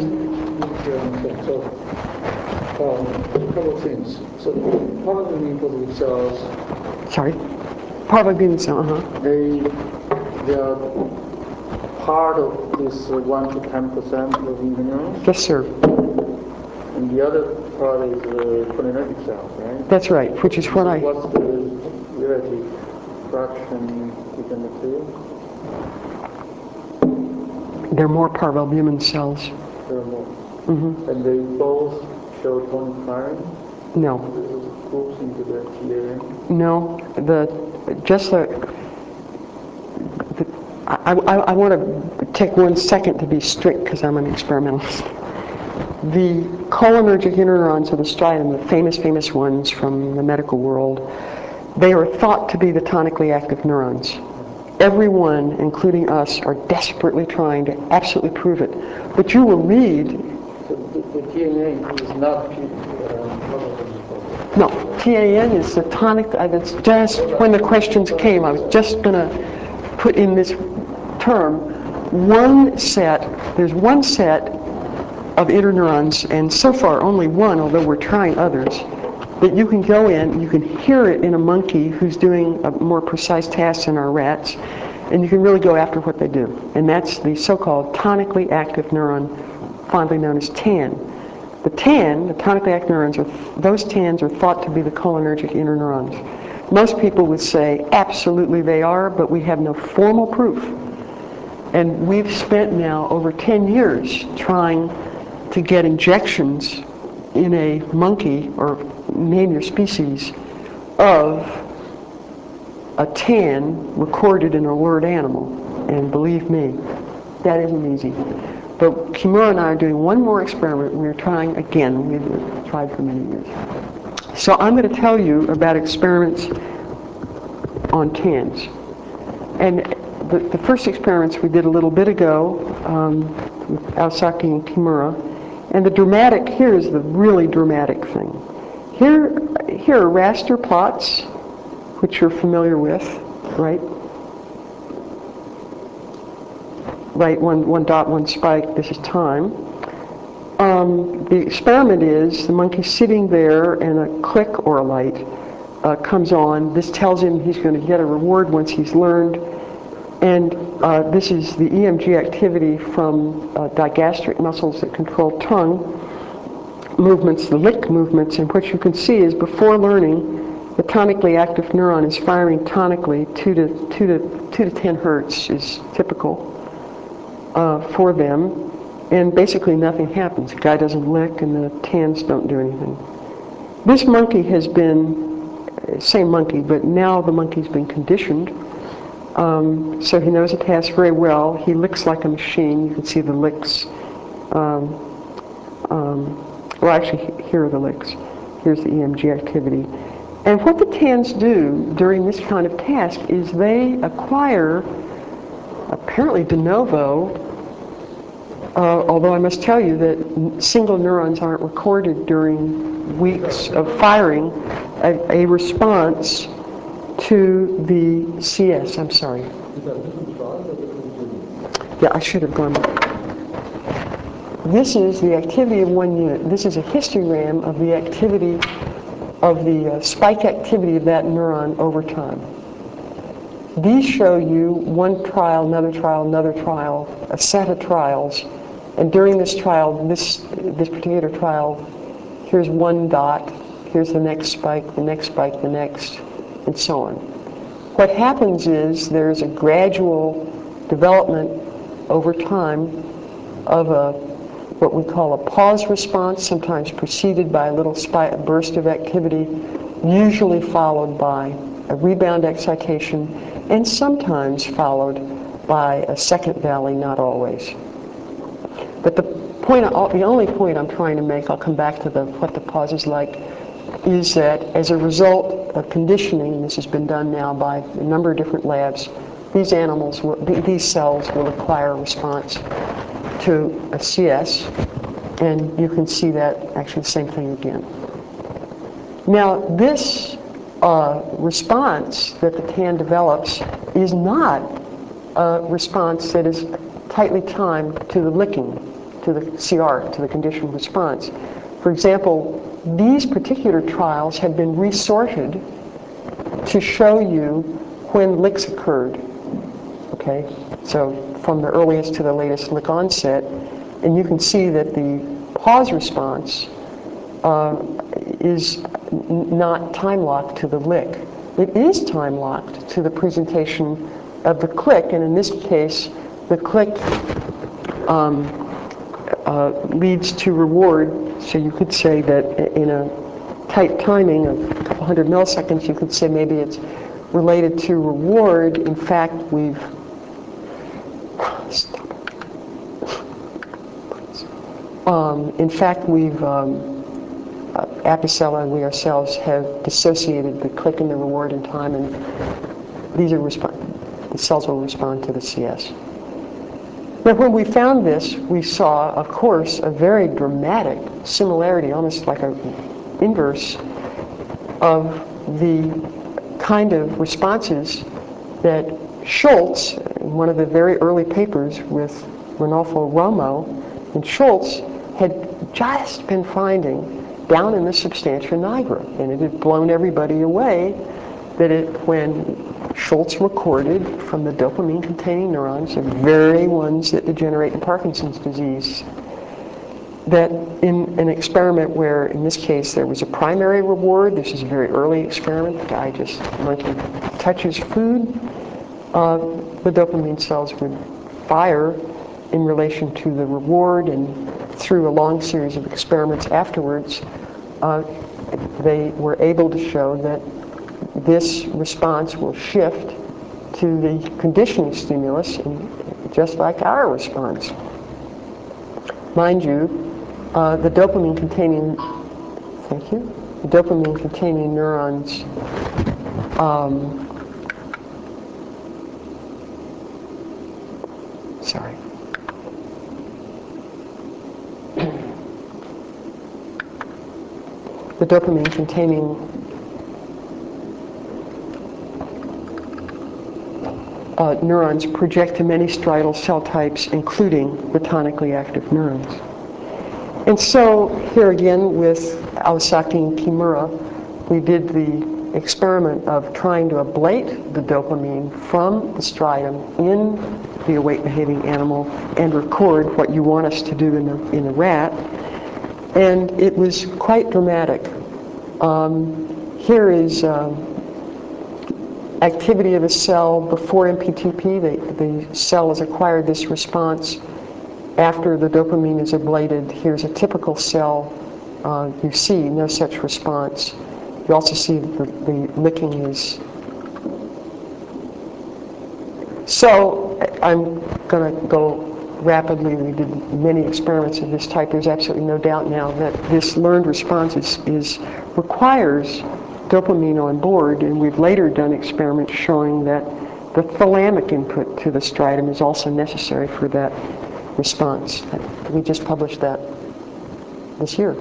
So, um, a couple of things. So, parvalbumin positive cells... Sorry? Parvalbumin cell, uh-huh. They, they are part of this uh, one to ten percent of the neurons? Yes, sir. And the other part is uh, cholinergic cells, right? That's right, which is what so I... What's the relative fraction between the two? There are more parvalbumin cells. There are more. Mm-hmm. And they both show tonic firing? No. Groups into the T A N? No, the, just the, the I, I, I want to take one second to be strict because I'm an experimentalist. The cholinergic interneurons of the striatum, the famous, famous ones from the medical world, they are thought to be the tonically active neurons. Everyone, including us, are desperately trying to absolutely prove it. But you will read... So the, the T A N is not... Uh, no, T A N is the tonic... Uh, that's just when the questions came. I was just going to put in this term. One set, there's one set of interneurons, and so far only one, although we're trying others, that you can go in, you can hear it in a monkey who's doing a more precise task than our rats, and you can really go after what they do. And that's the so-called tonically active neuron, fondly known as T A N. The T A N, the tonically active neurons, are, those T A Ns are thought to be the cholinergic interneurons. Most people would say absolutely they are, but we have no formal proof. And we've spent now over ten years trying to get injections in a monkey, or name your species, of a T A N recorded in an alert animal. And believe me, that isn't easy. But Kimura and I are doing one more experiment. We're trying again. We've tried for many years. So I'm going to tell you about experiments on T A Ns. And the, the first experiments we did a little bit ago um, with Aosaki and Kimura. And the dramatic, here's the really dramatic thing. Here, here are raster plots, which you're familiar with, right? Right, one, one dot, one spike, this is time. Um, the experiment is the monkey's sitting there and a click or a light uh, comes on. This tells him he's going to get a reward once he's learned. And uh, this is the E M G activity from uh, digastric muscles that control tongue movements, the lick movements. And what you can see is before learning, the tonically active neuron is firing tonically. Two to two to two to ten hertz is typical uh, for them. And basically nothing happens. The guy doesn't lick, and the T A Ns don't do anything. This monkey has been, same monkey, but now the monkey's been conditioned. Um, so he knows the task very well. He licks like a machine. You can see the licks. Um, um, well, actually, here are the licks. Here's the E M G activity. And what the T A Ns do during this kind of task is they acquire, apparently de novo, uh, although I must tell you that single neurons aren't recorded during weeks of firing, a, a response to the C S, I'm sorry. Yeah, I should have gone back. This is the activity of one unit. This is a histogram of the activity of the uh, spike activity of that neuron over time. These show you one trial, another trial, another trial, a set of trials. And during this trial, this, this particular trial, here's one dot, here's the next spike, the next spike, the next, and so on. What happens is there's a gradual development over time of a what we call a pause response, sometimes preceded by a little spike, a burst of activity, usually followed by a rebound excitation, and sometimes followed by a second valley, not always. But the point, the only point I'm trying to make, I'll come back to the what the pause is like, is that as a result of conditioning, and this has been done now by a number of different labs, these animals, will, these cells will acquire a response to a C S, and you can see that actually the same thing again. Now, this uh, response that the T A N develops is not a response that is tightly timed to the licking, to the C R, to the conditioned response. For example, these particular trials have been resorted to show you when licks occurred. Okay, so from the earliest to the latest lick onset, and you can see that the pause response uh, is n- not time locked to the lick. It is time locked to the presentation of the click, and in this case, the click um, uh, leads to reward. So you could say that in a tight timing of a couple hundred milliseconds, you could say maybe it's related to reward. In fact, we've stop it. Um, in fact, we've um, uh, Apicella and we ourselves have dissociated the click and the reward in time, and these are respond. The cells will respond to the C S. Now, when we found this, we saw, of course, a very dramatic similarity, almost like an inverse of the kind of responses that Schultz, in one of the very early papers with Ranulfo Romo and Schultz, had just been finding down in the substantia nigra. And it had blown everybody away that it, when Schultz recorded from the dopamine-containing neurons, the very ones that degenerate in Parkinson's disease, that in an experiment where, in this case, there was a primary reward, this is a very early experiment, the guy just monkey touches food, uh, the dopamine cells would fire in relation to the reward, and through a long series of experiments afterwards, uh, they were able to show that this response will shift to the conditioning stimulus, and just like our response. Mind you, uh, the dopamine-containing, thank you, the dopamine-containing neurons um, sorry. The dopamine-containing Uh, neurons project to many striatal cell types, including the tonically active neurons. And so here again with Iwasaki and Kimura, we did the experiment of trying to ablate the dopamine from the striatum in the awake-behaving animal and record what you want us to do in the, in the rat. And it was quite dramatic. Um, here is um, activity of a cell before M P T P. The, the cell has acquired this response after the dopamine is ablated. Here's a typical cell. Uh, you see no such response. You also see the, the licking is. So I'm going to go rapidly. We did many experiments of this type. There's absolutely no doubt now that this learned response is, is requires dopamine on board, and we've later done experiments showing that the thalamic input to the striatum is also necessary for that response. We just published that this year.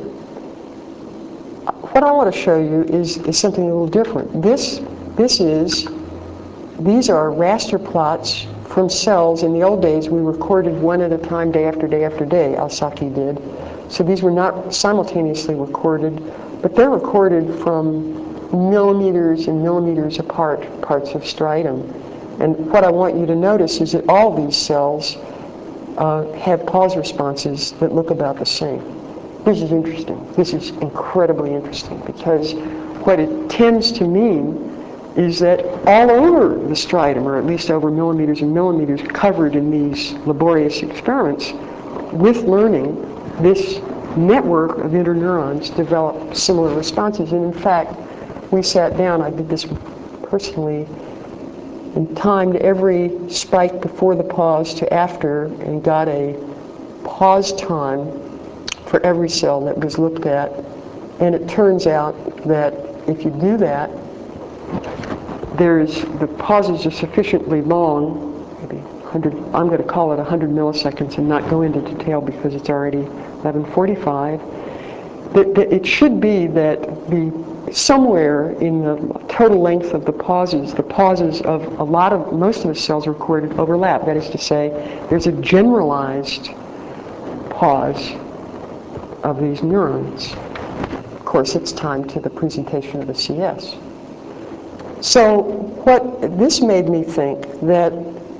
What I want to show you is, is something a little different. This, this is, these are raster plots from cells. In the old days, we recorded one at a time, day after day after day, Iwasaki did. So these were not simultaneously recorded, but they're recorded from millimeters and millimeters apart parts of striatum. And what I want you to notice is that all these cells uh, have pause responses that look about the same. This is interesting. This is incredibly interesting, because what it tends to mean is that all over the striatum, or at least over millimeters and millimeters covered in these laborious experiments, with learning, this network of interneurons develop similar responses. And in fact, we sat down, I did this personally, and timed every spike before the pause to after, and got a pause time for every cell that was looked at. And it turns out that if you do that, there's, the pauses are sufficiently long, maybe one hundred, I'm going to call it one hundred milliseconds and not go into detail because it's already eleven forty-five, that, that it should be that the somewhere in the total length of the pauses, the pauses of a lot of, most of the cells recorded overlap. That is to say, there's a generalized pause of these neurons. Of course, it's time to the presentation of the C S. So what this made me think that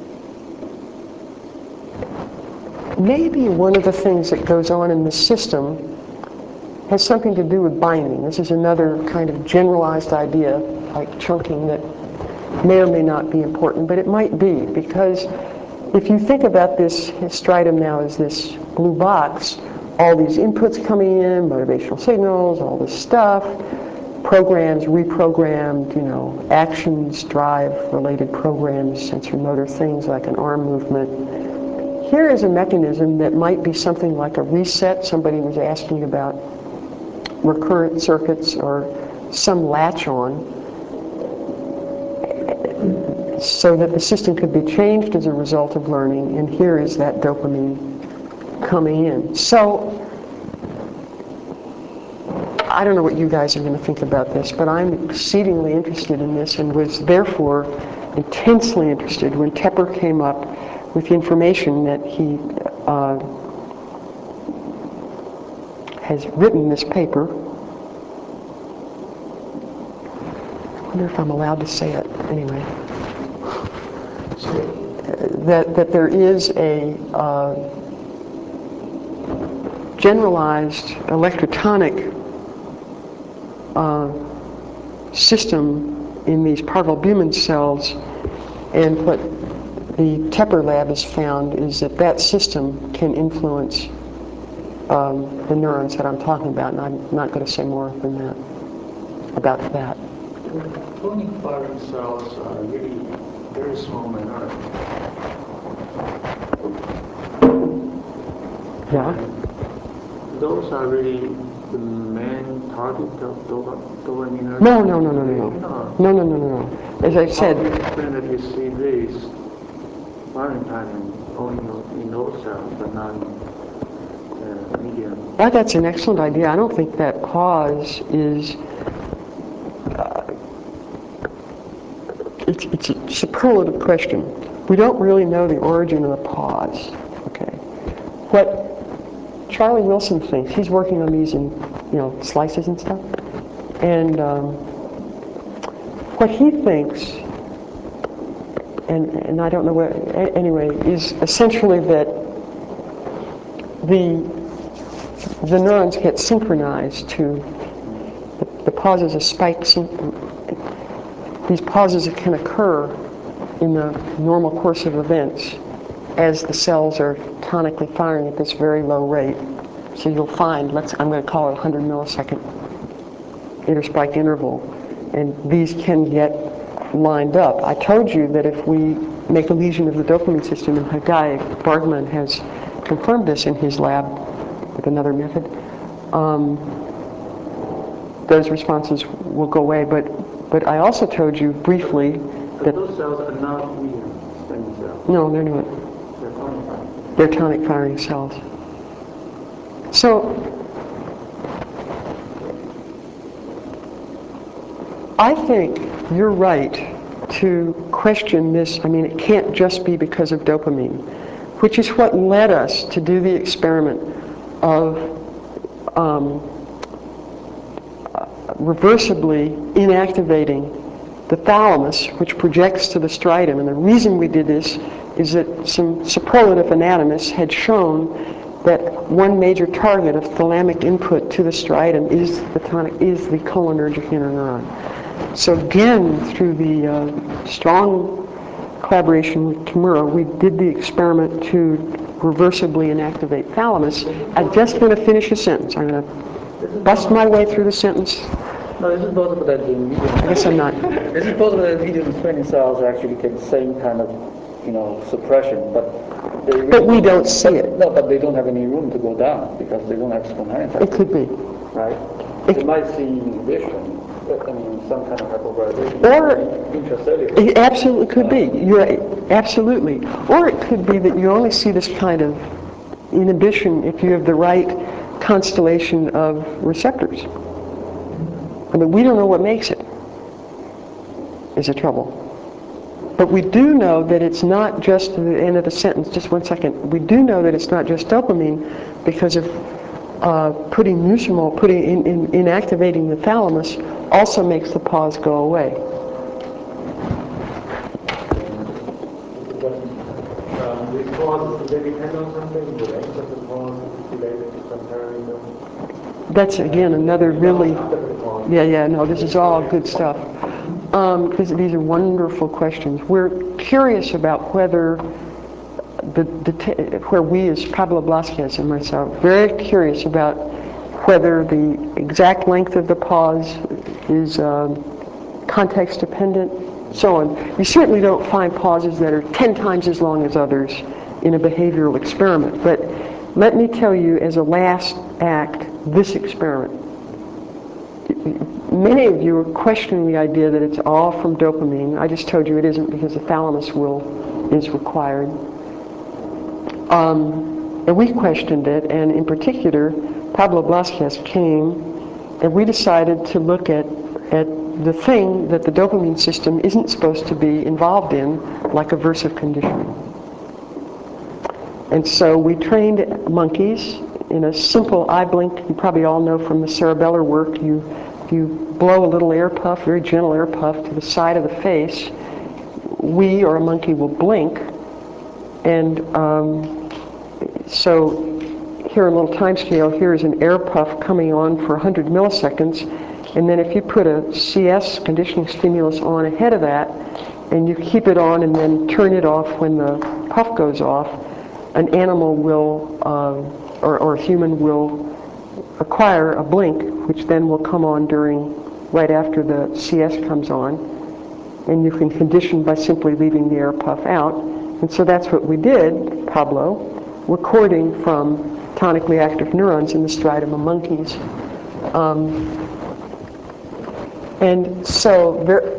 maybe one of the things that goes on in the system has something to do with binding. This is another kind of generalized idea, like chunking, that may or may not be important, but it might be, because if you think about this striatum now as this blue box, all these inputs coming in, motivational signals, all this stuff, programs, reprogrammed, you know, actions, drive-related programs, sensory motor things like an arm movement. Here is a mechanism that might be something like a reset. Somebody was asking about recurrent circuits or some latch on, so that the system could be changed as a result of learning, and here is that dopamine coming in. So, I don't know what you guys are going to think about this, but I'm exceedingly interested in this and was therefore intensely interested when Tepper came up with the information that he uh, has written this paper. I wonder if I'm allowed to say it anyway. That, that there is a uh, generalized electrotonic uh, system in these parvalbumin cells, and what the Tepper lab has found is that that system can influence um, the neurons that I'm talking about, and I'm not going to say more than that about that. Tonic firing cells are really very small minority. Yeah. Those are really the main target of dopamine. No, no, no, no, no, no, no, no, no, no. As I said, how do you explain that you see this firing pattern only in those cells, but not in uh, medium? Well, that's an excellent idea. I don't think that pause is. Uh, it's, it's a superlative question. We don't really know the origin of the pause. Okay. What Charlie Wilson thinks, he's working on these in, you know, slices and stuff, and um, what he thinks, and and I don't know what, anyway, is essentially that the the neurons get synchronized to the, the pauses of spikes. These pauses can occur in the normal course of events as the cells are tonically firing at this very low rate. So you'll find, let's, I'm going to call it a one hundred millisecond interspike interval, and these can get lined up. I told you that if we make a lesion of the dopamine system, and Guy Bargman has confirmed this in his lab with another method, um, those responses will go away. But but I also told you briefly but that those cells are not medium stem cells. No, they're not. They're tonic firing. They're tonic firing cells. So I think you're right to question this. I mean, it can't just be because of dopamine, which is what led us to do the experiment of um, reversibly inactivating the thalamus, which projects to the striatum. And the reason we did this is that some superlative anatomists had shown that one major target of thalamic input to the striatum is the tonic, is the cholinergic interneuron. So again, through the uh, strong collaboration with Kimura, we did the experiment to reversibly inactivate thalamus. I'm just going to finish a sentence. I'm going to bust my way through the sentence. No, this is possible that the medium. I guess I'm not. This is possible that medium splenic cells actually get the same kind of, you know, suppression, but they really But we don't see it. No, but they don't have any room to go down because they don't have splenitis. It could be. Right? It They might see inhibition, I mean, some kind of hyperpolarization. Or intracellular. it absolutely could be. You're right. Absolutely. Or it could be that you only see this kind of inhibition if you have the right constellation of receptors. I mean, we don't know what makes it, is the trouble. But we do know that it's not just the end of the sentence, just one second. We do know that it's not just dopamine because of uh, putting muscimol, putting in, in, inactivating the thalamus also makes the pause go away. Um, these pauses, do they depend on something? The length of the pause is related to some parameter? That's, again, another really, yeah, yeah, no, this is all good stuff. Um, these, these are wonderful questions. We're curious about whether the, the t- where we as Pablo Blasquez and myself, very curious about whether the exact length of the pause is um, context dependent, so on. You certainly don't find pauses that are ten times as long as others in a behavioral experiment. But let me tell you, as a last act, this experiment. Many of you are questioning the idea that it's all from dopamine. I just told you it isn't, because the thalamus will is required. Um, and we questioned it, and in particular, Pablo Blasquez came, and we decided to look at, at the thing that the dopamine system isn't supposed to be involved in, like aversive conditioning. And so we trained monkeys in a simple eye blink. You probably all know from the cerebellar work, you, you blow a little air puff, very gentle air puff, to the side of the face. We, or a monkey, will blink. And um, so here in a little time scale, here is an air puff coming on for one hundred milliseconds. And then if you put a C S, conditioning stimulus, on ahead of that, and you keep it on and then turn it off when the puff goes off, an animal will, uh, or, or a human will acquire a blink, which then will come on during, right after the C S comes on. And you can condition by simply leaving the air puff out. And so that's what we did, Pablo, recording from tonically active neurons in the striatum of monkeys. Um, and so, ver-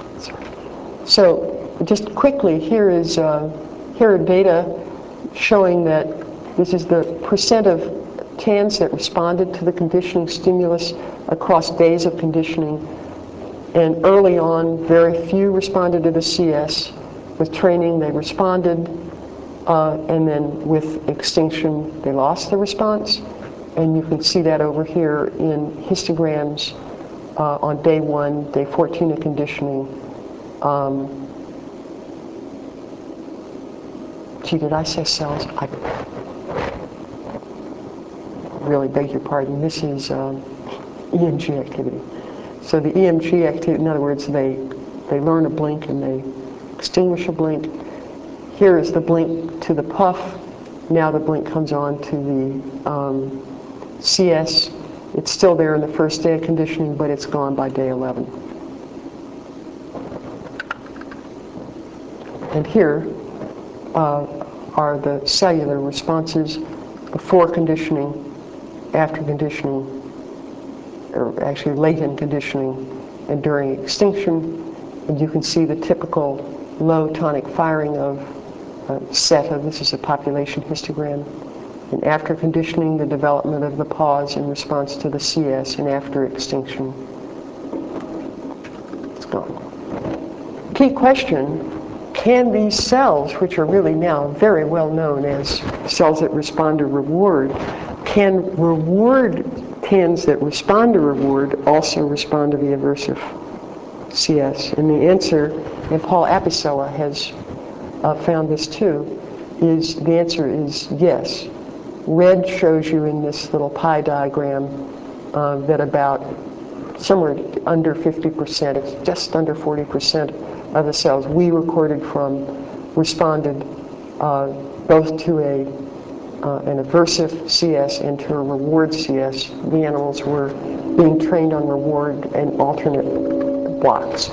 so just quickly, here is uh, here are data showing that this is the percent of T A Ns that responded to the conditioning stimulus across days of conditioning. And early on, very few responded to the C S. With training, they responded. Uh, and then with extinction, they lost the response. And you can see that over here in histograms uh, on day one, day fourteen of conditioning. Um, Gee, did I say cells? I really beg your pardon. This is um, E M G activity. So the E M G activity, in other words, they, they learn a blink and they extinguish a blink. Here is the blink to the puff. Now the blink comes on to the um, C S. It's still there in the first day of conditioning, but it's gone by day eleven. And here, Uh, are the cellular responses before conditioning, after conditioning, or actually late in conditioning, and during extinction. And you can see the typical low tonic firing of a set of, this is a population histogram. And after conditioning, the development of the pause in response to the C S, and after extinction, it's gone. Key question. Can these cells, which are really now very well known as cells that respond to reward, can reward T A Ns that respond to reward also respond to the aversive C S? And the answer, and Paul Apicella has uh, found this too, is the answer is yes. Red shows you in this little pie diagram uh, that about somewhere under fifty percent, it's just under forty percent of the cells we recorded from responded uh, both to a uh, an aversive C S and to a reward C S. The animals were being trained on reward and alternate blocks.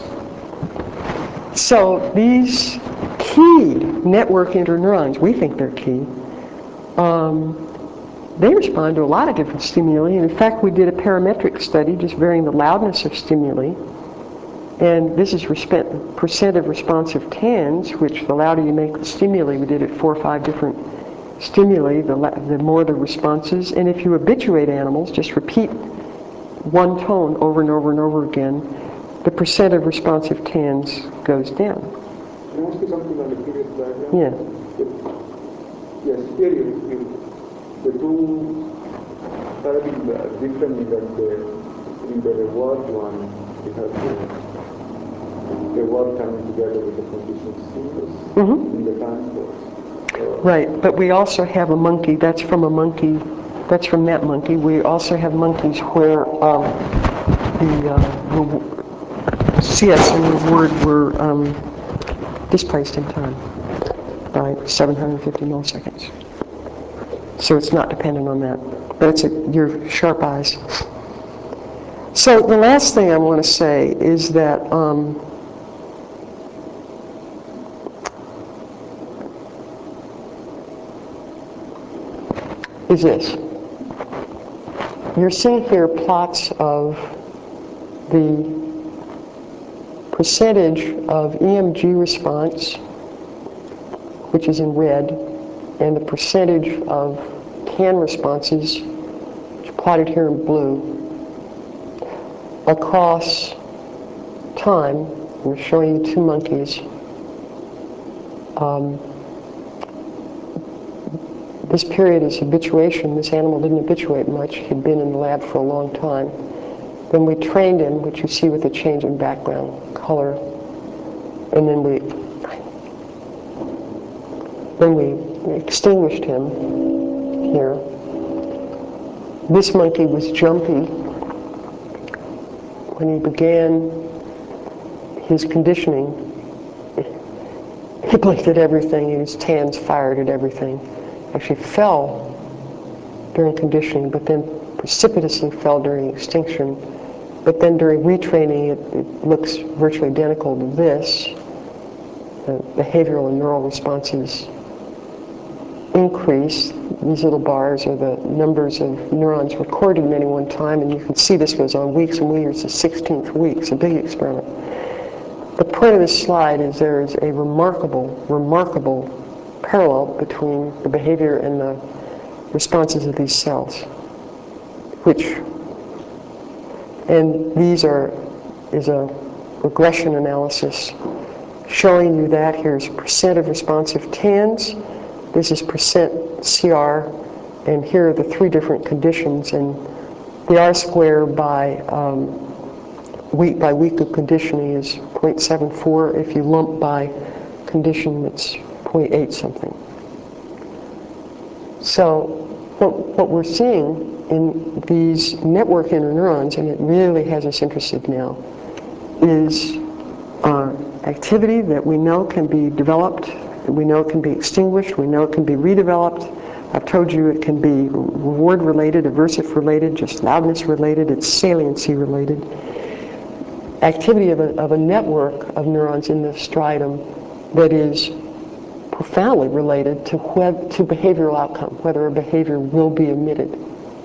So these key network interneurons, we think they're key, um, they respond to a lot of different stimuli. And in fact, we did a parametric study just varying the loudness of stimuli. And this is resp- percent of responsive T A Ns, which the louder you make the stimuli, we did it four or five different stimuli, the, la- the more the responses. And if you habituate animals, just repeat one tone over and over and over again, the percent of responsive T A Ns goes down. Can I ask you something on the previous diagram? Yeah. Yes, here you, you, the two paradigms are different in that the, in the reward one, you have the reward coming together with the conditioned stimulus Mm-hmm. in the time course. So, Right, but we also have a monkey, that's from a monkey, that's from that monkey. We also have monkeys where um, the, uh, the C S and reward were um, displaced in time by by seven hundred fifty milliseconds. So it's not dependent on that. But it's a, your sharp eyes. So the last thing I want to say is that um, is this. You're seeing here plots of the percentage of E M G response, which is in red, and the percentage of C A N responses, which are plotted here in blue, across time. We're showing you two monkeys. Um, this period is habituation. This animal didn't habituate much. He'd been in the lab for a long time. Then we trained him, which you see with the change in background color, and then we then we extinguished him here. This monkey was jumpy when he began his conditioning. He blinked at everything. His tans fired at everything. Actually fell during conditioning, but then precipitously fell during extinction. But then during retraining, it, it looks virtually identical to this. The behavioral and neural responses increase. These little bars are the numbers of neurons recorded in any one time, and you can see this goes on weeks and weeks. The sixteenth week. It's a big experiment. The point of this slide is there is a remarkable, remarkable parallel between the behavior and the responses of these cells, which, and these are, is a regression analysis showing you that. Here's percent of responsive tans, this is percent C R, and here are the three different conditions, and the R square by um, week by week of conditioning is zero point seven four. If you lump by condition, it's zero point eight something. So what, what we're seeing in these network interneurons, and it really has us interested now, is uh, activity that we know can be developed, we know it can be extinguished, we know it can be redeveloped. I've told you it can be reward related, aversive related, just loudness related, it's saliency related. Activity of a, of a network of neurons in the striatum that is profoundly related to, web, to behavioral outcome, whether a behavior will be emitted.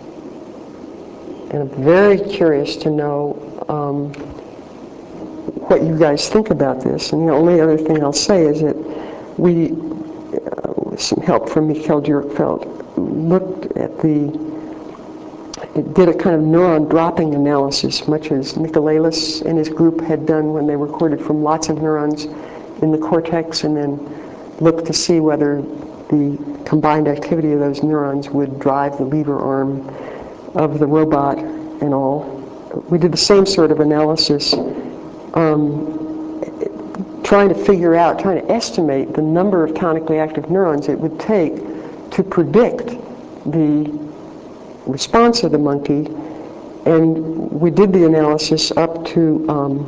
And I'm very curious to know um, what you guys think about this. And the only other thing I'll say is that we, uh, with some help from Michael Dierkfeld, looked at the It did a kind of neuron dropping analysis, much as Nicolelis and his group had done when they recorded from lots of neurons in the cortex, and then looked to see whether the combined activity of those neurons would drive the lever arm of the robot and all. We did the same sort of analysis, um, trying to figure out, trying to estimate the number of tonically active neurons it would take to predict the response of the monkey, and we did the analysis up to, um,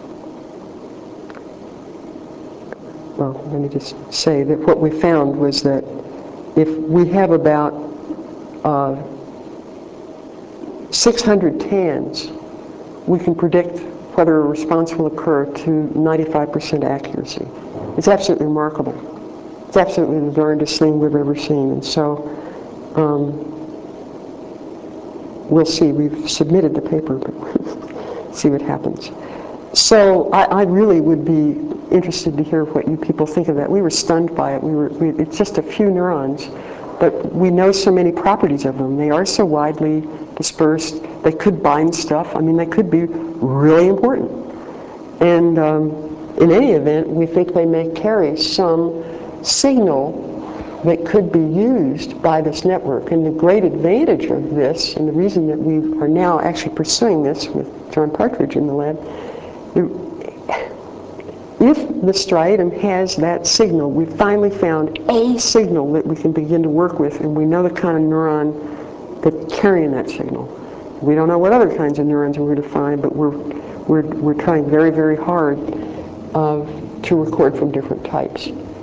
well, let me just say that what we found was that if we have about uh, six hundred tans, we can predict whether a response will occur to ninety-five percent accuracy. It's absolutely remarkable. It's absolutely the darndest thing we've ever seen, and so um, we'll see. We've submitted the paper, but see what happens. So I, I really would be interested to hear what you people think of that. We were stunned by it. We were. We, it's just a few neurons, but we know so many properties of them. They are so widely dispersed. They could bind stuff. I mean, they could be really important. And um, in any event, we think they may carry some signal that could be used by this network. And the great advantage of this, and the reason that we are now actually pursuing this with John Partridge in the lab, if the striatum has that signal, we finally found a signal that we can begin to work with, and we know the kind of neuron that's carrying that signal. We don't know what other kinds of neurons we're going to find, but we're, we're, we're trying very, very hard uh, to record from different types.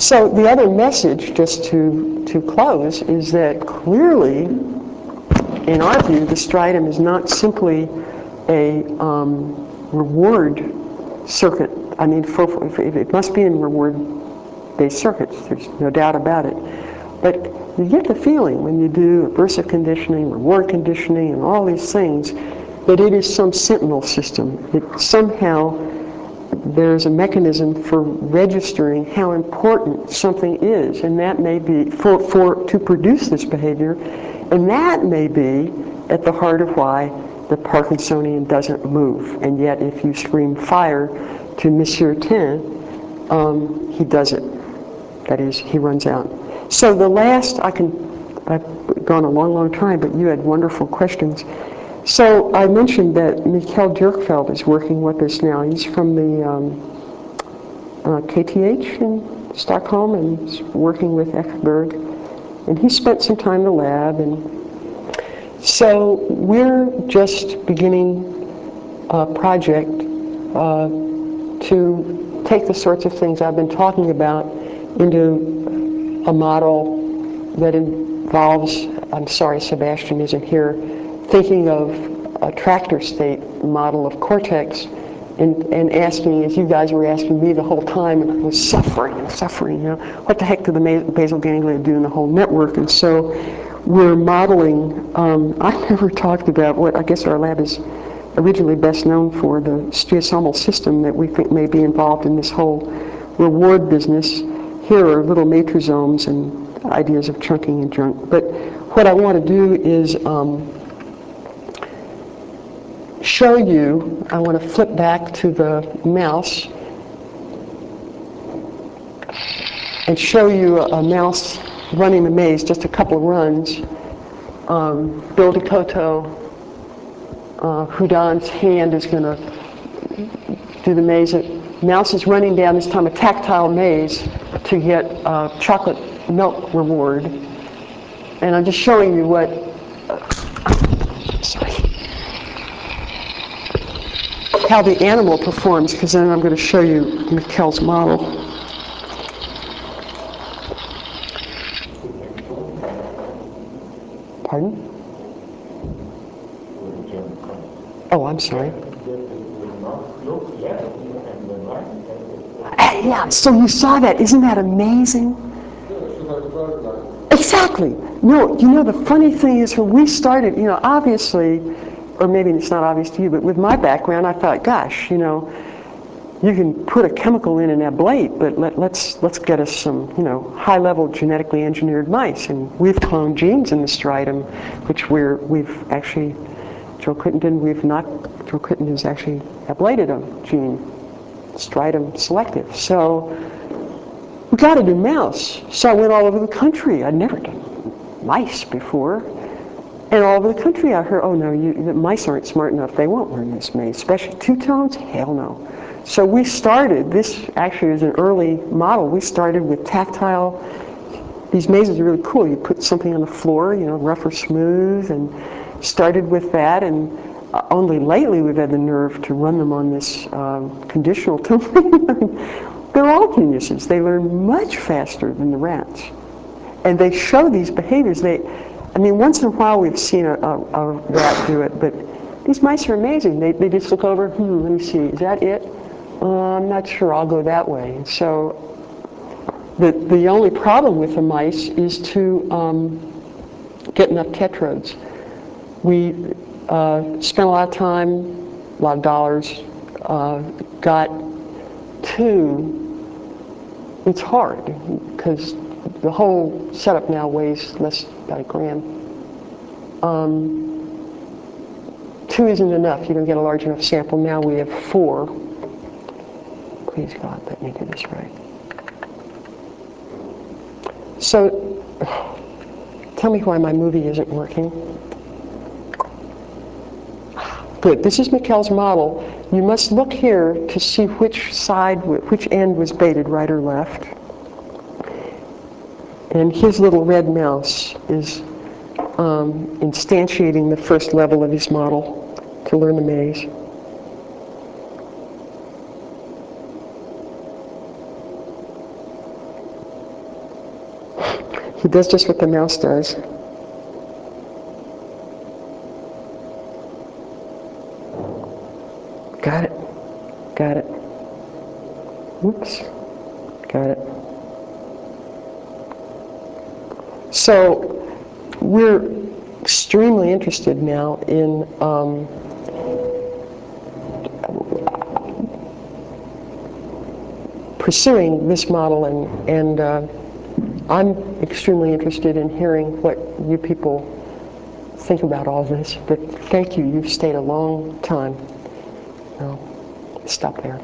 So the other message, just to, to close, is that clearly, in our view, the striatum is not simply a um, reward circuit. I mean, for, it must be in reward-based circuits. There's no doubt about it. But you get the feeling when you do aversive conditioning, reward conditioning, and all these things, that it is some sentinel system. It somehow, there's a mechanism for registering how important something is, and that may be for, for to produce this behavior, and that may be at the heart of why the Parkinsonian doesn't move. And yet, if you scream fire to Monsieur Tin, um, he does it. That is, he runs out. So the last, I can, I've gone a long, long time, but you had wonderful questions. So I mentioned that Mikhail Dierkfeld is working with us now. He's from the um, uh, K T H in Stockholm, and he's working with Eckerberg. And he spent some time in the lab. And so we're just beginning a project uh, to take the sorts of things I've been talking about into a model that involves, I'm sorry Sebastian isn't here, thinking of a tractor state model of cortex, and, and asking, as you guys were asking me the whole time, and I was suffering and suffering, you know, what the heck do the basal ganglia do in the whole network? And so we're modeling, um, I never talked about what I guess our lab is originally best known for, the striosomal system that we think may be involved in this whole reward business. Here are little matrosomes and ideas of chunking and junk. But what I want to do is um, show you, I want to flip back to the mouse and show you a, a mouse running the maze, just a couple of runs. Um, Bill DeCoto, uh, Houdan's hand is going to do the maze. The mouse is running down, this time a tactile maze, to get a chocolate milk reward. And I'm just showing you what, uh, sorry. how the animal performs, because then I'm going to show you Mikhail's model. Pardon? Oh, I'm sorry. Yeah, so you saw that. Isn't that amazing? Exactly. No, you know, the funny thing is when we started, you know, obviously, or maybe it's not obvious to you, but with my background, I thought, gosh, you know, you can put a chemical in and ablate, but let, let's let's get us some, you know, high-level genetically engineered mice, and we've cloned genes in the striatum, which we're we've actually, Joe Crittenden, we've not, Joe Crittenden has actually ablated a gene, striatum selective. So we got to do mouse. So I went all over the country. I'd never done mice before. And all over the country I heard, oh no, you, the mice aren't smart enough. They won't learn this maze. Especially two-tones? Hell no. So we started, this actually is an early model. We started with tactile. These mazes are really cool. You put something on the floor, you know, rough or smooth, and started with that. And uh, only lately we've had the nerve to run them on this um, conditional tone. They're all geniuses. They learn much faster than the rats. And they show these behaviors. They, I mean, once in a while we've seen a, a, a rat do it, but these mice are amazing. They, they just look over, hmm, let me see, is that it? Uh, I'm not sure, I'll go that way. And so the, the only problem with the mice is to um, get enough tetrodes. We uh, spent a lot of time, a lot of dollars, uh, got two. It's hard because the whole setup now weighs less about a gram. Um, two isn't enough. You don't get a large enough sample. Now we have four. Please God, let me do this right. So, tell me why my movie isn't working. Good. This is Mikhail's model. You must look here to see which side, which end was baited, right or left. And his little red mouse is um, instantiating the first level of his model to learn the maze. He does just what the mouse does. Got it. Got it. Oops. Got it. So we're extremely interested now in um, pursuing this model, and, and uh, I'm extremely interested in hearing what you people think about all this. But thank you. You've stayed a long time. I'll stop there.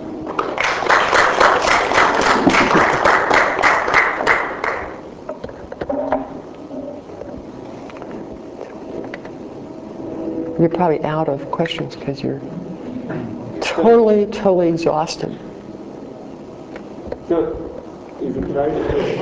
You're probably out of questions because you're totally, totally exhausted. So, is it right?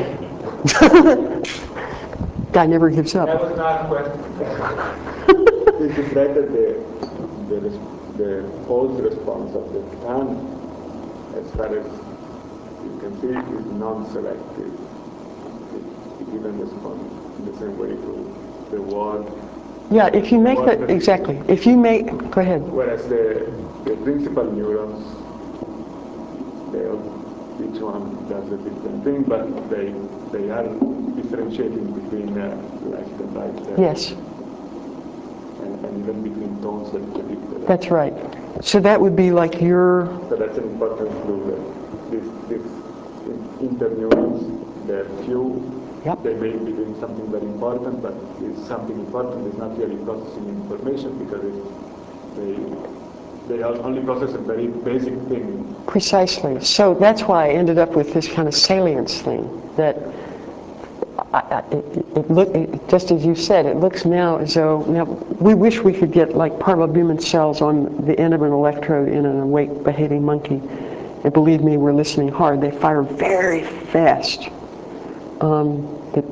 Guy never gives up. That was not a question. Is it right that the, the, res- the false response of the tongue, as far as you can see, is non-selective? It, it didn't respond in the same way to the word. Yeah, if you make word that, exactly. If you make, go ahead. Whereas the, the principal neurons, they all, each one does a different thing, but they they are differentiating between uh, left and right. There. Yes. And, and even between tones that predict the That's right. So that would be like your... So that's an important clue that these, these interneurons, they're few, Yep. they may be doing something very important, but it's something important is not really processing information because it, they they only process a very basic thing. Precisely. So that's why I ended up with this kind of salience thing. That I, I, it, it look it, just as you said, it looks now as though now we wish we could get like parvalbumin cells on the end of an electrode in an awake behaving monkey. And believe me, we're listening hard. They fire very fast. Um, but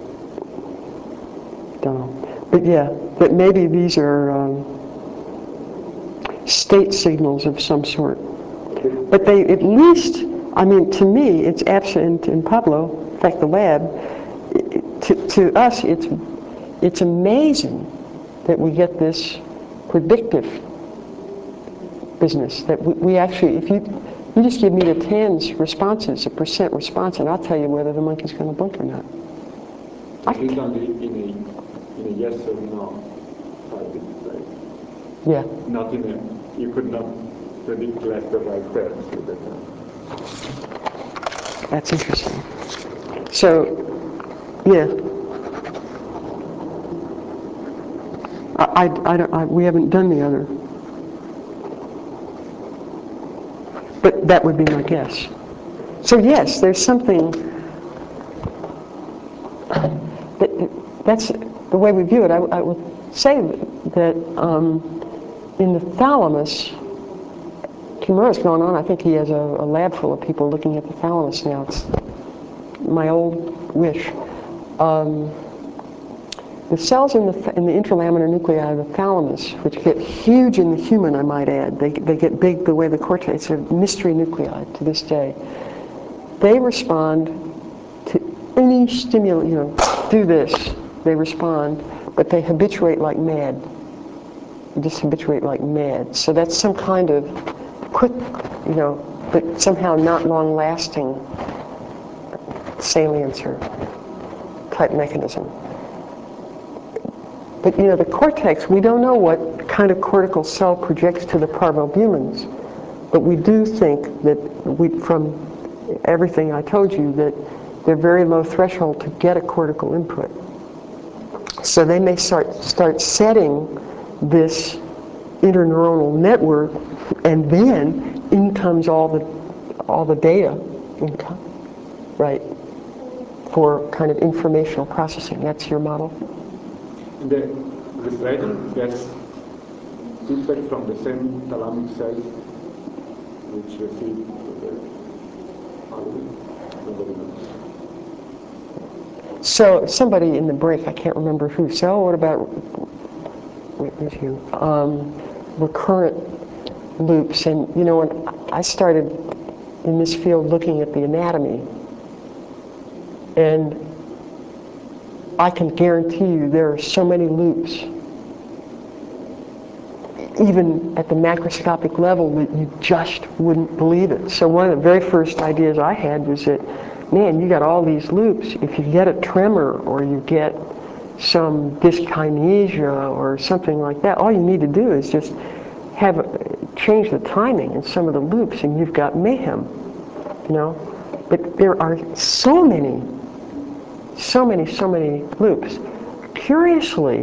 don't know. But yeah, but maybe these are um, state signals of some sort. But they at least, I mean, to me, it's absent in Pablo, in fact, the lab. To, to us, it's it's amazing that we get this predictive business. That we, we actually, if you you just give me the tens responses, a percent response, and I'll tell you whether the monkey's going to blink or not. At least only in a, in a yes or no type, right? Yeah. Not in a, you could not predict left or right terms with that. That's interesting. So, yeah. I, I, I don't, I, we haven't done the other. But that would be my guess. So yes, there's something, that, that's the way we view it. I, I would say that um, in the thalamus, Kimura's going on. I think he has a, a lab full of people looking at the thalamus now. It's my old wish. Um, the cells in the, in the interlaminar nuclei of the thalamus, which get huge in the human, I might add, they, they get big the way the cortex, it's a mystery nuclei to this day. They respond to any stimulus, you know, do this, they respond, but they habituate like mad. They just habituate like mad. So that's some kind of quick, you know, but somehow not long-lasting salience or type mechanism. But, you know, the cortex, we don't know what kind of cortical cell projects to the parvalbumins, but we do think that we, from everything I told you, that they're very low threshold to get a cortical input. So they may start, start setting this interneuronal network, and then in comes all the, all the data, in co- right, for kind of informational processing. That's your model? The refrigerant gets feedback from the same thalamic cells which receive the algorithm. Nobody knows. So somebody in the break, I can't remember who, so what about, where's you, um, recurrent loops? And you know, when I started in this field looking at the anatomy, and I can guarantee you there are so many loops, even at the macroscopic level, that you just wouldn't believe it. So one of the very first ideas I had was that, man, you got all these loops. If you get a tremor or you get some dyskinesia or something like that, all you need to do is just have a, change the timing in some of the loops, and you've got mayhem. You know, but there are so many, so many, so many loops. Curiously,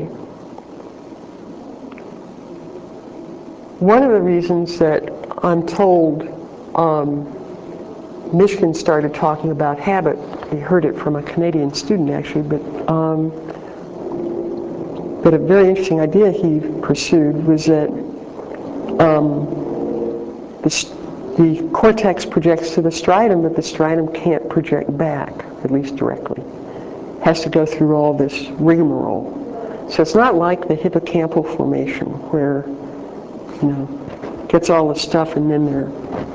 one of the reasons that I'm told um, Mishkin started talking about habit, he heard it from a Canadian student actually, but um, but a very interesting idea he pursued was that um, the, the cortex projects to the striatum, but the striatum can't project back, at least directly. Has to go through all this rigmarole. So it's not like the hippocampal formation where, you know, gets all the stuff and then there,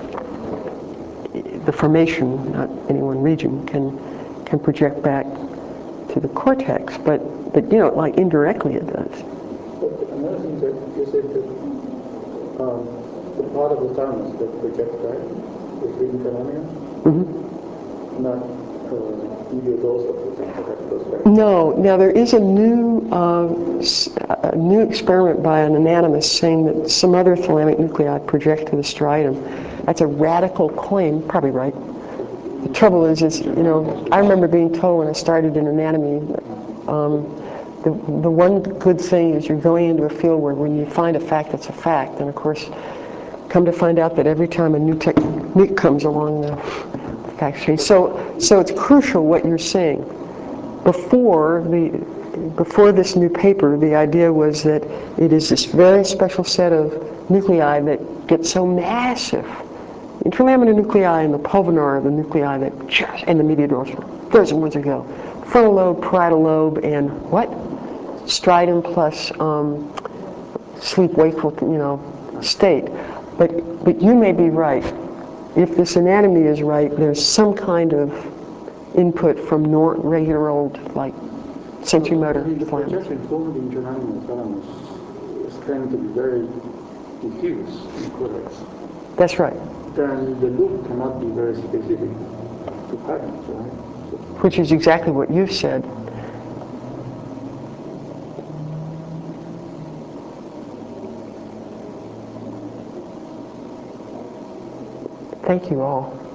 the formation, not any one region, can can project back to the cortex, but but you know, like indirectly it does. But another thing that you said that um, the part of the thymus that projects back is the internumia, Mm-hmm. not uh, medial dorsal, for example, that goes back. No, now there is a new uh, s- a new experiment by an anatomist saying that some other thalamic nuclei project to the striatum. That's a radical claim, probably right. The trouble is, is you know, I remember being told when I started in anatomy, um, the, the one good thing is you're going into a field where when you find a fact, it's a fact. And of course, come to find out that every time a new technique comes along, the fact change. So, so it's crucial what you're saying. Before the, before this new paper, the idea was that it is this very special set of nuclei that get so massive. Interlaminar nuclei and the pulvinar are the nuclei that just, and the mediadorsal. There's the ones that go. Frontal lobe, parietal lobe, and what? Striatum plus um, sleep wakeful, you know, state. But but you may be right. If this anatomy is right, there's some kind of input from nor- regular old, like, sensory motor The thalamus. projection from the internumlar thalamus is tend to be very diffuse in cortex. That's right. Then the loop cannot be very specific to patterns, right? Which is exactly what you've said. Thank you all.